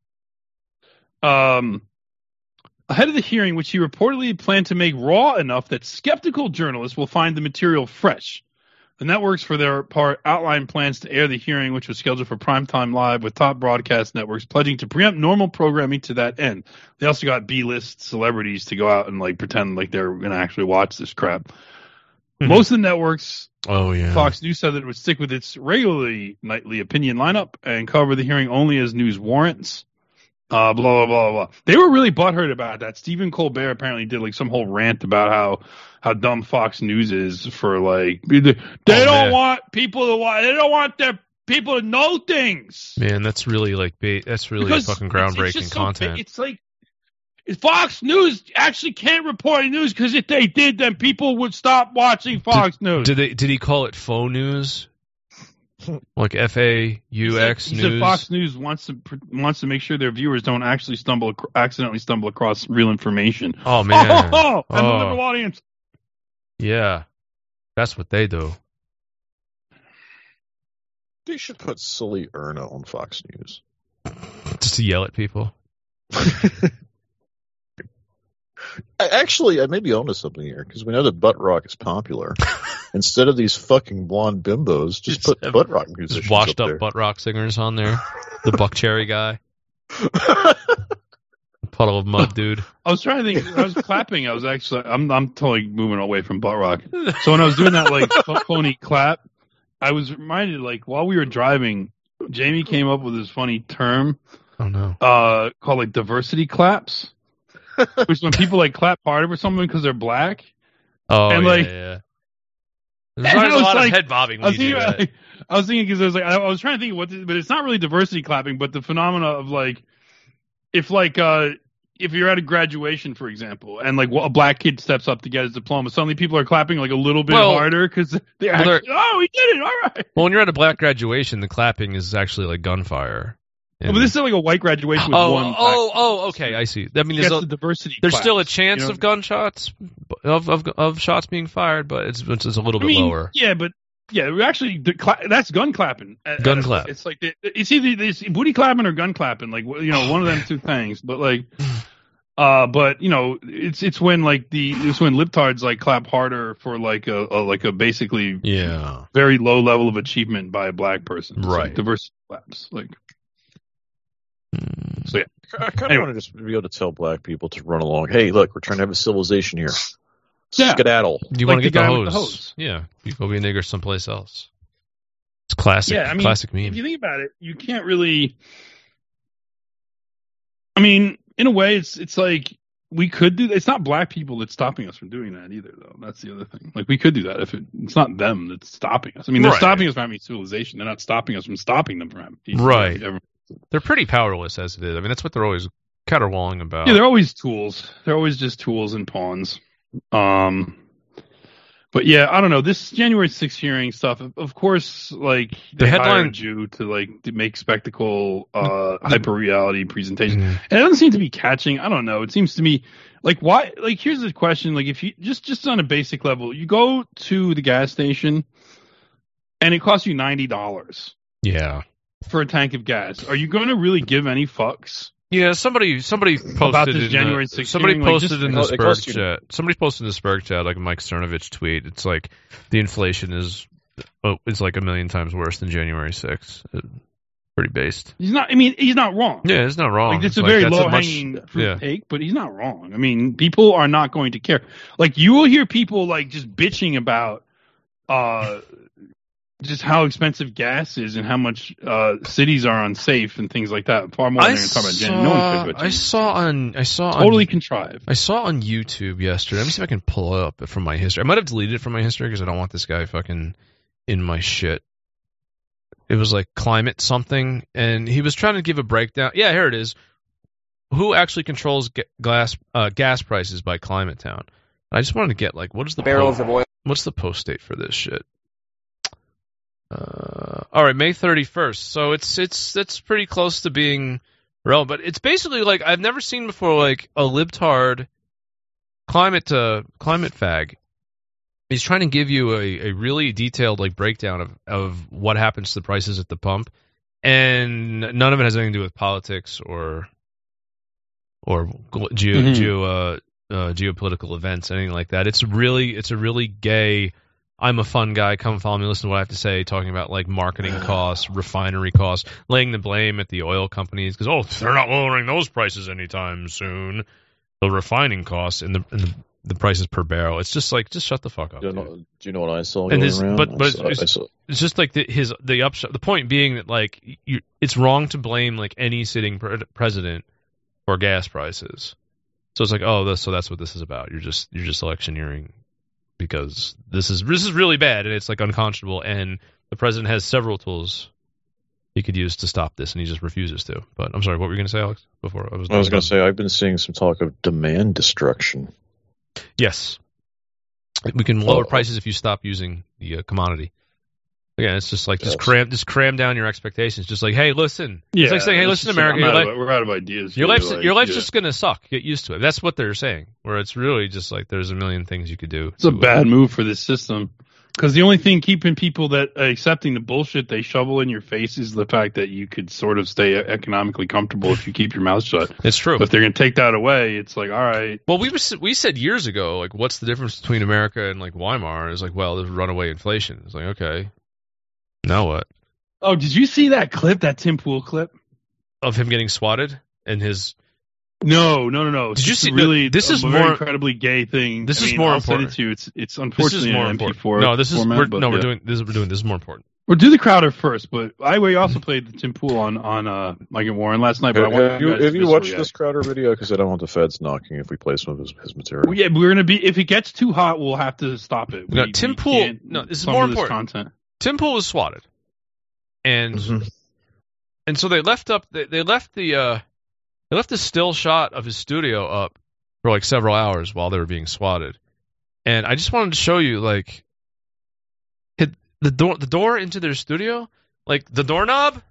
Ahead of the hearing, which he reportedly planned to make raw enough that skeptical journalists will find the material fresh. The networks, for their part, outlined plans to air the hearing, which was scheduled for primetime live, with top broadcast networks pledging to preempt normal programming to that end. They also got B-list celebrities to go out and like pretend like they're going to actually watch this crap. Most of the networks, Fox News said that it would stick with its regularly nightly opinion lineup and cover the hearing only as news warrants. Blah, blah, blah, blah. They were really butthurt about that. Stephen Colbert apparently did like some whole rant about how dumb Fox News is for like, they don't want people to watch, they don't want their people to know things. Man, that's really like, that's really fucking groundbreaking content. It's like, Fox News actually can't report news because if they did, then people would stop watching Fox News. Did he call it faux news? Like FAUX news. He said Fox News wants to make sure their viewers don't actually accidentally stumble across real information. Oh man! And the liberal audience. Yeah, that's what they do. They should put Sully Erna on Fox News just to yell at people. Actually, I may be onto something here because we know that butt rock is popular. Instead of these fucking blonde bimbos, just put butt rock musicians just washed up butt rock singers on there. The Buck Cherry guy. Puddle of mud, dude. I was trying to think. I was clapping. I was actually. I'm totally moving away from butt rock. So when I was doing that like phony clap, I was reminded like while we were driving, Jamie came up with this funny term. Oh no. Called like diversity claps. Which is when people like clap harder for someone because they're black. Oh, and, yeah. There's always a lot of head bobbing when you do that. I was thinking because I was trying to think but it's not really diversity clapping, but the phenomena of like if you're at a graduation, for example, and like a black kid steps up to get his diploma, suddenly people are clapping like a little bit harder because they're oh, he did it, all right. Well, when you're at a black graduation, the clapping is actually like gunfire. But this is like a white graduation with one. Okay, I see. I mean, there's a diversity. There's class, still a chance of gunshots, of shots being fired, but it's a little bit lower. Yeah, but actually, that's gun clapping. Gun clap. It's like it's either booty clapping or gun clapping. Like one of them two things. But like, But it's when when libtards like clap harder for like a basically very low level of achievement by a black person. It's right. Like diversity claps. Like. So yeah. I kind of want to just be able to tell black people to run along. Hey, look, we're trying to have a civilization here. Skedaddle. You want to get the hose? Yeah, you go be a nigger someplace else. It's classic. Yeah, classic meme. If you think about it, you can't really. I mean, in a way, it's like we could do. It's not black people that's stopping us from doing that either, though. That's the other thing. Like we could do that if it's not them that's stopping us. I mean, they're stopping us from having civilization. They're not stopping us from stopping them from having peace. Right. They're pretty powerless as it is. I mean, that's what they're always caterwauling about. Yeah, they're always tools. They're always just tools and pawns. But yeah, I don't know. This January 6th hearing stuff, of course, like the headline hired you to make spectacle, hyper reality presentation, and it doesn't seem to be catching. I don't know. It seems to me like why? Like here's the question: like if you just on a basic level, you go to the gas station, and it costs you $90. Yeah. For a tank of gas, are you going to really give any fucks? Yeah, somebody posted about this January 6th. Somebody posted in the Spurg chat. Somebody posted in the Spurg chat, like a Mike Cernovich tweet. It's like the inflation is like a million times worse than January 6th. Pretty based. He's not. I mean, he's not wrong. Yeah, he's not wrong. Like, it's a very low hanging fruit take, but he's not wrong. I mean, people are not going to care. Like you will hear people like just bitching about just how expensive gas is and how much cities are unsafe and things like that. Far more than they're talking about January. No one cares about January. I saw totally contrived. I saw on YouTube yesterday. Let me see if I can pull it up from my history. I might have deleted it from my history because I don't want this guy fucking in my shit. It was like climate something, and he was trying to give a breakdown. Yeah, here it is. Who actually controls gas prices by Climate Town? I just wanted to get like what is the barrels of oil? What's the post date for this shit? All right, May 31st. So it's pretty close to being relevant. But it's basically like I've never seen before, like a libtard climate fag. He's trying to give you a really detailed like breakdown of what happens to the prices at the pump, and none of it has anything to do with politics or geopolitical events, anything like that. It's a really gay. I'm a fun guy. Come follow me. Listen to what I have to say. Talking about like marketing costs, refinery costs, laying the blame at the oil companies because they're not lowering those prices anytime soon. The refining costs and the prices per barrel. It's just like just shut the fuck up. Do you know what I saw? It's just like the upshot. The point being that like it's wrong to blame like any sitting president for gas prices. So it's like so that's what this is about. You're just electioneering. Because this is really bad and it's like unconscionable, and the president has several tools he could use to stop this, and he just refuses to. But I'm sorry, what were you going to say, Alex? Before I was going to say I've been seeing some talk of demand destruction. Yes, we can lower prices if you stop using the commodity. Again, it's just like just cram down your expectations. Just like, hey, listen. Yeah, it's like saying, hey, listen, America. We're out of ideas. Your life's just gonna suck. Get used to it. That's what they're saying. Where it's really just like there's a million things you could do. It's a bad move for this system because the only thing keeping people that accepting the bullshit they shovel in your face is the fact that you could sort of stay economically comfortable if you keep your mouth shut. It's true. But if they're gonna take that away, it's like, all right. Well, we said years ago, like, what's the difference between America and like Weimar? It's like, well, there's runaway inflation. It's like, okay. Now what? Oh, did you see that clip, that Tim Pool clip? Of him getting swatted and his... No. Did you see... Really, this is more more... incredibly gay thing. This is more important. I'll send it to you. It's unfortunately more an important. MP4 No, this is... format, we're doing this is more important. We'll do the Crowder first, but we also played the Tim Pool on Mike and Warren last night. But have you watched this Crowder video? Because I don't want the feds knocking if we play some of his material. Well, yeah, we're gonna be... If it gets too hot, we'll have to stop it. Tim Pool... No, this is more important. Content. Tim Pool was swatted. And and so they left the still shot of his studio up for like several hours while they were being swatted. And I just wanted to show you like the door into their studio, like the doorknob.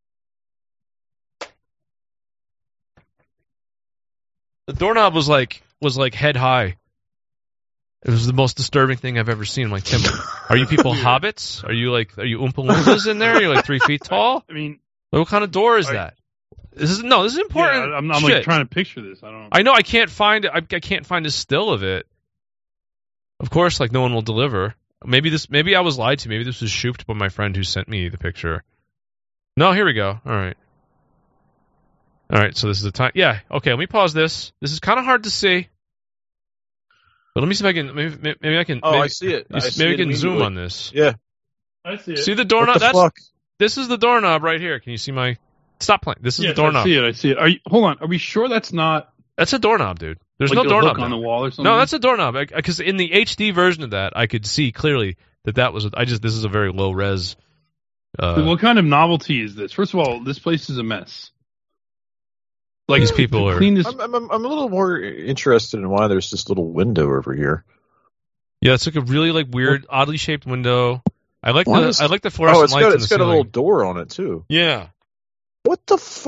The doorknob was like head high. It was the most disturbing thing I've ever seen. I'm like, Tim, are you people hobbits? Are you Oompa Loompas in there? You're like 3 feet tall? I mean, what kind of door is that? This is important. Yeah, I'm like trying to picture this. I know I can't find it. I can't find a still of it. Of course, like no one will deliver. Maybe I was lied to. Maybe this was shooped by my friend who sent me the picture. No, here we go. All right, so this is the time. Yeah, okay, let me pause this. This is kind of hard to see. But let me see if I can, maybe I can. Oh, I see it. Maybe I can zoom on this. Yeah. I see it. See the doorknob? This is the doorknob right here. Can you see my, stop playing. This is the doorknob. I see it. Hold on. Are we sure that's not? That's a doorknob, dude. There's no doorknob on the wall or something? No, that's a doorknob. Because in the HD version of that, I could see clearly that was, this is a very low res. What kind of novelty is this? First of all, this place is a mess. Like these people are. I'm a little more interested in why there's this little window over here. Yeah, it's like a really like weird, oddly shaped window. I like the fluorescent lights. It's got a little door on it too. Yeah. What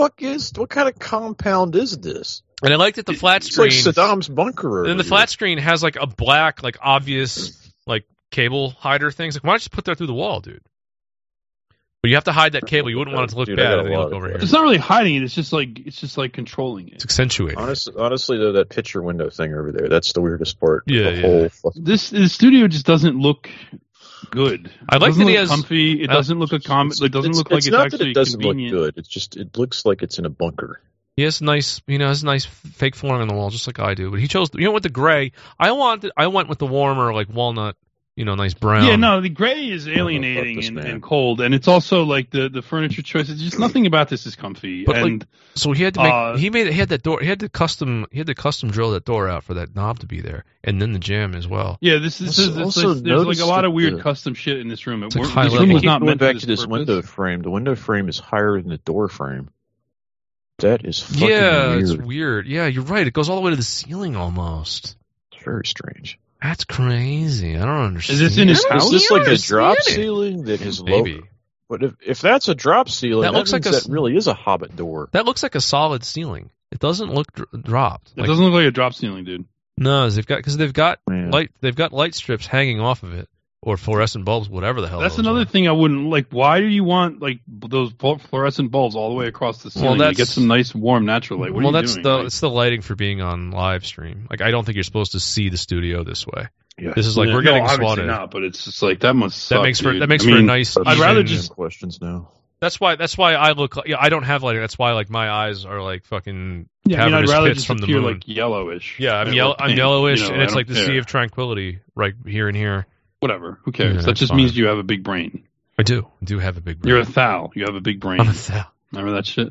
kind of compound is this? And I like that the flat screen. It's like Saddam's bunker. And the flat screen has like a black, like obvious, like cable hider things. Like, why don't you just put that through the wall, dude? But you have to hide that cable. You wouldn't want it to look bad. If you look over here. It's not really hiding it. It's just like controlling it. It's accentuating. Honestly, though, that picture window thing over there—that's the weirdest part. Yeah. The studio just doesn't look good. I like that he has comfy. It doesn't look It doesn't look like it's actually it doesn't convenient. Look good. It looks like it's in a bunker. He has nice, has nice fake flooring on the wall, just like I do. But he chose, with the gray. I went with the warmer, like walnut. Nice brown. Yeah, no, the gray is alienating and cold, and it's also like the furniture choice. It's just nothing about this is comfy. But so he had to make. He had that door. He had to custom drill that door out for that knob to be there, and then the jamb as well. Yeah, there's like a lot of weird custom shit in this room. This room was not meant back to this window frame. The window frame is higher than the door frame. That is fucking weird. It's weird. Yeah, you're right. It goes all the way to the ceiling almost. It's very strange. That's crazy. I don't understand. Is this in his house? Is this like a drop ceiling that is maybe? But if that's a drop ceiling, that looks like that really is a Hobbit door. That looks like a solid ceiling. It doesn't look dropped. It doesn't look like a drop ceiling, dude. No, they've got light strips hanging off of it, or fluorescent bulbs, whatever the hell. That's another thing I wouldn't like. Why do you want like those fluorescent bulbs all the way across the ceiling to get some nice warm natural light? What are you doing? It's the lighting for being on live stream. Like, I don't think you're supposed to see the studio this way. Yeah. This is like we're getting swatted. Not, but it's just like that must suck, that makes for a nice. I'd rather just questions now. That's why I look. I don't have lighting. That's why like my eyes are like fucking. Yeah, I'd rather just from the appear moon. like yellowish. Yeah, I'm yellowish, and it's like the sea of tranquility right here and here. Whatever. Who cares? That just means you have a big brain. I do have a big brain. You're a Thal. You have a big brain. I'm a Thal. Remember that shit?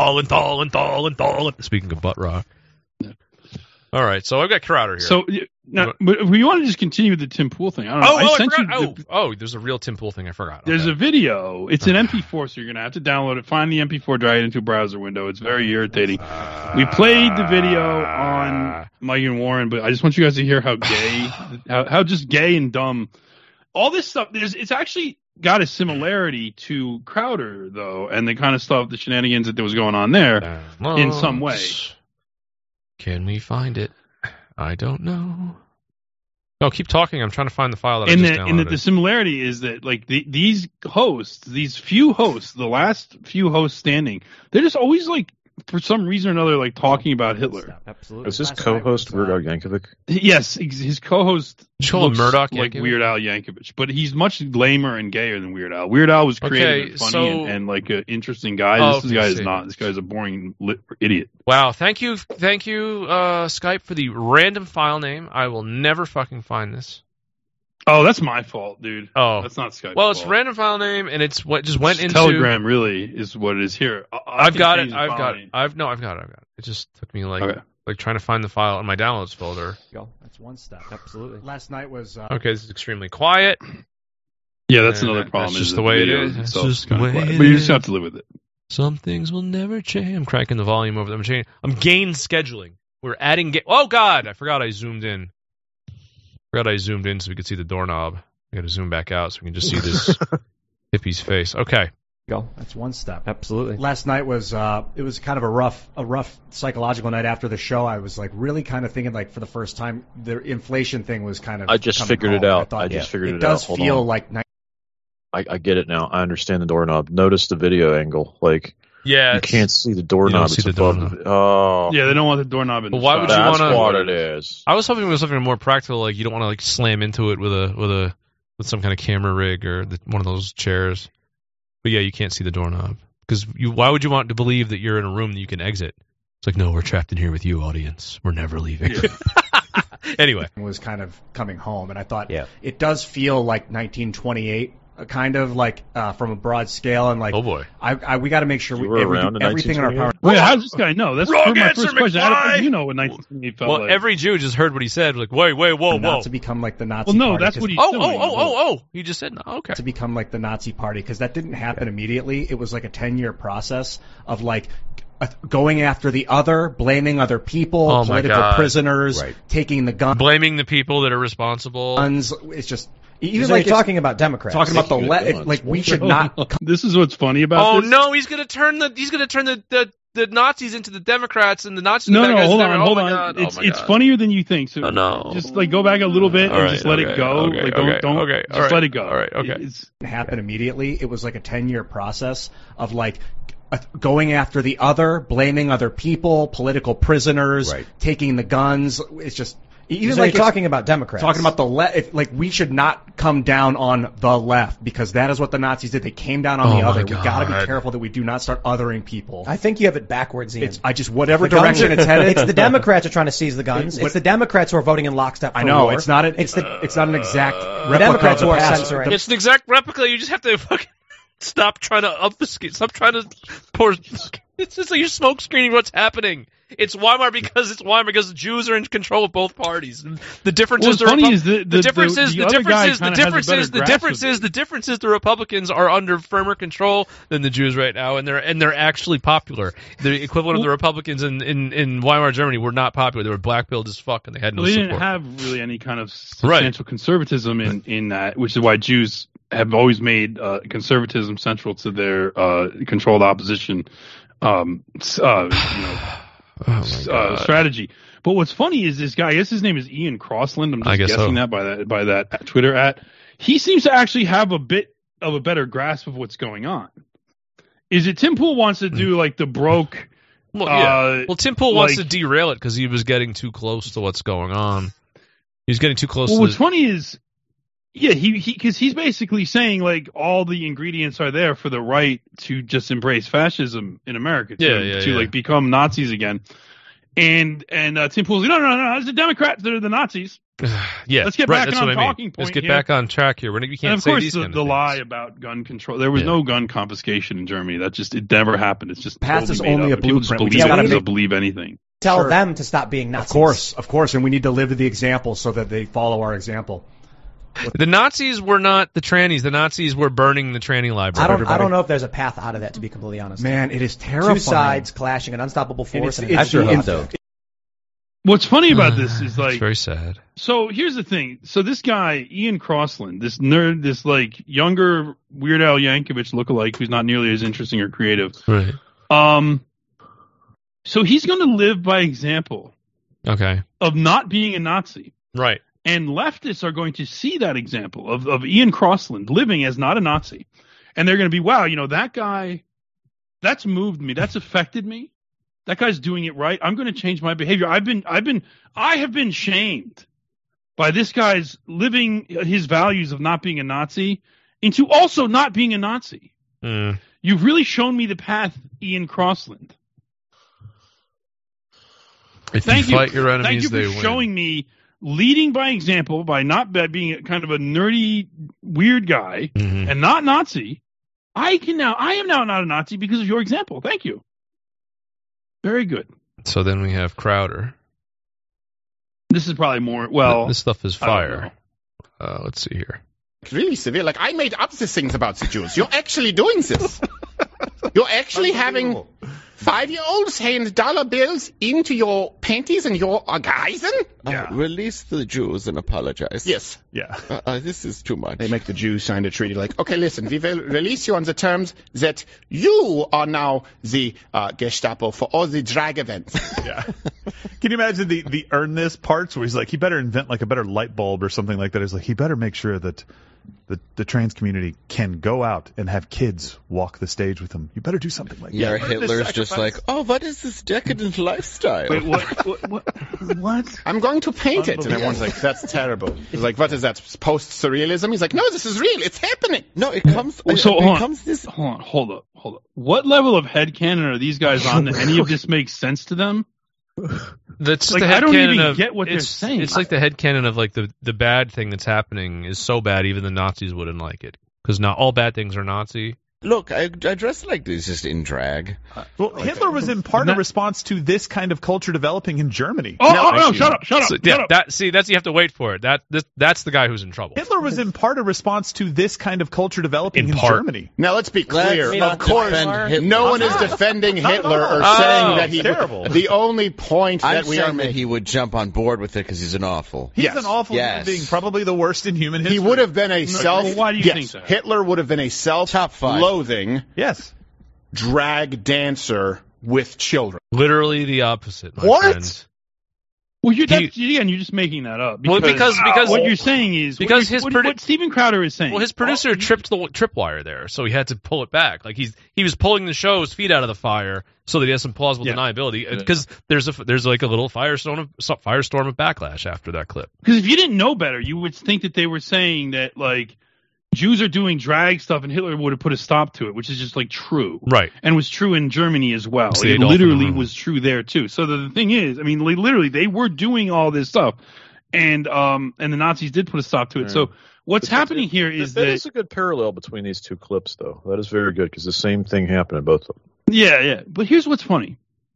Thal. Speaking of butt rock. Yeah. All right, so I've got Crowder here. So now, but if we want to just continue with the Tim Pool thing, I don't know. There's a real Tim Pool thing. I forgot. There's a video. It's an MP4, so you're gonna have to download it. Find the MP4, drag it into a browser window. It's very irritating. We played the video on Mike and Warren, but I just want you guys to hear how gay, how just gay and dumb all this stuff. It's actually got a similarity to Crowder though, and the kind of stuff, the shenanigans that was going on there in some way. Can we find it? I don't know. No, keep talking. I'm trying to find the file that I just downloaded. And the similarity is that like these few hosts, the last few hosts standing, they're just always like, for some reason or another, like talking about Hitler. Absolutely. Is his co-host Weird Al Yankovic? Yes, his co-host looks Murdoch like Weird Al Yankovic, but he's much lamer and gayer than Weird Al. Weird Al was creative and funny and like an interesting guy. This guy is not. This guy's a boring idiot. Wow, thank you, Skype, for the random file name. I will never fucking find this. Oh, that's my fault, dude. Oh, that's not Skype's Well, it's fault. Random file name, and it's what just went into Telegram. Really, is what it is here. I've got it. I've got it. It just took me like trying to find the file in my downloads folder. That's one step. Absolutely. Last night was okay. This is extremely quiet. Yeah, that's another problem. That's just the way it is. It's just the way it is. But you just have to live with it. Some things will never change. I'm cranking the volume over. I'm gain scheduling. We're adding. Oh God, I forgot I zoomed in. So we could see the doorknob. I got to zoom back out so we can just see this hippie's face. Okay. That's one step. Absolutely. Last night was it was kind of a rough psychological night after the show. I was like really kind of thinking like for the first time the inflation thing was kind of. I just figured it out. I just figured it out. It does feel like. I get it now. I understand the doorknob. Notice the video angle. Like Yeah, you can't see the doorknob. See the doorknob. Oh, yeah, they don't want the doorknob in. But why would you want to? That's what it is. I was hoping it was something more practical, like you don't want to like slam into it with some kind of camera rig or one of those chairs. But yeah, you can't see the doorknob because why would you want to believe that you're in a room that you can exit? It's like, no, we're trapped in here with you, audience. We're never leaving. Yeah. Anyway, was kind of coming home, and I thought it does feel like 1928. Kind of like from a broad scale, and like, oh boy, we got to make sure we do everything in our power. Wait, how does this guy know? That's my first question. How do you know what 1928 felt like? Every Jew just heard what he said. Like, whoa. Not to become like the Nazi. Well, no, party, that's what he's doing. He just said no. Okay. To become like the Nazi party, because that didn't happen immediately. It was like a 10-year process of like going after the other, blaming other people, political prisoners, taking the gun, blaming the people that are responsible. Guns. It's just. Even like talking about Democrats, talking about like we should not. This is what's funny about this. Oh no, he's gonna turn the Nazis into the Democrats and the Nazis. No, hold on. It's funnier than you think. So just like go back a little bit and just let it go. Don't let it go. All right, okay. It didn't happen immediately. It was like a 10-year process of like going after the other, blaming other people, political prisoners, taking the guns. It's just. Even like talking about Democrats. Talking about the left. Like, we should not come down on the left because that is what the Nazis did. They came down on the other. We got to be careful that we do not start othering people. I think you have it backwards, Ian. Whatever direction it's headed. It's the Democrats are trying to seize the guns. It's the Democrats who are voting in lockstep for war. It's not an exact replica. The Democrats who are censoring. It's an exact replica. You just have to fucking stop trying to obfuscate. Stop trying to pour. It's just like you're smoke screening what's happening. It's Weimar because the Jews are in control of both parties. And the difference is the difference is the Republicans are under firmer control than the Jews right now, and they're actually popular. The equivalent of the Republicans in Weimar Germany were not popular. They were black-pilled as fuck, and they had no support. They didn't have really any kind of substantial conservatism in that, which is why Jews have always made conservatism central to their controlled opposition. Strategy. But what's funny is this guy, I guess his name is Ian Crossland. I'm just guessing that by that Twitter @ he seems to actually have a bit of a better grasp of what's going on. Is it Tim Pool wants to do like the broke? Well, Tim Pool wants to derail it because he was getting too close to what's going on. He's getting too close. What's funny is, because he's basically saying like all the ingredients are there for the right to just embrace fascism in America to like become Nazis again. And Tim Pool's like, no, it's the Democrats that are the Nazis. Let's get back on talking point. Let's get back on track here. We can't say these kind of the lie about gun control. There was no gun confiscation in Germany. It never happened. It's just past is only a blueprint. People believe anything. Tell them to stop being Nazis. Of course, and we need to live to the example so that they follow our example. The Nazis were not the trannies. The Nazis were burning the tranny library. I don't know if there's a path out of that, to be completely honest. Man, it is terrifying. Two sides clashing, an unstoppable force. What's funny about this is like... It's very sad. So here's the thing. So this guy, Ian Crossland, this nerd, this like younger Weird Al Yankovic lookalike who's not nearly as interesting or creative. Right. So he's going to live by example. Okay. Of not being a Nazi. Right. And leftists are going to see that example of Ian Crossland living as not a Nazi. And they're going to be, wow, that guy, that's moved me. That's affected me. That guy's doing it right. I'm going to change my behavior. I have been shamed by this guy's living his values of not being a Nazi into also not being a Nazi. You've really shown me the path, Ian Crossland. Thank you. Fight your enemies, Thank you for showing me leading by example, by not being kind of a nerdy, weird guy and not Nazi. I am now not a Nazi because of your example. Thank you. Very good. So then we have Crowder. This is probably more, this stuff is fire. Let's see here. Really severe. Like, I made up these things about the Jews. You're actually doing this. You're actually having 5-year-olds hand dollar bills into your panties and your Geisen? release the Jews and apologize. Yes. Yeah. This is too much. They make the Jews sign a treaty like, okay, listen, we will release you on the terms that you are now the Gestapo for all the drag events. Yeah. Can you imagine the earn this parts where he's like, he better invent like a better light bulb or something like that. He's like, he better make sure that the trans community can go out and have kids walk the stage with him. You better do something like that. Yeah, Hitler's just like, oh, what is this decadent lifestyle? Wait, what? I'm going to paint it. And everyone's like, that's terrible. He's like, what is that, post-surrealism? He's like, no, this is real. It's happening. No, it comes... Hold up. What level of headcanon are these guys on that any of this makes sense to them? That's like, the I don't even of, get what they're saying. It's like the headcanon of like the bad thing that's happening is so bad even the Nazis wouldn't like it. Because not all bad things are Nazi. Look, I dress like this just in drag. Well, Hitler was in part a response to this kind of culture developing in Germany. Oh, shut up. So, yeah, that's you have to wait for it. That's the guy who's in trouble. Hitler was in part a response to this kind of culture developing in Germany. Now, let's be clear. Of course, no one is defending Hitler or saying that he... terrible. The only point that we are making... he would jump on board with it because he's an awful. He's an awful human being, probably the worst in human history. He would have been a why do you think so? Hitler would have been a self-loathing... Yes. Drag dancer with children. Literally the opposite. What? Friend. Well, you're just making that up. Because what you're saying is because what Steven Crowder is saying. Well, his producer tripped the tripwire there, so he had to pull it back. Like he was pulling the show's feet out of the fire so that he has some plausible deniability. Because there's like a little firestorm of backlash after that clip. Because if you didn't know better, you would think that they were saying that like Jews are doing drag stuff and Hitler would have put a stop to it, which is just like true. Right. And was true in Germany as well. It literally was true there too. So the thing is, I mean, literally they were doing all this stuff and the Nazis did put a stop to it. So what's happening here is that is a good parallel between these two clips though. That is very good because the same thing happened in both of them. Yeah. But here's what's funny.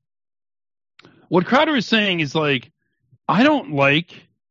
What Crowder is saying is like, I don't like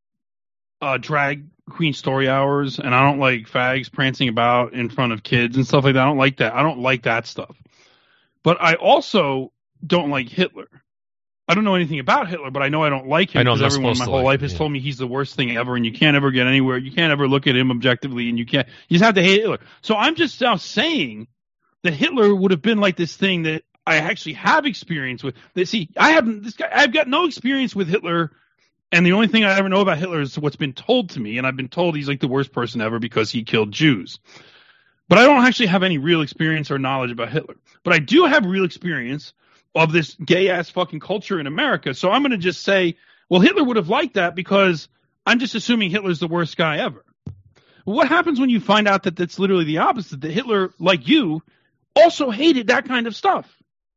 drag queen story hours, and I don't like fags prancing about in front of kids and stuff like that. I don't like that. I don't like that stuff. But I also don't like Hitler. I don't know anything about Hitler, but I know I don't like him because everyone in my whole life has told me he's the worst thing ever, and you can't ever get anywhere. You can't ever look at him objectively, and you just have to hate Hitler. So I'm just now saying that Hitler would have been like this thing that I actually have experience with. I've got no experience with Hitler. And the only thing I ever know about Hitler is what's been told to me, and I've been told he's like the worst person ever because he killed Jews. But I don't actually have any real experience or knowledge about Hitler. But I do have real experience of this gay-ass fucking culture in America. So I'm going to just say, well, Hitler would have liked that because I'm just assuming Hitler's the worst guy ever. What happens when you find out that that's literally the opposite, that Hitler, like you, also hated that kind of stuff?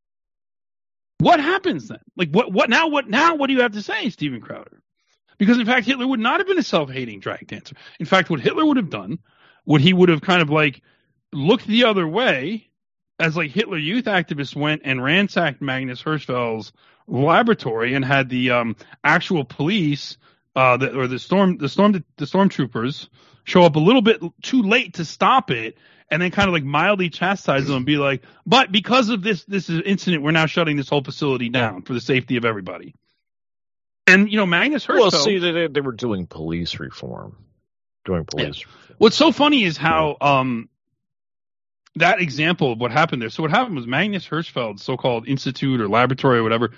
What happens then? Like, what now? What do you have to say, Steven Crowder? Because, in fact, Hitler would not have been a self-hating drag dancer. In fact, what Hitler would have done, he would have kind of, like, looked the other way as, like, Hitler Youth activists went and ransacked Magnus Hirschfeld's laboratory and had the actual police the stormtroopers show up a little bit too late to stop it, and then kind of like mildly chastise them and be like, but because of this incident, we're now shutting this whole facility down for the safety of everybody. And, Magnus Hirschfeld... Well, see, they were doing police reform. What's so funny is how that example of what happened there. So what happened was Magnus Hirschfeld's so-called institute or laboratory or whatever,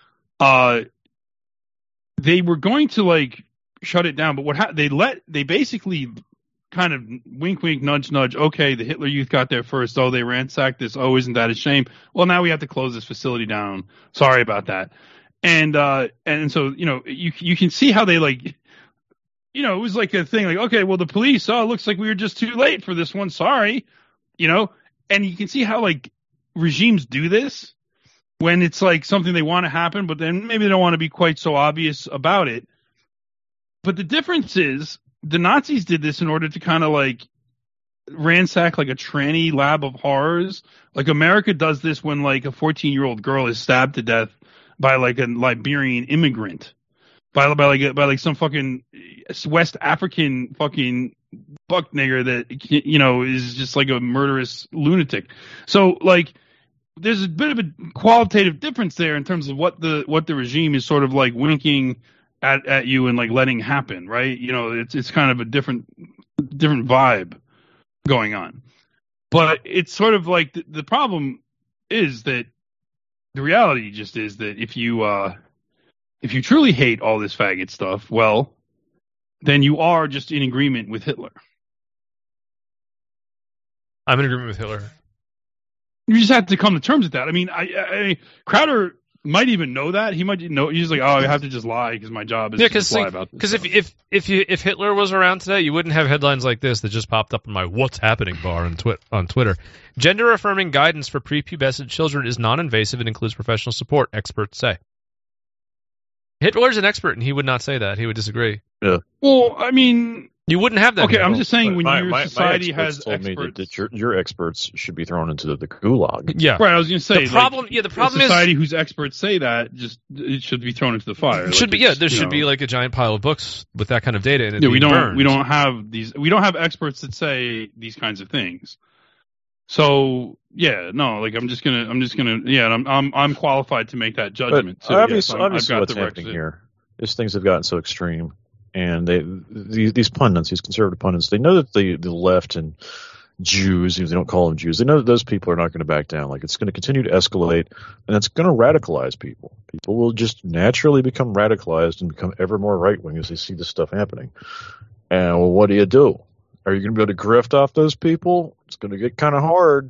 they were going to, like, shut it down. But they basically... kind of wink, wink, nudge, nudge. Okay, the Hitler Youth got there first. Oh, they ransacked this. Oh, isn't that a shame? Well, now we have to close this facility down. Sorry about that. And so, you can see how they like, it was like a thing like, okay, well, the police, it looks like we were just too late for this one. Sorry, and you can see how like regimes do this when it's like something they want to happen, but then maybe they don't want to be quite so obvious about it. But the difference is, the Nazis did this in order to kind of like ransack like a tranny lab of horrors. Like America does this when like a 14-year-old girl is stabbed to death by like a Liberian immigrant, by like some fucking West African fucking buck nigger that is just like a murderous lunatic. So like there's a bit of a qualitative difference there in terms of what the regime is sort of like winking at you and like letting happen, right? You know, it's kind of a different vibe going on. But it's sort of like the problem is that the reality just is that if you truly hate all this faggot stuff, well, then you are just in agreement with Hitler. I'm in agreement with Hitler. You just have to come to terms with that. I mean, Crowder might even know that. He might know. He's like, I have to just lie because my job is to lie about this. Because if Hitler was around today, you wouldn't have headlines like this that just popped up in my "What's Happening" bar on Twitter. Gender affirming guidance for prepubescent children is non-invasive and includes professional support, experts say. Hitler's an expert, and he would not say that. He would disagree. Yeah. Well, I mean, you wouldn't have that. Okay, I'm just saying when your society has told experts, me that your experts should be thrown into the gulag. Yeah, right. I was going to say the problem is society whose experts say that it should be thrown into the fire. It should be. There should be like a giant pile of books with that kind of data in it. Yeah, we don't have experts that say these kinds of things. So yeah, no, like I'm just gonna yeah, and I'm qualified to make that judgment. But obviously, what's happening here is things have gotten so extreme. And these pundits, these conservative pundits, they know that the left and Jews, if they don't call them Jews, they know that those people are not going to back down. Like, it's going to continue to escalate, and it's going to radicalize people. People will just naturally become radicalized and become ever more right-wing as they see this stuff happening. And well, what do? Are you going to be able to grift off those people? It's going to get kind of hard.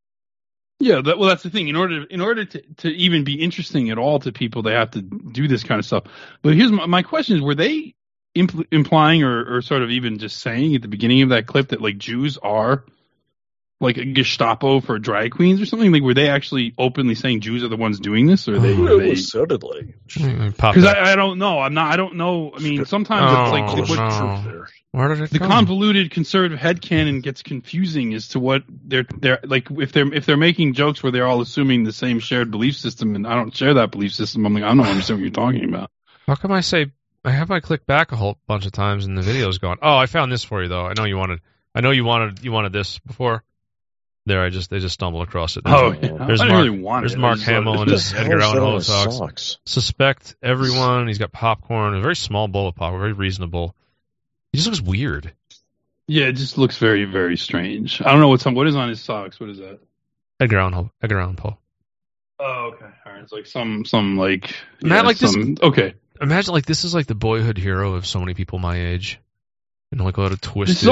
Yeah, that's the thing. In order to even be interesting at all to people, they have to do this kind of stuff. But here's my question is, were they implying or sort of even just saying at the beginning of that clip that like Jews are like a Gestapo for drag queens or something? Like, were they actually openly saying Jews are the ones doing this, or they certainly? Because I don't know. I don't know. I mean, sometimes it's like the convoluted conservative headcanon gets confusing as to what they're like. If they're making jokes where they're all assuming the same shared belief system, and I don't share that belief system, I'm like, I don't understand what you're talking about. How come I say? I have I clicked back a whole bunch of times and the video's going, oh, I found this for you though. I know you wanted this before. There, they just stumbled across it. There's Mark Hamill and his Edgar Allan Poe socks. Suspect everyone. He's got popcorn, a very small bowl of popcorn, very reasonable. He just looks weird. Yeah, it just looks very, very strange. I don't know what is on his socks. What is that? Edgar Allan Poe. Oh, okay. All right. It's like some like this. Okay. Imagine like this is like the boyhood hero of so many people my age, and like what a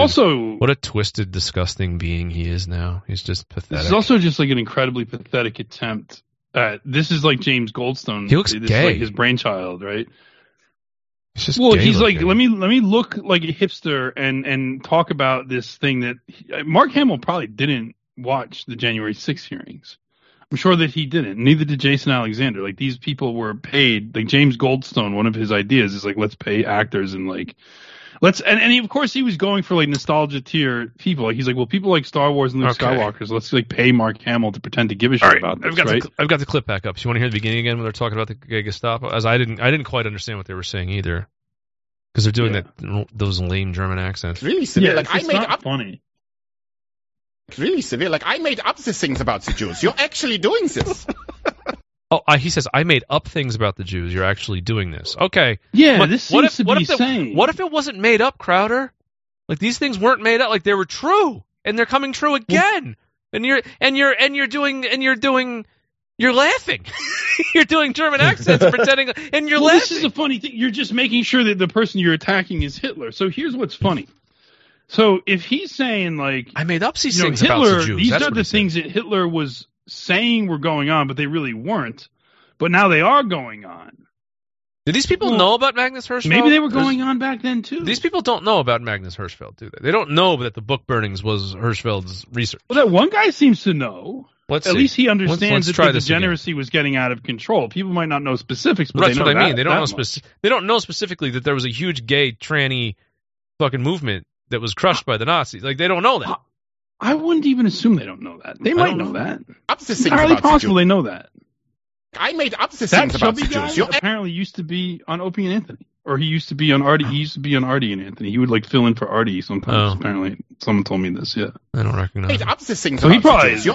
twisted, disgusting being he is now. He's just pathetic. This is also just like an incredibly pathetic attempt at. This is like James Goldstone. He looks gay. Is like his brainchild, right? It's just he's like, let me look like a hipster and talk about this thing that Mark Hamill probably didn't watch the January 6th hearings. I'm sure that he didn't. Neither did Jason Alexander. Like, these people were paid. Like, James Goldstone, one of his ideas is like, let's pay actors and like, of course he was going for like nostalgia tier people. Like, he's like, well, people like Star Wars and Luke Skywalker, so let's like pay Mark Hamill to pretend to give a shit about this. I've got the clip back up. So you want to hear the beginning again when they're talking about the gay Gestapo? As I didn't quite understand what they were saying either, because they're doing those lame German accents. Really severe. Yeah, it's not funny. Really severe. Like, I made up the things about the Jews. You're actually doing this. He says, I made up things about the Jews. You're actually doing this. Okay. Yeah, this seems to be sane. What if it wasn't made up, Crowder? Like, these things weren't made up. Like, they were true, and they're coming true again. And you're laughing. You're doing German accents, pretending, and you're laughing. This is a funny thing. You're just making sure that the person you're attacking is Hitler. So here's what's funny. So if he's saying like, I made up these things about the Jews. These are the things that Hitler was saying were going on, but they really weren't. But now they are going on. Did these people know about Magnus Hirschfeld? Maybe they were going on back then too. These people don't know about Magnus Hirschfeld, do they? They don't know that the book burnings was Hirschfeld's research. Well, that one guy seems to know. At least he understands that the degeneracy was getting out of control. People might not know specifics, but that's they know what I mean. They don't know they don't know specifically that there was a huge gay tranny fucking movement that was crushed by the Nazis. Like, they don't know that. I wouldn't even assume they don't know that. They might know that. It's entirely possible they know that. I made up the things about the Jews. That apparently used to be on Opie and Anthony. Or he used to be on Artie. He used to be on Artie and Anthony. He would like fill in for Artie sometimes. Apparently, someone told me this. Yeah, I don't recognize. Made up the things so about he probably the Jews.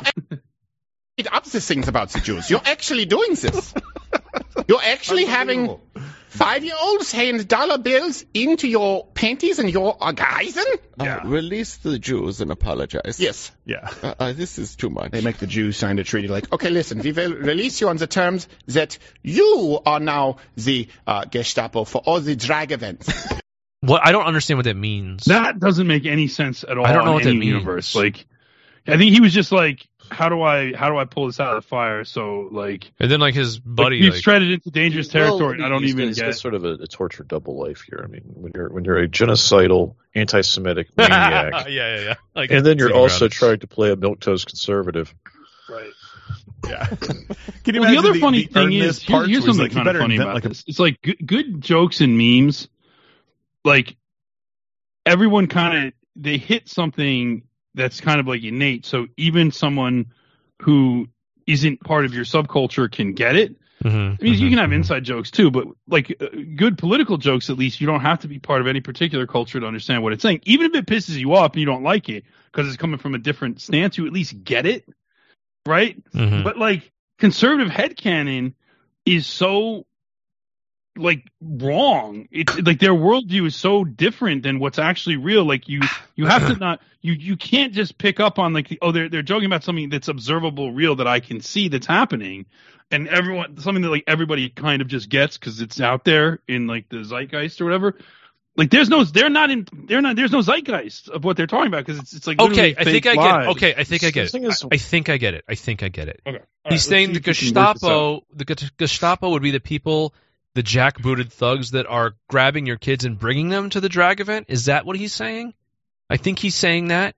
Made up the things about the Jews. You're actually doing this. You're actually having 5-year-olds hand dollar bills into your panties and your orgasm? Release the Jews and apologize. Yes. Yeah. This is too much. They make the Jews sign a treaty like, okay, listen, we will release you on the terms that you are now the Gestapo for all the drag events. What? I don't understand what that means. That doesn't make any sense at all. I don't know what that means. Universe. Like, I think he was just like, how do I pull this out of the fire? So like, and then like his buddy, he's treaded into dangerous territory. I don't even get. It's sort of a tortured double life here. I mean, when you're a genocidal, anti-Semitic maniac, yeah, like, and then you're also trying to play a milquetoast conservative, right? Yeah. Can you imagine the other funny thing is, here's something like, kind of funny about this. It's like good jokes and memes. Like everyone kind of they hit something that's kind of like innate. So even someone who isn't part of your subculture can get it. I mean, you can have inside jokes too, but like good political jokes, at least you don't have to be part of any particular culture to understand what it's saying. Even if it pisses you off and you don't like it because it's coming from a different stance, you at least get it, right? But like conservative headcanon is so like wrong. It's like their worldview is so different than what's actually real. Like you have to not you can't just pick up on like they're joking about something that's observable, real that I can see that's happening, and something that like everybody kind of just gets because it's out there in like the zeitgeist or whatever. Like there's no zeitgeist of what they're talking about because it's like okay. I think I get it. Okay, I think I get it. I think I get it. Okay. He's saying the Gestapo would be the people, the jackbooted thugs that are grabbing your kids and bringing them to the drag event? Is that what he's saying? I think he's saying that.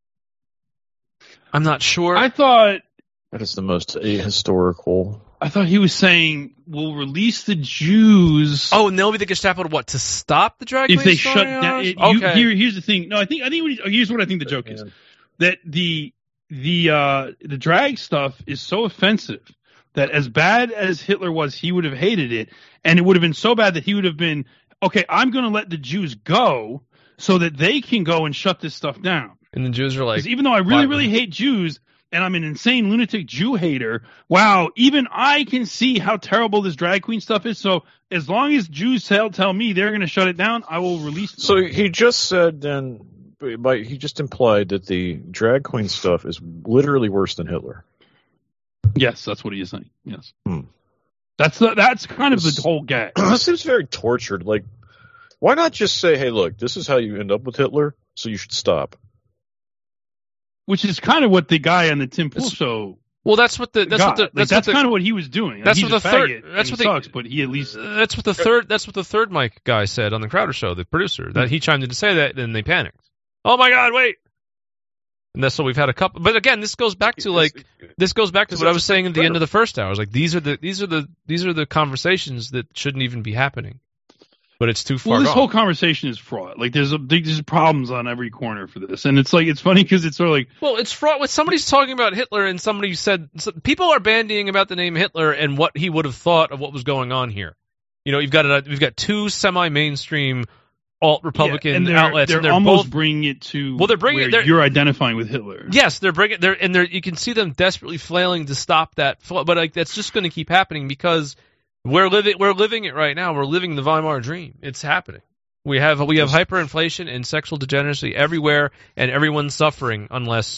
I'm not sure. I thought that is the most ahistorical. I thought he was saying we'll release the Jews. Oh, and they'll be the Gestapo to what? Stop the drag if they shut down. Here's the thing. No, I think here's what I think the joke is. That the drag stuff is so offensive that as bad as Hitler was, he would have hated it. And it would have been so bad that he would have been, okay, I'm going to let the Jews go so that they can go and shut this stuff down. And the Jews are like, even though I really, really hate Jews and I'm an insane lunatic Jew hater, wow, even I can see how terrible this drag queen stuff is. So as long as Jews tell me they're going to shut it down, I will release them. So he just said then, he just implied that the drag queen stuff is literally worse than Hitler. Yes, that's what he is saying. Yes. That's kind of the whole gag. That seems very tortured. Like, why not just say, hey, look, this is how you end up with Hitler, so you should stop. Which is kind of what the guy on the Tim Pool show. Well, that's kind of what he was doing. That's what the third. That's what sucks, but he at least. That's what the third Mike guy said on the Crowder show, the producer. That he chimed in to say that, and they panicked. Oh my God! Wait. And that's what we've had a couple. But again, this goes back to what I was saying at the end of the first hour. I was like, these are the conversations that shouldn't even be happening. But it's too far. Well, this gone. whole conversation is fraught. Like there's problems on every corner for this, and it's like it's funny because it's sort of like, well, it's fraught with somebody's talking about Hitler and somebody said people are bandying about the name Hitler and what he would have thought of what was going on here. You know, we've got two semi-mainstream alt-Republican outlets, they're and they're almost both bringing it to. Well, they're bringing where you're identifying with Hitler. Yes, they're bringing you can see them desperately flailing to stop that, but like that's just going to keep happening because. We're living it right now. We're living the Weimar dream. It's happening. We have hyperinflation and sexual degeneracy everywhere, and everyone's suffering unless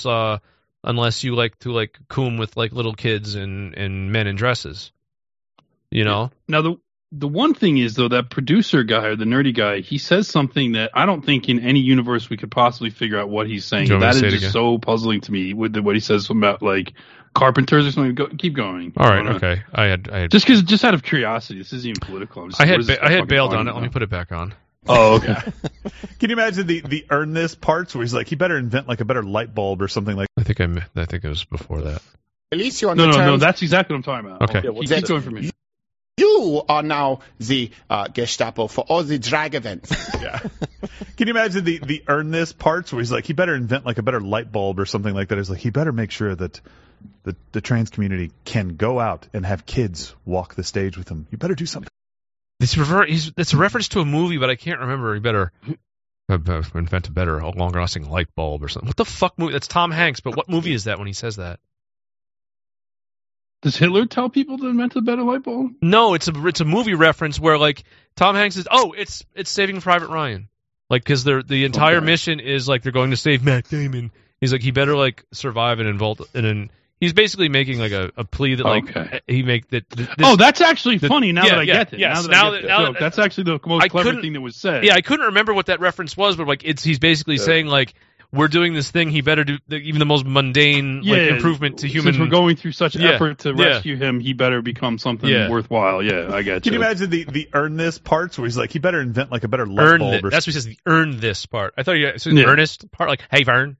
you like to coom with like little kids and men in dresses. You know. Now the one thing is though that producer guy or the nerdy guy, he says something that I don't think in any universe we could possibly figure out what he's saying. That is just so puzzling to me with what he says about like. Carpenters or something. Keep going. All right. Okay. I had just out of curiosity. This isn't even political. I had bailed on it. Let me put it back on. Oh, okay. Can you imagine the earn this parts where he's like, he better invent like a better light bulb or something like. I think it was before that. At least you no. That's exactly what I'm talking about. Okay. Keep going for me. You are now the Gestapo for all the drag events. Yeah. Can you imagine the earn this parts where he's like, he better invent like a better light bulb or something like that. He's like, he better make sure that the trans community can go out and have kids walk the stage with him. You better do something. It's a reference to a movie, but I can't remember. He better invent a longer-lasting light bulb or something. What the fuck movie? That's Tom Hanks, but what movie is that when he says that? Does Hitler tell people to invent a better light bulb? No, it's a movie reference where like Tom Hanks is, it's Saving Private Ryan, like because the entire mission is like they're going to save Matt Damon. He's like he better like survive and he's basically making like a plea that like he make that. That's actually funny now that I get it. Yes, that's actually the most clever thing that was said. Yeah, I couldn't remember what that reference was, but like he's basically saying like. We're doing this thing. He better do even the most mundane improvement to human. Since we're going through such effort to rescue him, he better become something worthwhile. Yeah, I got you. Can you imagine the earn this parts where he's like, he better invent like a better light bulb? That's what he says. The earn this part. I thought you said the earnest part. Like, hey, Vern.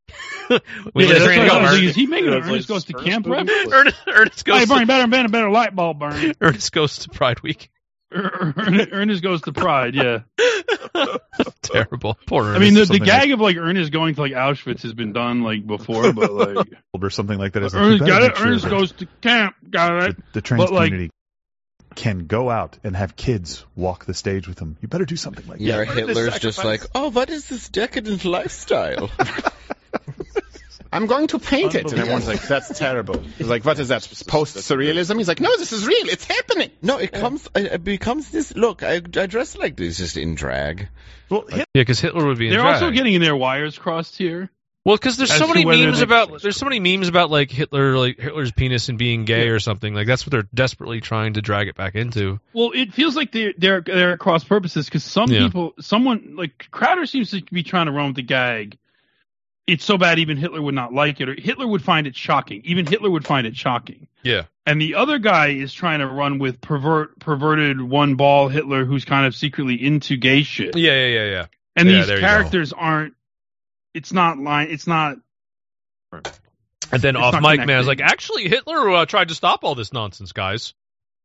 Is he making an Ernest Goes to Camp reference? Ernest goes. Hey, Vern, better invent a better light bulb, Vern. Ernest Goes to Pride Week. Ernest Goes to Pride, yeah. Terrible. Poor Ernest. I mean, the gag of like Ernest going to like Auschwitz has been done like before, but like or something like that. Ernest got it. Ernest goes to camp. Got it. The trans community can go out and have kids walk the stage with them. You better do something like that. Yeah, Hitler's just like, what is this decadent lifestyle? I'm going to paint it. And everyone's like, that's terrible. He's like, what is that, post-surrealism? He's like, no, this is real. It's happening. No, it becomes this, look, I dress like this just in drag. Well, because Hitler would be in drag. They're also getting their wires crossed here. Well, because there's so many memes about like Hitler's penis and being gay or something. Like that's what they're desperately trying to drag it back into. Well, it feels like they're at cross purposes because someone like Crowder seems to be trying to run with the gag. It's so bad even Hitler would not like it, or Hitler would find it shocking. Even Hitler would find it shocking. Yeah. And the other guy is trying to run with perverted one ball Hitler who's kind of secretly into gay shit. Yeah. And these characters aren't. It's not. And then off mic, man, is like, actually, Hitler tried to stop all this nonsense, guys.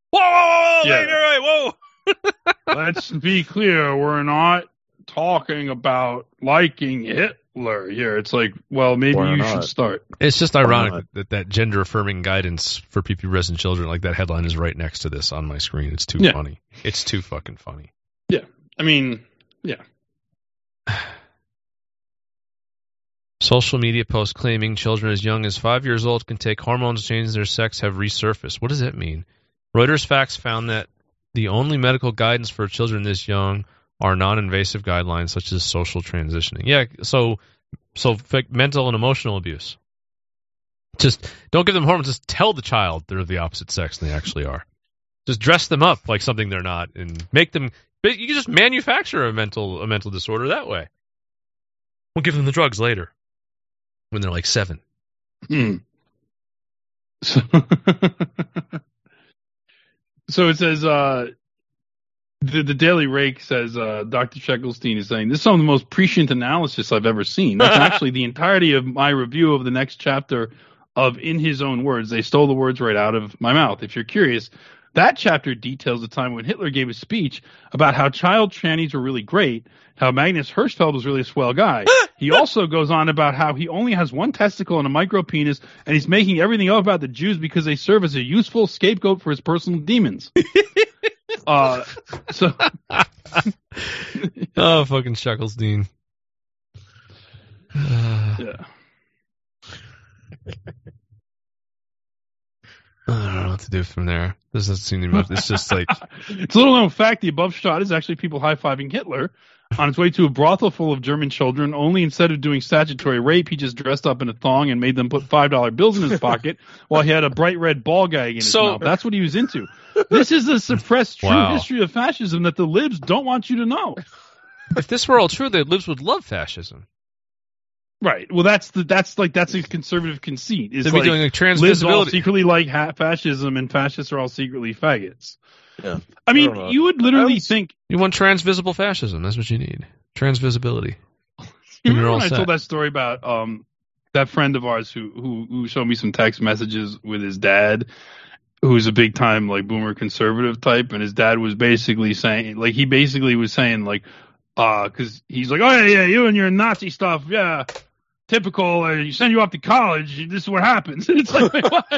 Whoa! Let's be clear, we're not talking about liking Hitler here. It's like, well, maybe you should start. It's just ironic that gender affirming guidance for prepubescent children, like that headline is right next to this on my screen. It's too funny. It's too fucking funny. Yeah. I mean, yeah. Social media posts claiming children as young as 5 years old can take hormones to change their sex have resurfaced. What does that mean? Reuters Facts found that the only medical guidance for children this young are non-invasive guidelines such as social transitioning. Yeah, so mental and emotional abuse. Just don't give them hormones. Just tell the child they're the opposite sex than they actually are. Just dress them up like something they're not and make them. You can just manufacture a mental disorder that way. We'll give them the drugs later when they're like 7. So it says. The Daily Rake says Dr. Sheckelstein is saying, this is some of the most prescient analysis I've ever seen. That's actually the entirety of my review of the next chapter of In His Own Words. They stole the words right out of my mouth. If you're curious, that chapter details the time when Hitler gave a speech about how child trannies were really great, how Magnus Hirschfeld was really a swell guy. He also goes on about how he only has one testicle and a micro penis, and he's making everything up about the Jews because they serve as a useful scapegoat for his personal demons. Oh, fucking Sheckelstein. Yeah. I don't know what to do from there. This doesn't seem much. It's just like it's a little known fact. The above shot is actually people high-fiving Hitler on his way to a brothel full of German children. Only instead of doing statutory rape, he just dressed up in a thong and made them put $5 bills in his pocket while he had a bright red ball gag in his mouth. That's what he was into. This is a suppressed true history of fascism that the libs don't want you to know. If this were all true, the libs would love fascism. Right. Well, that's a conservative conceit. They'd be doing a transvisibility. Libs all secretly like fascism, and fascists are all secretly faggots. Yeah. I mean, you would literally think you want transvisible fascism. That's what you need. Transvisibility. You remember when I told that story about that friend of ours who showed me some text messages with his dad, who's a big time like boomer conservative type, and his dad was basically saying because he's like, oh yeah, you and your Nazi stuff, yeah. Typical, you send you off to college, this is what happens. And it's like, wait, what?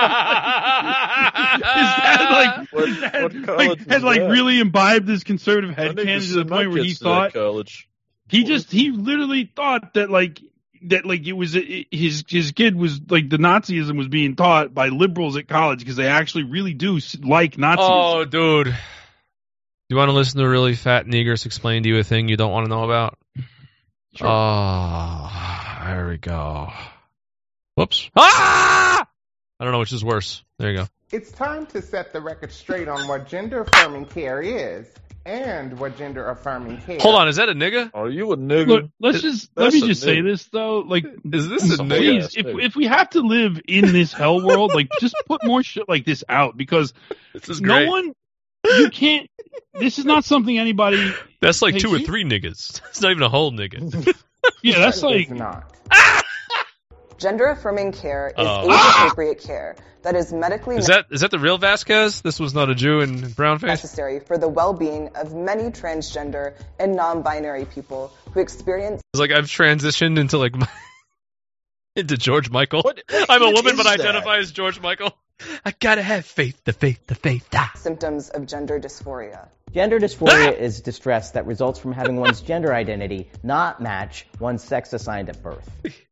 His dad had really imbibed his conservative headcanon to the point where he thought, he literally thought that that like it was his kid was like the Nazism was being taught by liberals at college because they actually really do like Nazism. Oh, dude. You want to listen to a really fat negress explain to you a thing you don't want to know about? Sure. Oh, there we go. Whoops. Ah! I don't know which is worse. There you go. It's time to set the record straight on what gender-affirming care is and what gender-affirming care. Hold on, is that a nigga? Are you a nigga? Look, let me just say this though. Like, is this a nigga? If we have to live in this hell world, like, just put more shit like this out because this is great. You can't. This is not something anybody. That's like 2 or 3 niggas. It's not even a whole nigga. Yeah, that's like. Not. Gender-affirming care is age-appropriate care that is medically Is that the real Vasquez? This was not a Jew in brown face? Necessary for the well-being of many transgender and non-binary people who experience. It's like I've transitioned into like into George Michael. I'm a woman, but I identify as George Michael. I gotta have faith. The faith. Symptoms of gender dysphoria. Gender dysphoria is distress that results from having one's gender identity not match one's sex assigned at birth.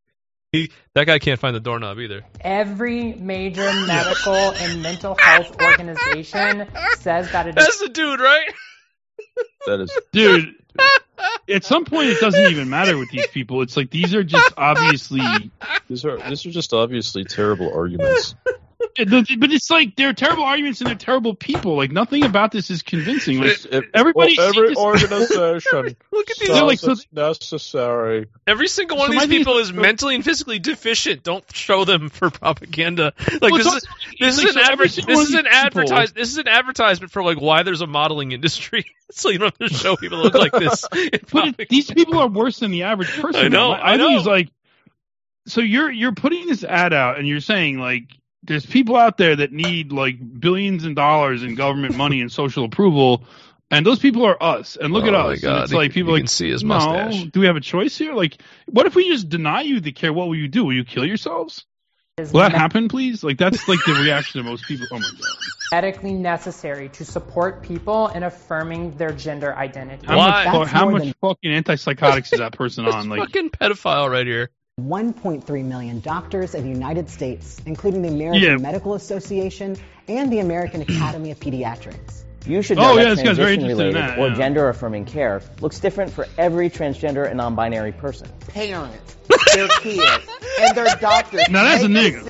That guy can't find the doorknob either. Every major medical and mental health organization says that it is. That's the dude, right? That is. Dude, at some point it doesn't even matter with these people. It's like these are just obviously. These are just obviously terrible arguments. But it's like they're terrible arguments and they're terrible people. Like nothing about this is convincing. Like, every organization. Look at these. Like, it's necessary. Every single one of these people is mentally and physically deficient. Don't show them for propaganda. Like this is an advertisement for like why there's a modeling industry. So you don't have to show people that look like this. But these people are worse than the average person. I know. I think it's like. So you're putting this ad out and you're saying like. There's people out there that need like billions of dollars in government money and social approval, and those people are us. And look at us. God. And it's like people can see his mustache. Do we have a choice here? Like, what if we just deny you the care? What will you do? Will you kill yourselves? Will that happen, please? Like that's like the reaction of most people. Oh my god. Medically necessary to support people in affirming their gender identity. How much fucking antipsychotics is that person on? Like fucking pedophile right here. 1.3 million doctors in the United States, including the American Medical Association and the American Academy of Pediatrics. You should know that transition-related or gender-affirming care looks different for every transgender and non-binary person. Parents, their kids, and their doctors. Now that's a nigga.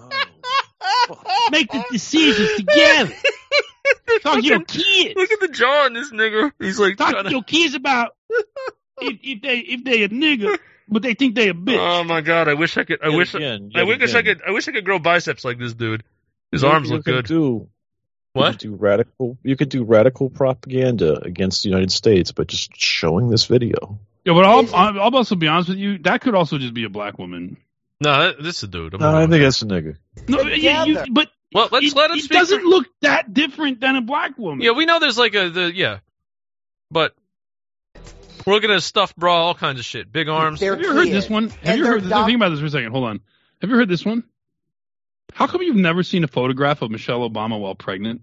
Make the decisions together. Talk to your kids. Look at the jaw on this nigga. He's like talk to your kids about if they a nigga. But they think they a bitch. Oh my god! I wish I could. I wish I could grow biceps like this dude. His arms look good. You could do radical propaganda against the United States, but just showing this video. Yeah, but I'll also be honest with you. That could also just be a black woman. No, this is a dude. I think that's a nigga. No, but let him speak. It doesn't look that different than a black woman. Yeah, we know there's like but. We're looking at a stuffed bra, all kinds of shit. Big arms. Have you heard this one? Think about this for a second. Hold on. Have you heard this one? How come you've never seen a photograph of Michelle Obama while pregnant?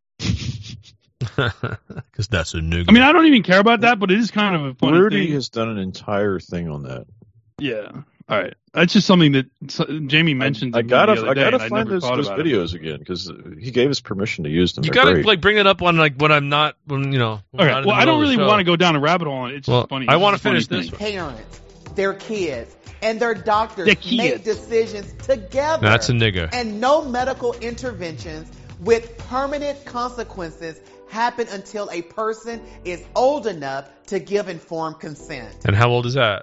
Because that's a nigga. I mean, I don't even care about that, but it is kind of a funny Rudy thing. has done an entire thing on that. Yeah. All right. That's just something that Jamie mentioned. I gotta find those videos again because he gave us permission to use them. You gotta like bring it up on like when I'm not when you know. Okay. Well, I don't really want to go down a rabbit hole on it. It's just funny. I want to finish this. Parents, their kids, and their doctors make decisions together. That's a nigga. And no medical interventions with permanent consequences happen until a person is old enough to give informed consent. And how old is that?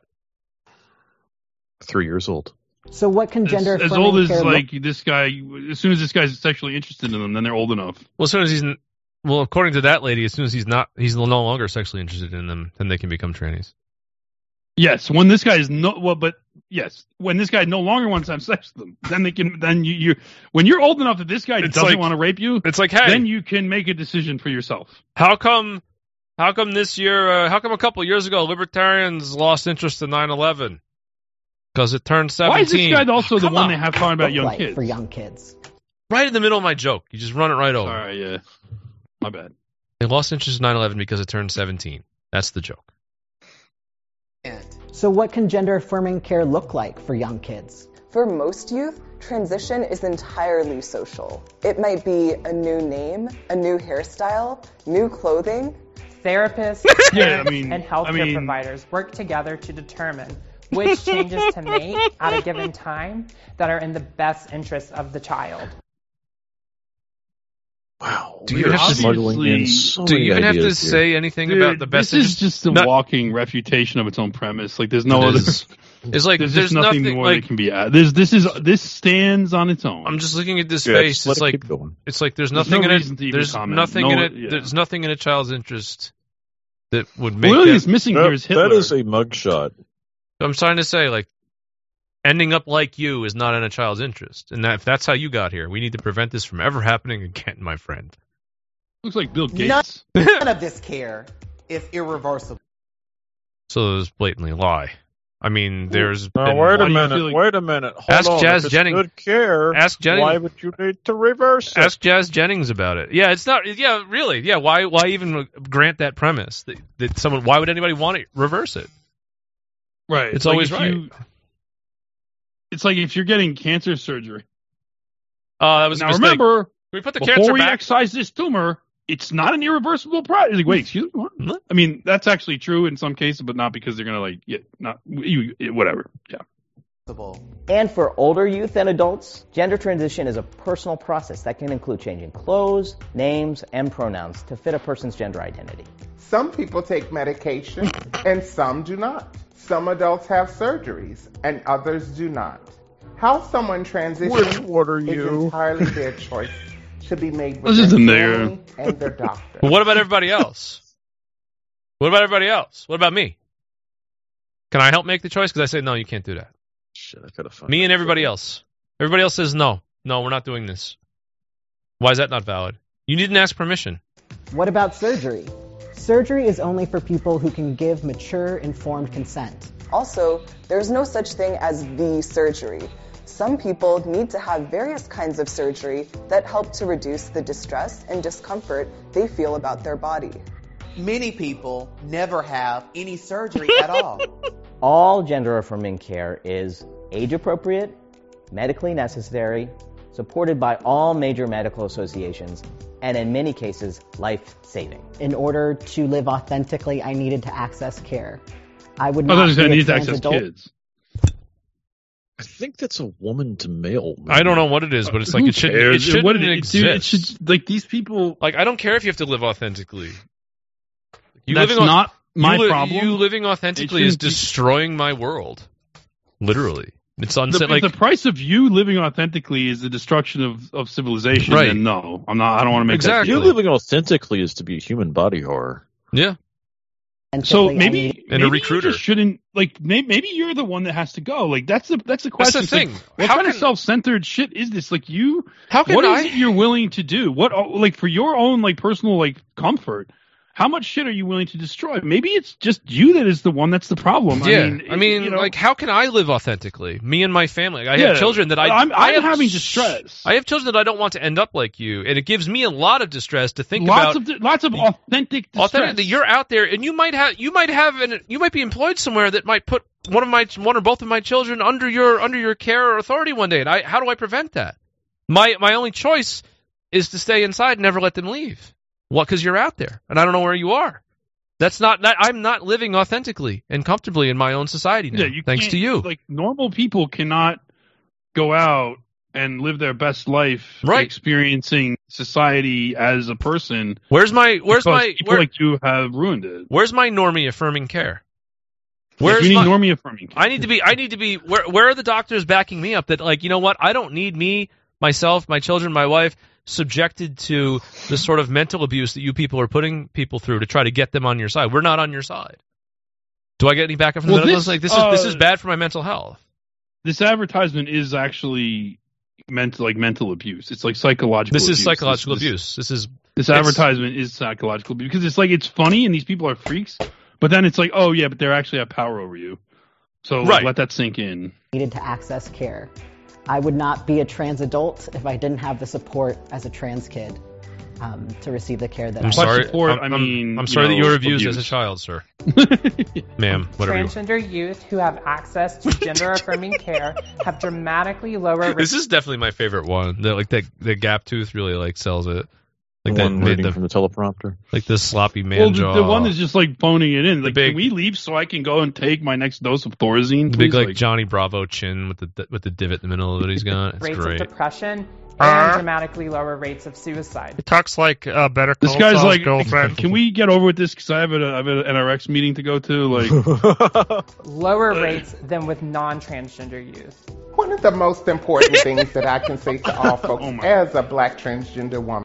3 years old. So what can gender as old as like this guy? As soon as this guy's sexually interested in them, then they're old enough. Well, as soon as according to that lady, as soon as he's no longer sexually interested in them, then they can become trannies. Yes, when this guy is when this guy no longer wants to have sex with them, then they can. Then you when you're old enough that this guy doesn't want to rape you, it's like, hey, then you can make a decision for yourself. How come this year? How come a couple years ago libertarians lost interest in 9/11? Because it turned 17. Why is this guy also the one they have talking about young kids? For young kids. Right in the middle of my joke. You just run it right over. All right, yeah. My bad. They lost interest in 9/11 because it turned 17. That's the joke. So what can gender-affirming care look like for young kids? For most youth, transition is entirely social. It might be a new name, a new hairstyle, new clothing. Therapists and healthcare providers work together to determine which changes to make at a given time that are in the best interest of the child. Wow. Do you have to say anything about the best? This is just a walking refutation of its own premise. Like there's no other. It's like there's nothing more that can be added. This stands on its own. I'm just looking at this face. It's like there's nothing in it. There's nothing in it. There's nothing in a child's interest that would make. Well, really, it's missing here is Hitler. That is a mugshot. I'm trying to say, like, ending up like you is not in a child's interest, and if that's how you got here, we need to prevent this from ever happening again, my friend. Looks like Bill Gates. None of this care is irreversible. So there's blatantly a lie. I mean, there's. Wait a minute. Ask Jazz if Jennings. Good care. Ask Jennings. Why would you need to reverse it? Ask Jazz Jennings about it. Yeah, it's not. Yeah, really. Yeah, why even grant that premise that someone? Why would anybody want to reverse it? Right. It's always right. It's like if you're getting cancer surgery. That was now. Remember, we put the before cancer we back? excise this tumor, it's not an irreversible process. Like, wait, excuse me. What? I mean, that's actually true in some cases, but not because they're gonna whatever. Yeah. And for older youth and adults, gender transition is a personal process that can include changing clothes, names, and pronouns to fit a person's gender identity. Some people take medication and some do not. Some adults have surgeries and others do not. How someone transitions is entirely their choice to be made with their family and their doctor. Well, what about everybody else? What about me? Can I help make the choice? Because I say, no, you can't do that. Shit, I gotta find me and everybody else. Everybody else says, no, we're not doing this. Why is that not valid? You didn't ask permission. What about surgery? Surgery is only for people who can give mature, informed consent. Also, there's no such thing as the surgery. Some people need to have various kinds of surgery that help to reduce the distress and discomfort they feel about their body. Many people never have any surgery at all. All gender-affirming care is age-appropriate, medically necessary, supported by all major medical associations, and in many cases, life-saving. In order to live authentically, I needed to access care. I would not need to access kids. I think that's a woman to male. I don't know what it is, but it's like it shouldn't exist. It should, like these people. Like I don't care if you have to live authentically. That's not my problem. You living authentically is destroying my world. Literally. It's unsaid. The price of you living authentically is the destruction of civilization. Right. And no, I'm not. I don't want to make that. You living authentically is to be a human body horror. Yeah. So maybe a recruiter you just shouldn't like. Maybe you're the one that has to go. Like that's the question. That's the thing. Like, what kind of self-centered shit is this? Like you. What is it you're willing to do? What like for your own like personal like comfort? How much shit are you willing to destroy? Maybe it's just you that is the one that's the problem. Yeah, I mean, like, how can I live authentically? Me and my family. I have children that I'm having distress. I have children that I don't want to end up like you, and it gives me a lot of distress to think about. Lots of authentic distress. Authentic, that you're out there, and you might be employed somewhere that might put one or both of my children under your care or authority one day. And how do I prevent that? My only choice is to stay inside and never let them leave. What? Because you're out there, and I don't know where you are. I'm not living authentically and comfortably in my own society now. Yeah, thanks to you. Like normal people cannot go out and live their best life, experiencing society as a person. Where's my people like you have ruined it? Where's my normie affirming care? Normie affirming care? I need to be. Where are the doctors backing me up? That like, you know what? I don't need me, myself, my children, my wife subjected to the sort of mental abuse that you people are putting people through to try to get them on your side. We're not on your side. Do I get any backup from the medical? This is bad for my mental health. This advertisement is actually mental abuse. It's like psychological. This abuse. Is psychological abuse. This advertisement is psychological abuse because it's like it's funny and these people are freaks, but then it's like, oh yeah, but they actually have power over you. So let that sink in. Needed to access care. I would not be a trans adult if I didn't have the support as a trans kid to receive the care that I'm sorry. I'm sorry that you were abused as a child, sir. Ma'am, whatever. Transgender youth who have access to gender-affirming care have dramatically lower rates. This is definitely my favorite one. The gap tooth really sells it. Like the one reading from the teleprompter. Like this sloppy man jaw. The one that's just phoning it in. Can we leave so I can go and take my next dose of Thorazine? The big Johnny Bravo chin with the divot in the middle of it he's got. It's rates great. Of depression and dramatically lower rates of suicide. He talks like Better Call This guy's Saul's girlfriend. Can we get over with this? Because I have an NRX meeting to go to. Lower rates than with non-transgender youth. One of the most important things that I can say to all folks as a black transgender woman.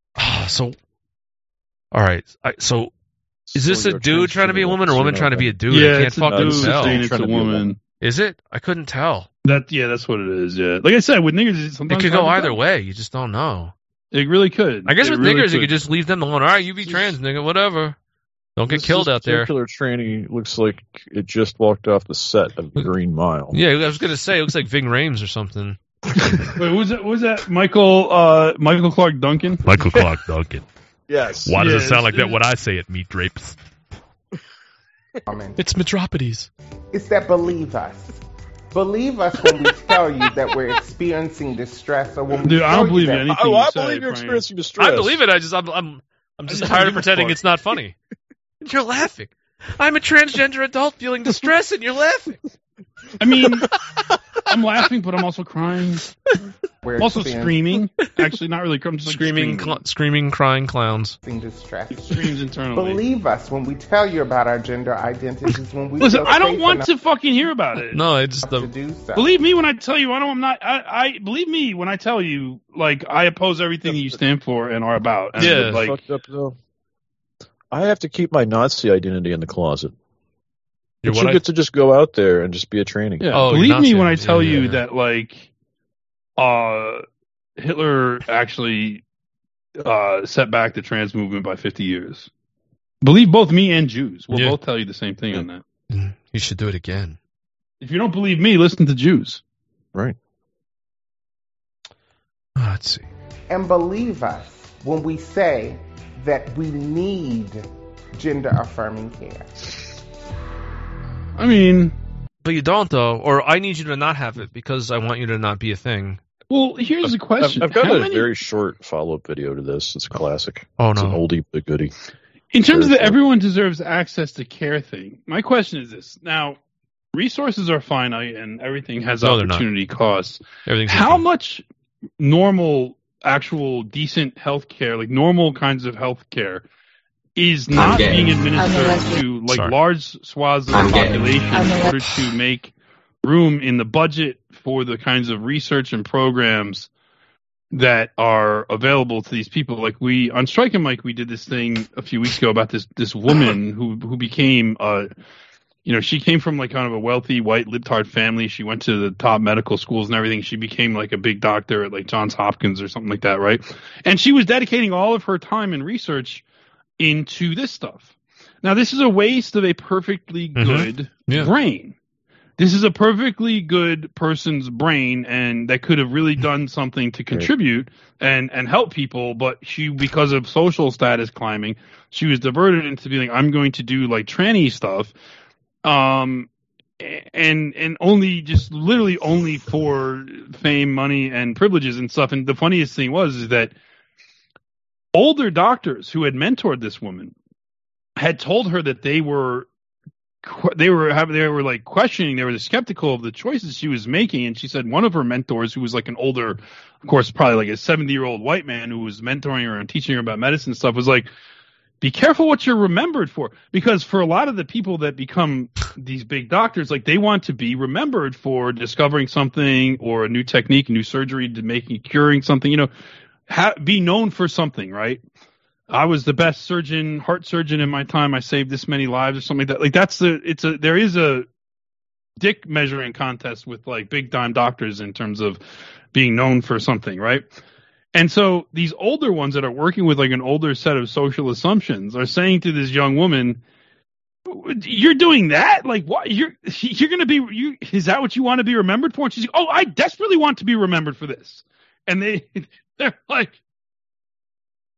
All right. So is this a dude trying to be a woman or a woman trying to be a dude? Yeah, I can't fucking tell. It's a woman. Is it? I couldn't tell. That's what it is. Yeah, like I said, with niggers, sometimes it could go either way. You just don't know. It really could. I guess with niggers, you could just leave them alone. All right, you be trans, nigga, whatever. Don't get killed out there. This particular tranny looks like it just walked off the set of Green Mile. Yeah, I was gonna say it looks like Ving Rhames or something. Wait, was that Michael Clark Duncan? Michael Clark Duncan. Yes. Why does it sound like that when I say it, meat drapes? It's Metropodes. It's that believe us. Believe us when we tell you that we're experiencing distress, or when we I don't believe anything. I believe you're experiencing distress. I believe it. I'm just tired of pretending it's not funny. You're laughing. I'm a transgender adult feeling distress, and you're laughing. I mean, I'm laughing, but I'm also crying. I'm also screaming. Actually, not really. I'm just screaming, crying clowns. Screams internally. Believe us when we tell you about our gender identities. When we listen, I don't want to fucking hear about it. No, it's believe me when I tell you. I believe me when I tell you. I oppose everything you stand for and are about. And yeah, fucked up though. I have to keep my Nazi identity in the closet. You get to just go out there and just be a tranny. Yeah. Believe me when I tell you that Hitler actually set back the trans movement by 50 years. Believe both me and Jews. We'll both tell you the same thing on that. You should do it again. If you don't believe me, listen to Jews. Right. Let's see. And believe us when we say that we need gender affirming care. I mean... But you don't, though. Or I need you to not have it because I want you to not be a thing. Well, here's the question. I've got very short follow-up video to this. It's a classic. Oh, no. It's an oldie but goodie. In terms of the everyone deserves access to care thing, my question is this. Now, resources are finite and everything has opportunity costs. How much normal, actual, decent health care, normal kinds of health care, is not being administered to large swaths of the population in order to make room in the budget for the kinds of research and programs that are available to these people? On Strike and Mike, we did this thing a few weeks ago about this woman who became she came from kind of a wealthy white libtard family. She went to the top medical schools and everything. She became a big doctor at Johns Hopkins or something like that, right? And she was dedicating all of her time and research into this stuff. Now, this is a waste of a perfectly good brain. This is a perfectly good person's brain, and that could have really done something to contribute and help people, but because of social status climbing, she was diverted into being I'm going to do tranny stuff, and only just literally only for fame, money, and privileges and stuff. And the funniest thing was that older doctors who had mentored this woman had told her that they were questioning, they were skeptical of the choices she was making. And she said one of her mentors, who was an older, of course, probably a 70-year-old white man who was mentoring her and teaching her about medicine stuff, was be careful what you're remembered for. Because for a lot of the people that become these big doctors, they want to be remembered for discovering something or a new technique, new surgery to curing something, be known for something, right? I was the best heart surgeon in my time. I saved this many lives or something like that. There is a dick measuring contest with big time doctors in terms of being known for something, right? And so these older ones that are working with an older set of social assumptions are saying to this young woman, you're doing that? What? You're going to be, is that what you want to be remembered for? And she's like, oh, I desperately want to be remembered for this. And they're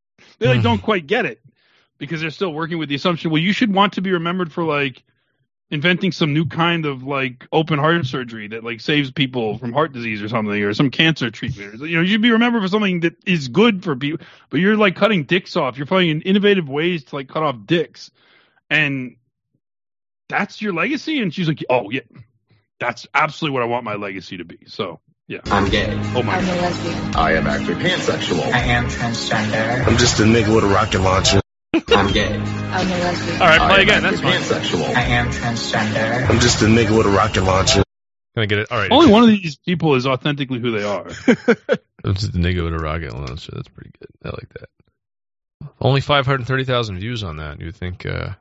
don't quite get it because they're still working with the assumption, well, you should want to be remembered for inventing some new kind of like open heart surgery that like saves people from heart disease or something, or some cancer treatment. You'd be remembered for something that is good for people, but you're like cutting dicks off. You're finding innovative ways to like cut off dicks, and that's your legacy. And she's like, oh yeah, that's absolutely what I want my legacy to be. So yeah, I'm gay. Oh my God. I'm a lesbian. I am actually pansexual. I am transgender. I'm just a nigga with a rocket launcher. I'm gay. I'm a lesbian. All right, play again. That's fine. Pansexual. I am transgender. I'm just a nigga with a rocket launcher. Can I get it? All right. Only one of these people is authentically who they are. I'm just a nigga with a rocket launcher. That's pretty good. I like that. Only 530,000 views on that. You would think? I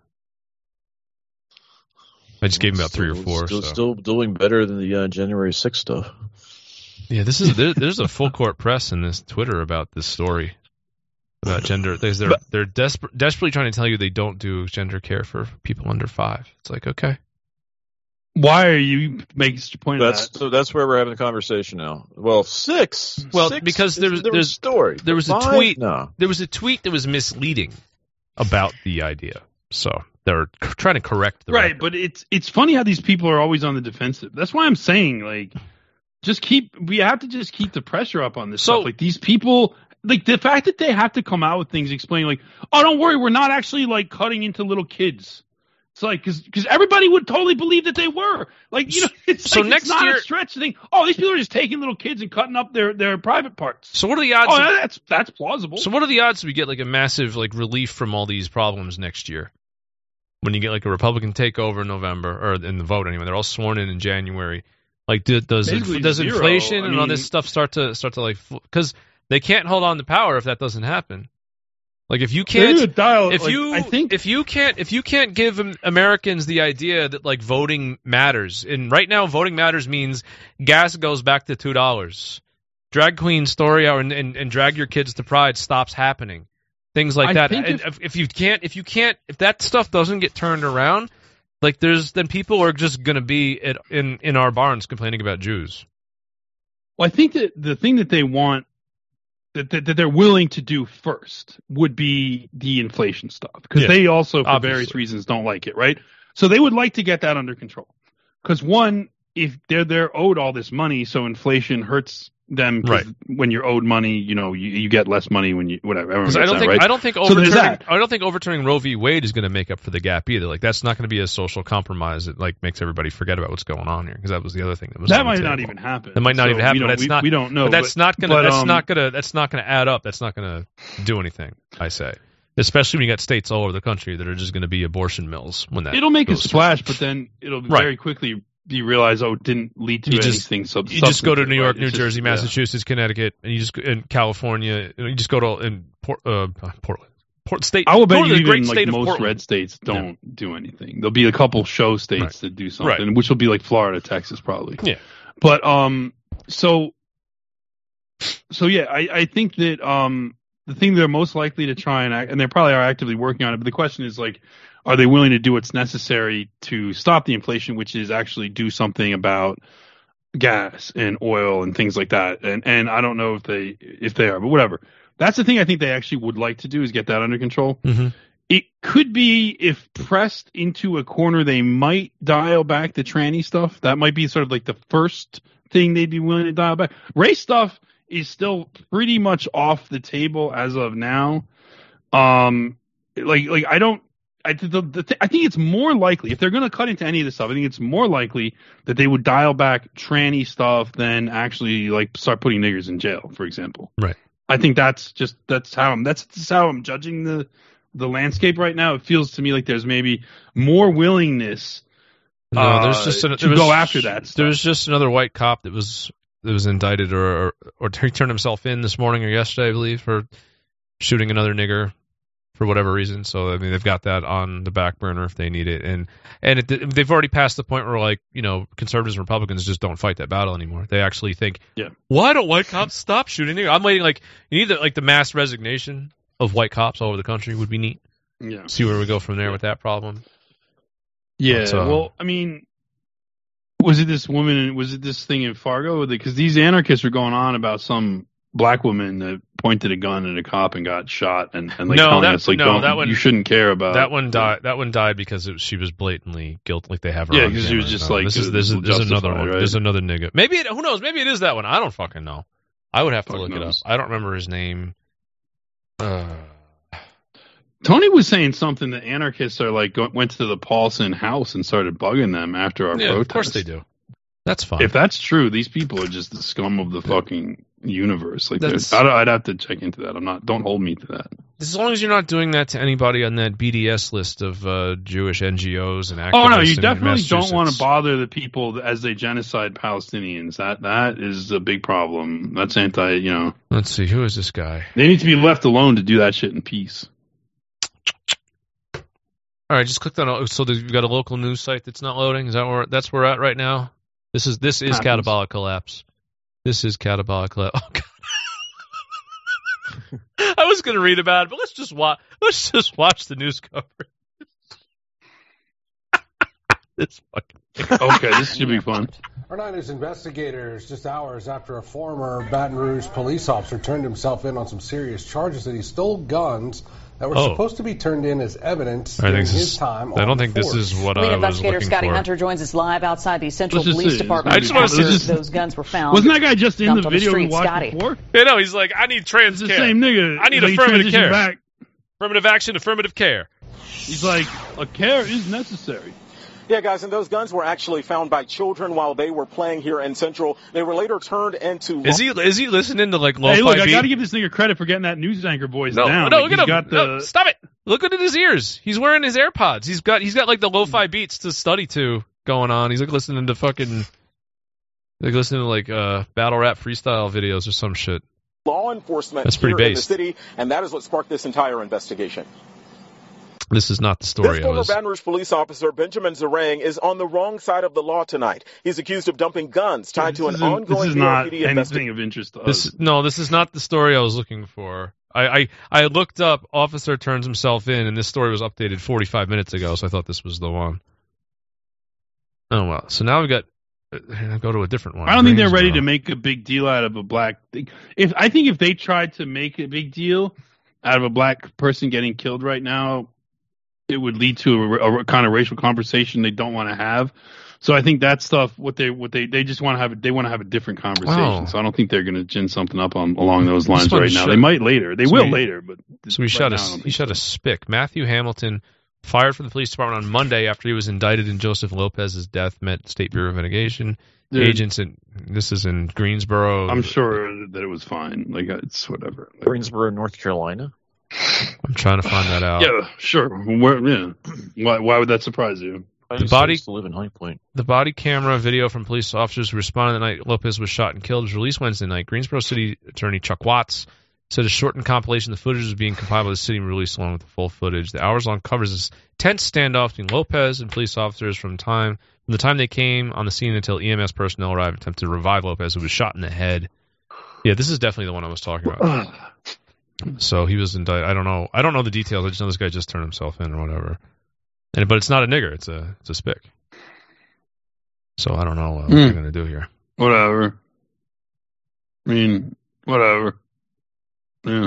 just gave him about 3 or 4. Still doing better than the January 6th stuff. Yeah, there's a full court press in this Twitter about this story about gender. They're desperately trying to tell you they don't do gender care for people under 5. It's like, okay. Why are you making such a point of that? So that's where we're having a conversation now. Well, 6. Well, 6, because there was a story. There was a tweet. No. There was a tweet that was misleading about the idea. So they're trying to correct the record. But it's funny how these people are always on the defensive. That's why I'm saying, like, we have to just keep the pressure up on this stuff. Like, these people, like, the fact that they have to come out with things explaining, like, oh, don't worry, we're not actually, like, cutting into little kids. It's like, because everybody would totally believe that they were. Like, it's like, it's not a stretch to think, oh, these people are just taking little kids and cutting up their private parts. So what are the odds? Oh, that's plausible. So what are the odds we get, like, a massive, like, relief from all these problems next year? When you get, like, a Republican takeover in November, or in the vote anyway, they're all sworn in January. Like, does inflation and all this stuff start to like, because they can't hold on to power if that doesn't happen. Like, if you can't, if you can't give Americans the idea that, like, voting matters, and right now voting matters means gas goes back to $2, drag queen story hour and drag your kids to Pride stops happening, things like that. And if that stuff doesn't get turned around, like, then people are just going to be in our barns complaining about Jews. Well, I think that the thing that they want, that they're willing to do first, would be the inflation stuff, because they also, for various reasons, don't like it, right? So they would like to get that under control, because one, if they're owed all this money, so inflation hurts them. Right. When you're owed money, you get less money when you whatever. I don't think overturning Roe v. Wade is going to make up for the gap either. Like, that's not going to be a social compromise that, like, makes everybody forget about what's going on here, because that was the other thing that might not even happen. That might not even happen. But it's not. We don't know. But that's not going to add up. That's not going to do anything, I say. Especially when you got states all over the country that are just going to be abortion mills when that. It'll make a splash, but then it'll very quickly. You realize, it didn't lead to anything. You just go to New York, New Jersey, Massachusetts, Connecticut, and you just in California. You just go to Portland state. I will bet you even like most red states don't do anything. There'll be a couple show states that do something, which will be like Florida, Texas, probably. Yeah, but so yeah, I think that the thing they're most likely to try and they probably are actively working on it. But the question is, like, are they willing to do what's necessary to stop the inflation, which is actually do something about gas and oil and things like that? And I don't know if they are, but whatever. That's the thing I think they actually would like to do, is get that under control. Mm-hmm. It could be, if pressed into a corner, they might dial back the tranny stuff. That might be sort of like the first thing they'd be willing to dial back. Race stuff is still pretty much off the table as of now. I think it's more likely, if they're going to cut into any of this stuff, I think it's more likely that they would dial back tranny stuff than actually, like, start putting niggers in jail, for example. Right. I think that's how I'm judging the landscape right now. It feels to me like there's maybe more willingness to go after that stuff. There was just another white cop that was indicted or he turned himself in this morning or yesterday, I believe, for shooting another nigger for whatever reason. So, I mean, they've got that on the back burner if they need it. And they've already passed the point where, like, conservatives and Republicans just don't fight that battle anymore. They actually think, why don't white cops stop shooting niggers? I'm waiting, like, you need the mass resignation of white cops all over the country would be neat. Yeah. See where we go from there with that problem. Yeah. Well, I mean, was it this thing in Fargo? Because these anarchists are going on about some black woman that pointed a gun at a cop and got shot, and like telling us like, that one, you shouldn't care about that one. That one died because she was blatantly guilty, like they have her. Yeah, because she was just like this is another one. Right? There's another nigga. Maybe who knows? Maybe it is that one. I don't fucking know. I would have to look it up. I don't remember his name. Tony was saying something that anarchists are like went to the Paulson house and started bugging them after our protest. Of course they do. That's fine. If that's true, these people are just the scum of the fucking universe. Like, I'd have to check into that. Don't hold me to that. As long as you're not doing that to anybody on that BDS list of Jewish NGOs and activists. Oh no, you definitely don't want to bother the people as they genocide Palestinians. That is a big problem. That's anti. Let's see, who is this guy? They need to be left alone to do that shit in peace. All right, just clicked on. So you've got a local news site that's not loading. Is that where we're at right now? This is catabolic collapse. This is catabolic collapse. Oh God. I was going to read about it, but let's just watch the news coverage. This fucking okay, this should be fun. Our 9 News investigators, just hours after a former Baton Rouge police officer turned himself in on some serious charges that he stole guns that were supposed to be turned in as evidence during his time. I don't think this is what I was investigator looking Scotty for. Hunter joins us live outside the Central Police Department. I just want to see those guns were found. Wasn't that guy just in the video we watched before? Yeah, no, he's like, I need trans care. The same nigga. I need affirmative care. Back. Affirmative action, affirmative care. He's like, a care is necessary. Yeah, guys, and those guns were actually found by children while they were playing here in Central. They were later turned into... Is he listening to, like, lo-fi Hey, look, beat? I got to give this nigga credit for getting that news anchor voice down. No, look at him. No, stop it. Look at his ears. He's wearing his AirPods. He's got like the lo-fi beats to study to going on. He's like listening to battle rap freestyle videos or some shit. Law enforcement That's pretty here in the based. city, and that is what sparked this entire investigation. This is not the story. This former Baton Rouge police officer, Benjamin Zarang, is on the wrong side of the law tonight. He's accused of dumping guns tied to an ongoing This is not anything of interest to us. This is not the story I was looking for. I looked up officer turns himself in, and this story was updated 45 minutes ago, so I thought this was the one. Oh, well. So now we got... go to a different one. I don't think they're ready to make a big deal out of a black thing. I think if they tried to make a big deal out of a black person getting killed right now, it would lead to a kind of racial conversation they don't want to have. So I think that stuff, they just want to have, they want to have a different conversation. Oh. So I don't think they're going to gin something up along those lines right now. They might later. They will later. But so he shot a spick. Matthew Hamilton fired from the police department on Monday after he was indicted in Joseph Lopez's death, met State Bureau of Investigation agents. And this is in Greensboro. I'm sure that it was fine. Like, it's whatever. Greensboro, North Carolina. I'm trying to find that out. Yeah, sure. Why would that surprise you? The body to live in High Point. The body camera video from police officers who responded the night Lopez was shot and killed was released Wednesday night. Greensboro City Attorney Chuck Watts said a shortened compilation of the footage was being compiled by the city and released along with the full footage. The hours-long covers this tense standoff between Lopez and police officers from the time they came on the scene until EMS personnel arrived and attempted to revive Lopez, who was shot in the head. Yeah, this is definitely the one I was talking about. So he was indicted. I don't know the details. I just know this guy just turned himself in or whatever. But it's not a nigger. It's a spick. So I don't know what they're going to do here. Whatever. I mean, whatever. Yeah.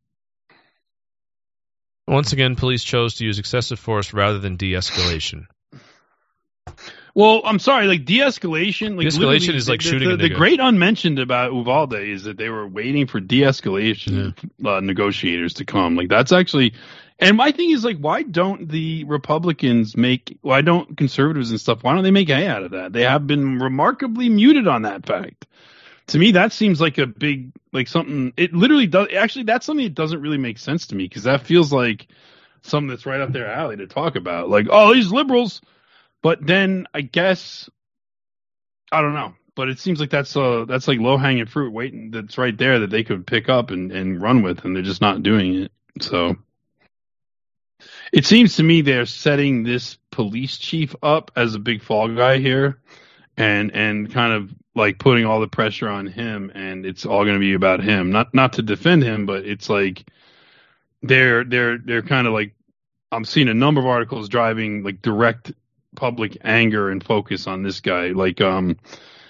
Once again, police chose to use excessive force rather than de-escalation. Well, I'm sorry, like de-escalation. Like, de-escalation is like shooting a nigga. The great unmentioned about Uvalde is that they were waiting for de-escalation negotiators to come. Like, that's actually, and my thing is like, why don't conservatives and stuff, why don't they make hay out of that? They have been remarkably muted on that fact. To me, that seems like a big, like something, it literally does, actually, that's something that doesn't really make sense to me, because that feels like something that's right up their alley to talk about. Like, oh, these liberals. But then I guess, I don't know, but it seems like that's like low hanging fruit waiting. That's right there that they could pick up and run with, and they're just not doing it. So it seems to me they're setting this police chief up as a big fall guy here, and kind of like putting all the pressure on him, and it's all going to be about him. Not to defend him, but it's like they're kind of like, I'm seeing a number of articles driving like direct public anger and focus on this guy. Like,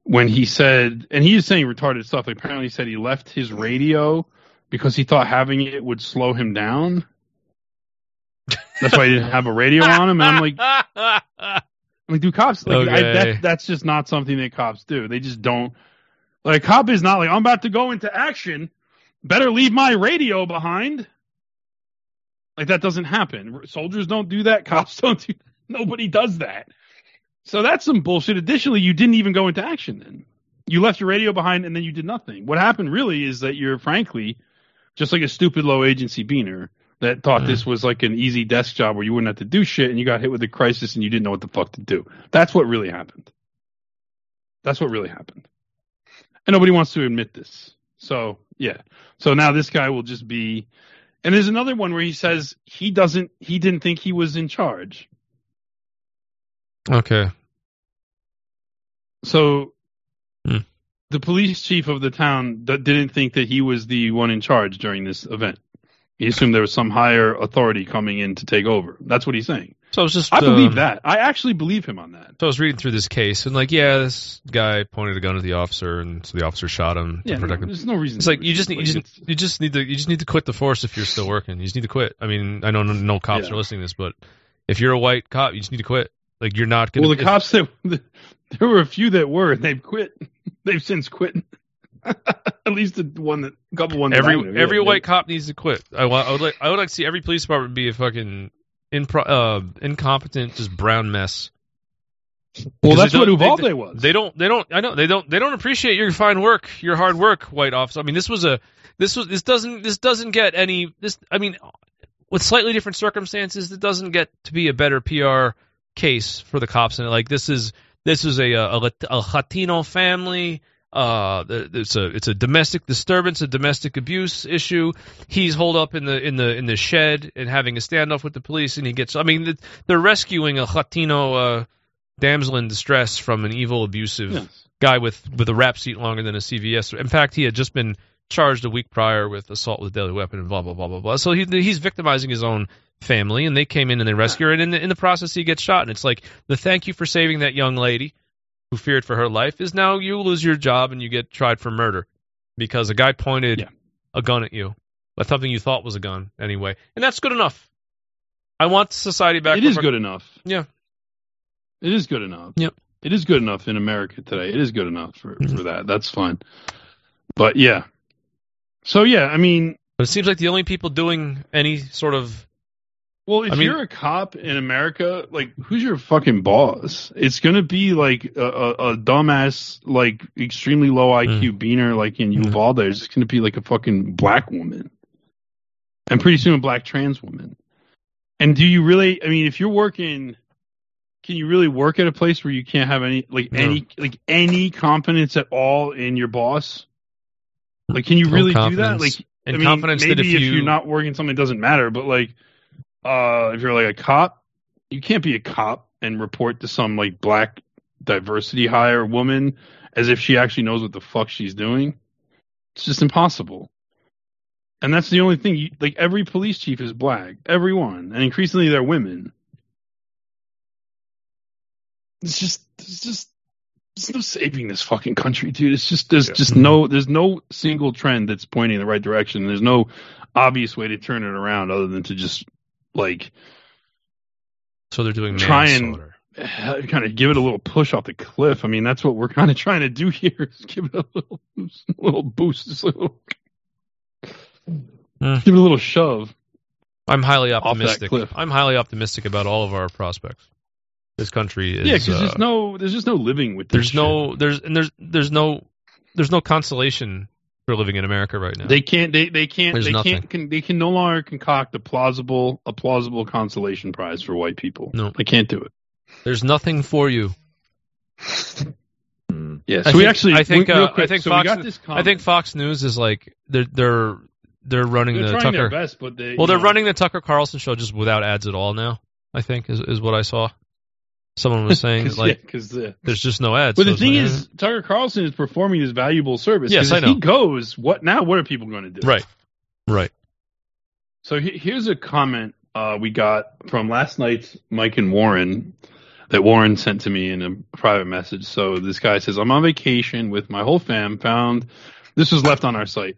when he said, and he was saying retarded stuff. Like, apparently, he said he left his radio because he thought having it would slow him down. That's why he didn't have a radio on him. And I'm like, do cops? Like, okay. That's just not something that cops do. They just don't. Like, a cop is not like, I'm about to go into action. Better leave my radio behind. Like, that doesn't happen. Soldiers don't do that. Cops don't do that. Nobody does that. So that's some bullshit. Additionally, you didn't even go into action then. You left your radio behind and then you did nothing. What happened really is that you're, frankly, just like a stupid low agency beaner that thought this was like an easy desk job where you wouldn't have to do shit and you got hit with a crisis and you didn't know what the fuck to do. That's what really happened. That's what really happened. And nobody wants to admit this. So, yeah. So now this guy will just be... And there's another one where he says he didn't think he was in charge. Okay. So the police chief of the town didn't think that he was the one in charge during this event. He assumed there was some higher authority coming in to take over. That's what he's saying. So I believe that. I actually believe him on that. So I was reading through this case, and like, yeah, this guy pointed a gun at the officer, and so the officer shot him to protect him. There's no reason. It's like you just need to quit the force if you're still working. You just need to quit. I mean, I know no cops are listening to this, but if you're a white cop, you just need to quit. Like, you're not going to... Well, the cops, there were a few that were, and they've quit. They've since quit. At least a couple ones. Every white cop needs to quit. I would like to see every police department be a fucking incompetent, just brown mess. Well, that's what Uvalde was. They don't appreciate your fine work, your hard work, white officer. I mean, this doesn't get any. I mean, with slightly different circumstances, it doesn't get to be a better PR case for the cops. And like, this is a Latino family. It's a domestic disturbance, a domestic abuse issue. He's holed up in the shed and having a standoff with the police, and he gets. I mean, they're rescuing a Latino damsel in distress from an evil, abusive guy with a rap sheet longer than a CVS. In fact, he had just been charged a week prior with assault with a deadly weapon and blah blah blah blah blah. So he's victimizing his own family, and they came in and they rescue her, and in the process he gets shot. And it's like, the thank you for saving that young lady who feared for her life is now you lose your job and you get tried for murder because a guy pointed a gun at you, but something you thought was a gun anyway, and that's good enough. I want society back. It is good enough. Yeah, it is good enough. Yep, it is good enough in America today. It is good enough for that. That's fine. But yeah, so yeah, I mean, but it seems like the only people doing any sort of... Well, if you're a cop in America, like, who's your fucking boss? It's going to be like a dumbass, like, extremely low IQ beaner, like in Uvalde. It's just going to be like a fucking black woman. And pretty soon a black trans woman. And do you really, I mean, if you're working, can you really work at a place where you can't have any confidence at all in your boss? Like, can you really do that? Like, and I mean, confidence maybe that if you're not working something, it doesn't matter, but like, if you're like a cop, you can't be a cop and report to some like black diversity hire woman as if she actually knows what the fuck she's doing. It's just impossible. And that's the only thing. Like, every police chief is black, everyone, and increasingly they're women. There's no saving this fucking country, dude. It's just there's no single trend that's pointing in the right direction. There's no obvious way to turn it around other than to just like. So they're doing try and kind of give it a little push off the cliff. I mean, that's what we're kind of trying to do here. Is give it a little boost, just a little, give it a little shove. I'm highly optimistic. Off that cliff. I'm highly optimistic about all of our prospects. This country is because there's just no living with this. There's no consolation for living in America right now. They can no longer concoct a plausible consolation prize for white people. No, they can't do it. There's nothing for you. Yeah, so I think Fox News is like they're running the Tucker. Their best, but they're running the Tucker Carlson show just without ads at all now. I think is what I saw. Someone was saying there's just no ads. But the thing is, Tucker Carlson is performing his valuable service. Yes, I know. If he goes, what are people going to do? Right. So here's a comment we got from last night's Mike and Warren. that Warren sent to me in a private message. So this guy says, I'm on vacation with my whole fam. This was left on our site.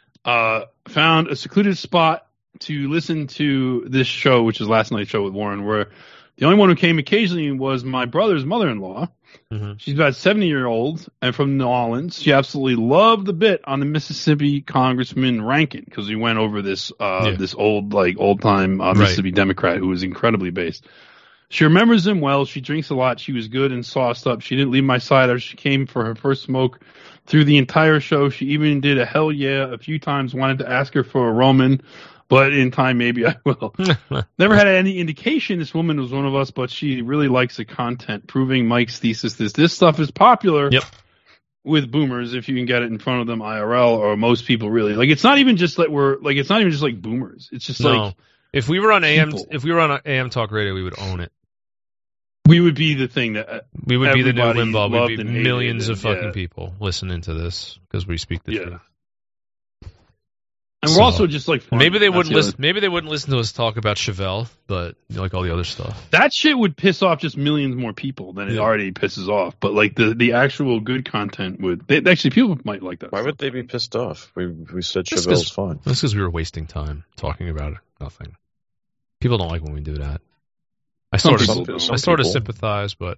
Found a secluded spot to listen to this show, which is last night's show with Warren, where the only one who came occasionally was my brother's mother-in-law. Mm-hmm. She's about 70-year-old and from New Orleans. She absolutely loved the bit on the Mississippi Congressman Rankin because we went over this this old-time Mississippi Democrat who was incredibly based. She remembers him well. She drinks a lot. She was good and sauced up. She didn't leave my side as she came for her first smoke through the entire show. She even did a hell yeah a few times. Wanted to ask her for a Roman, but in time maybe I will. Never had any indication this woman was one of us, but she really likes the content, proving Mike's thesis. This stuff is popular with boomers if you can get it in front of them IRL, or most people really like. It's not even just like it's not even just like boomers. It's just like if we were on AM Talk Radio, we would own it. We would be the thing that we would be the new Limbaugh. We'd be millions of fucking people listening to this because we speak the truth. And we're also just like fun. Maybe they wouldn't listen. Maybe they wouldn't listen to us talk about Chevelle, but like all the other stuff. That shit would piss off just millions more people than it already pisses off. But like the actual good content would. Actually, people might like that. Why would they be pissed off? We said Chevelle's fine. That's because we were wasting time talking about nothing. People don't like when we do that. I sort of sympathize, but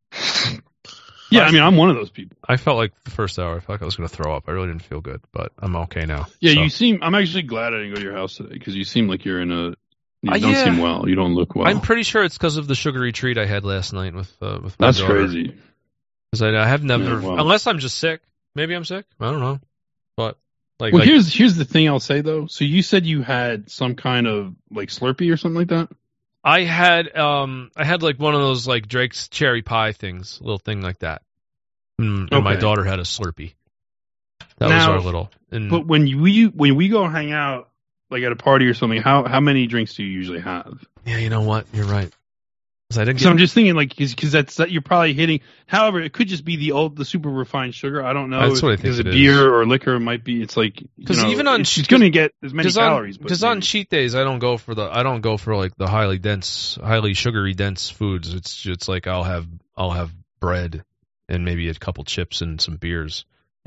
yeah, I mean, I'm one of those people. I felt like the first hour, I felt like I was going to throw up. I really didn't feel good, but I'm okay now. Yeah, so. I'm actually glad I didn't go to your house today because you seem like you don't seem well. You don't look well. I'm pretty sure it's because of the sugary treat I had last night with my That's daughter. Crazy. Because I have never, unless I'm just sick. Maybe I'm sick. I don't know. But here's the thing I'll say though. So you said you had some kind of like Slurpee or something like that. I had like one of those like Drake's cherry pie things, a little thing like that. And my daughter had a Slurpee. That was our little. But when we go hang out like at a party or something, how many drinks do you usually have? Yeah, you know what? You're right. I'm just thinking like because that you're probably hitting. However, it could just be the super refined sugar. I don't know. That's what I think. Because beer or liquor might be. It's like because even on she's going to get as many calories. Because on cheat days, I don't go for like the highly sugary dense foods. It's like I'll have bread and maybe a couple chips and some beers.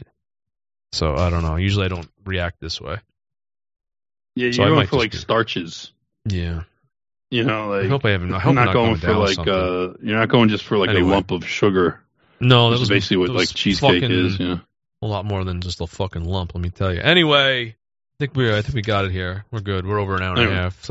So I don't know. Usually I don't react this way. Yeah, you're going for like starches. Yeah. You know, like I hope I'm not going for like you're not going just for like a lump of sugar. No, that's basically what like cheesecake is. Yeah, a lot more than just a fucking lump. Let me tell you. Anyway, I think we got it here. We're good. We're over an hour and a half.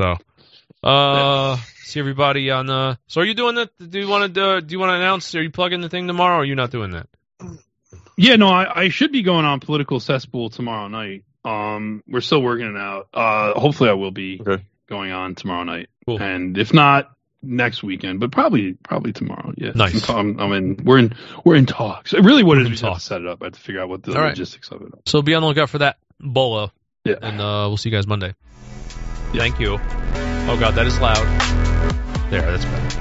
So, see everybody on. So, are you doing that? Do you want to announce? Are you plugging the thing tomorrow? Or are you not doing that? Yeah, no, I should be going on Political Cesspool tomorrow night. We're still working it out. Hopefully, I will be going on tomorrow night. Cool. And if not, next weekend, but probably tomorrow. Yeah, nice. We're in talks. Really, what it is, we have to set it up. I have to figure out what the logistics of it are. So be on the lookout for that, Bolo. Yeah, and we'll see you guys Monday. Yeah. Thank you. Oh God, that is loud. There, that's better.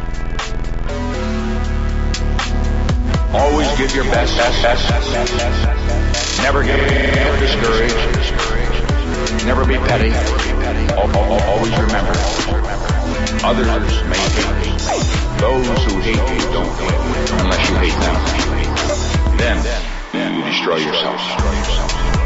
Always give your best. Never get discouraged. Never be petty. Always remember, others may hate you. Those who hate you don't hate you unless you hate them. Then you destroy yourself.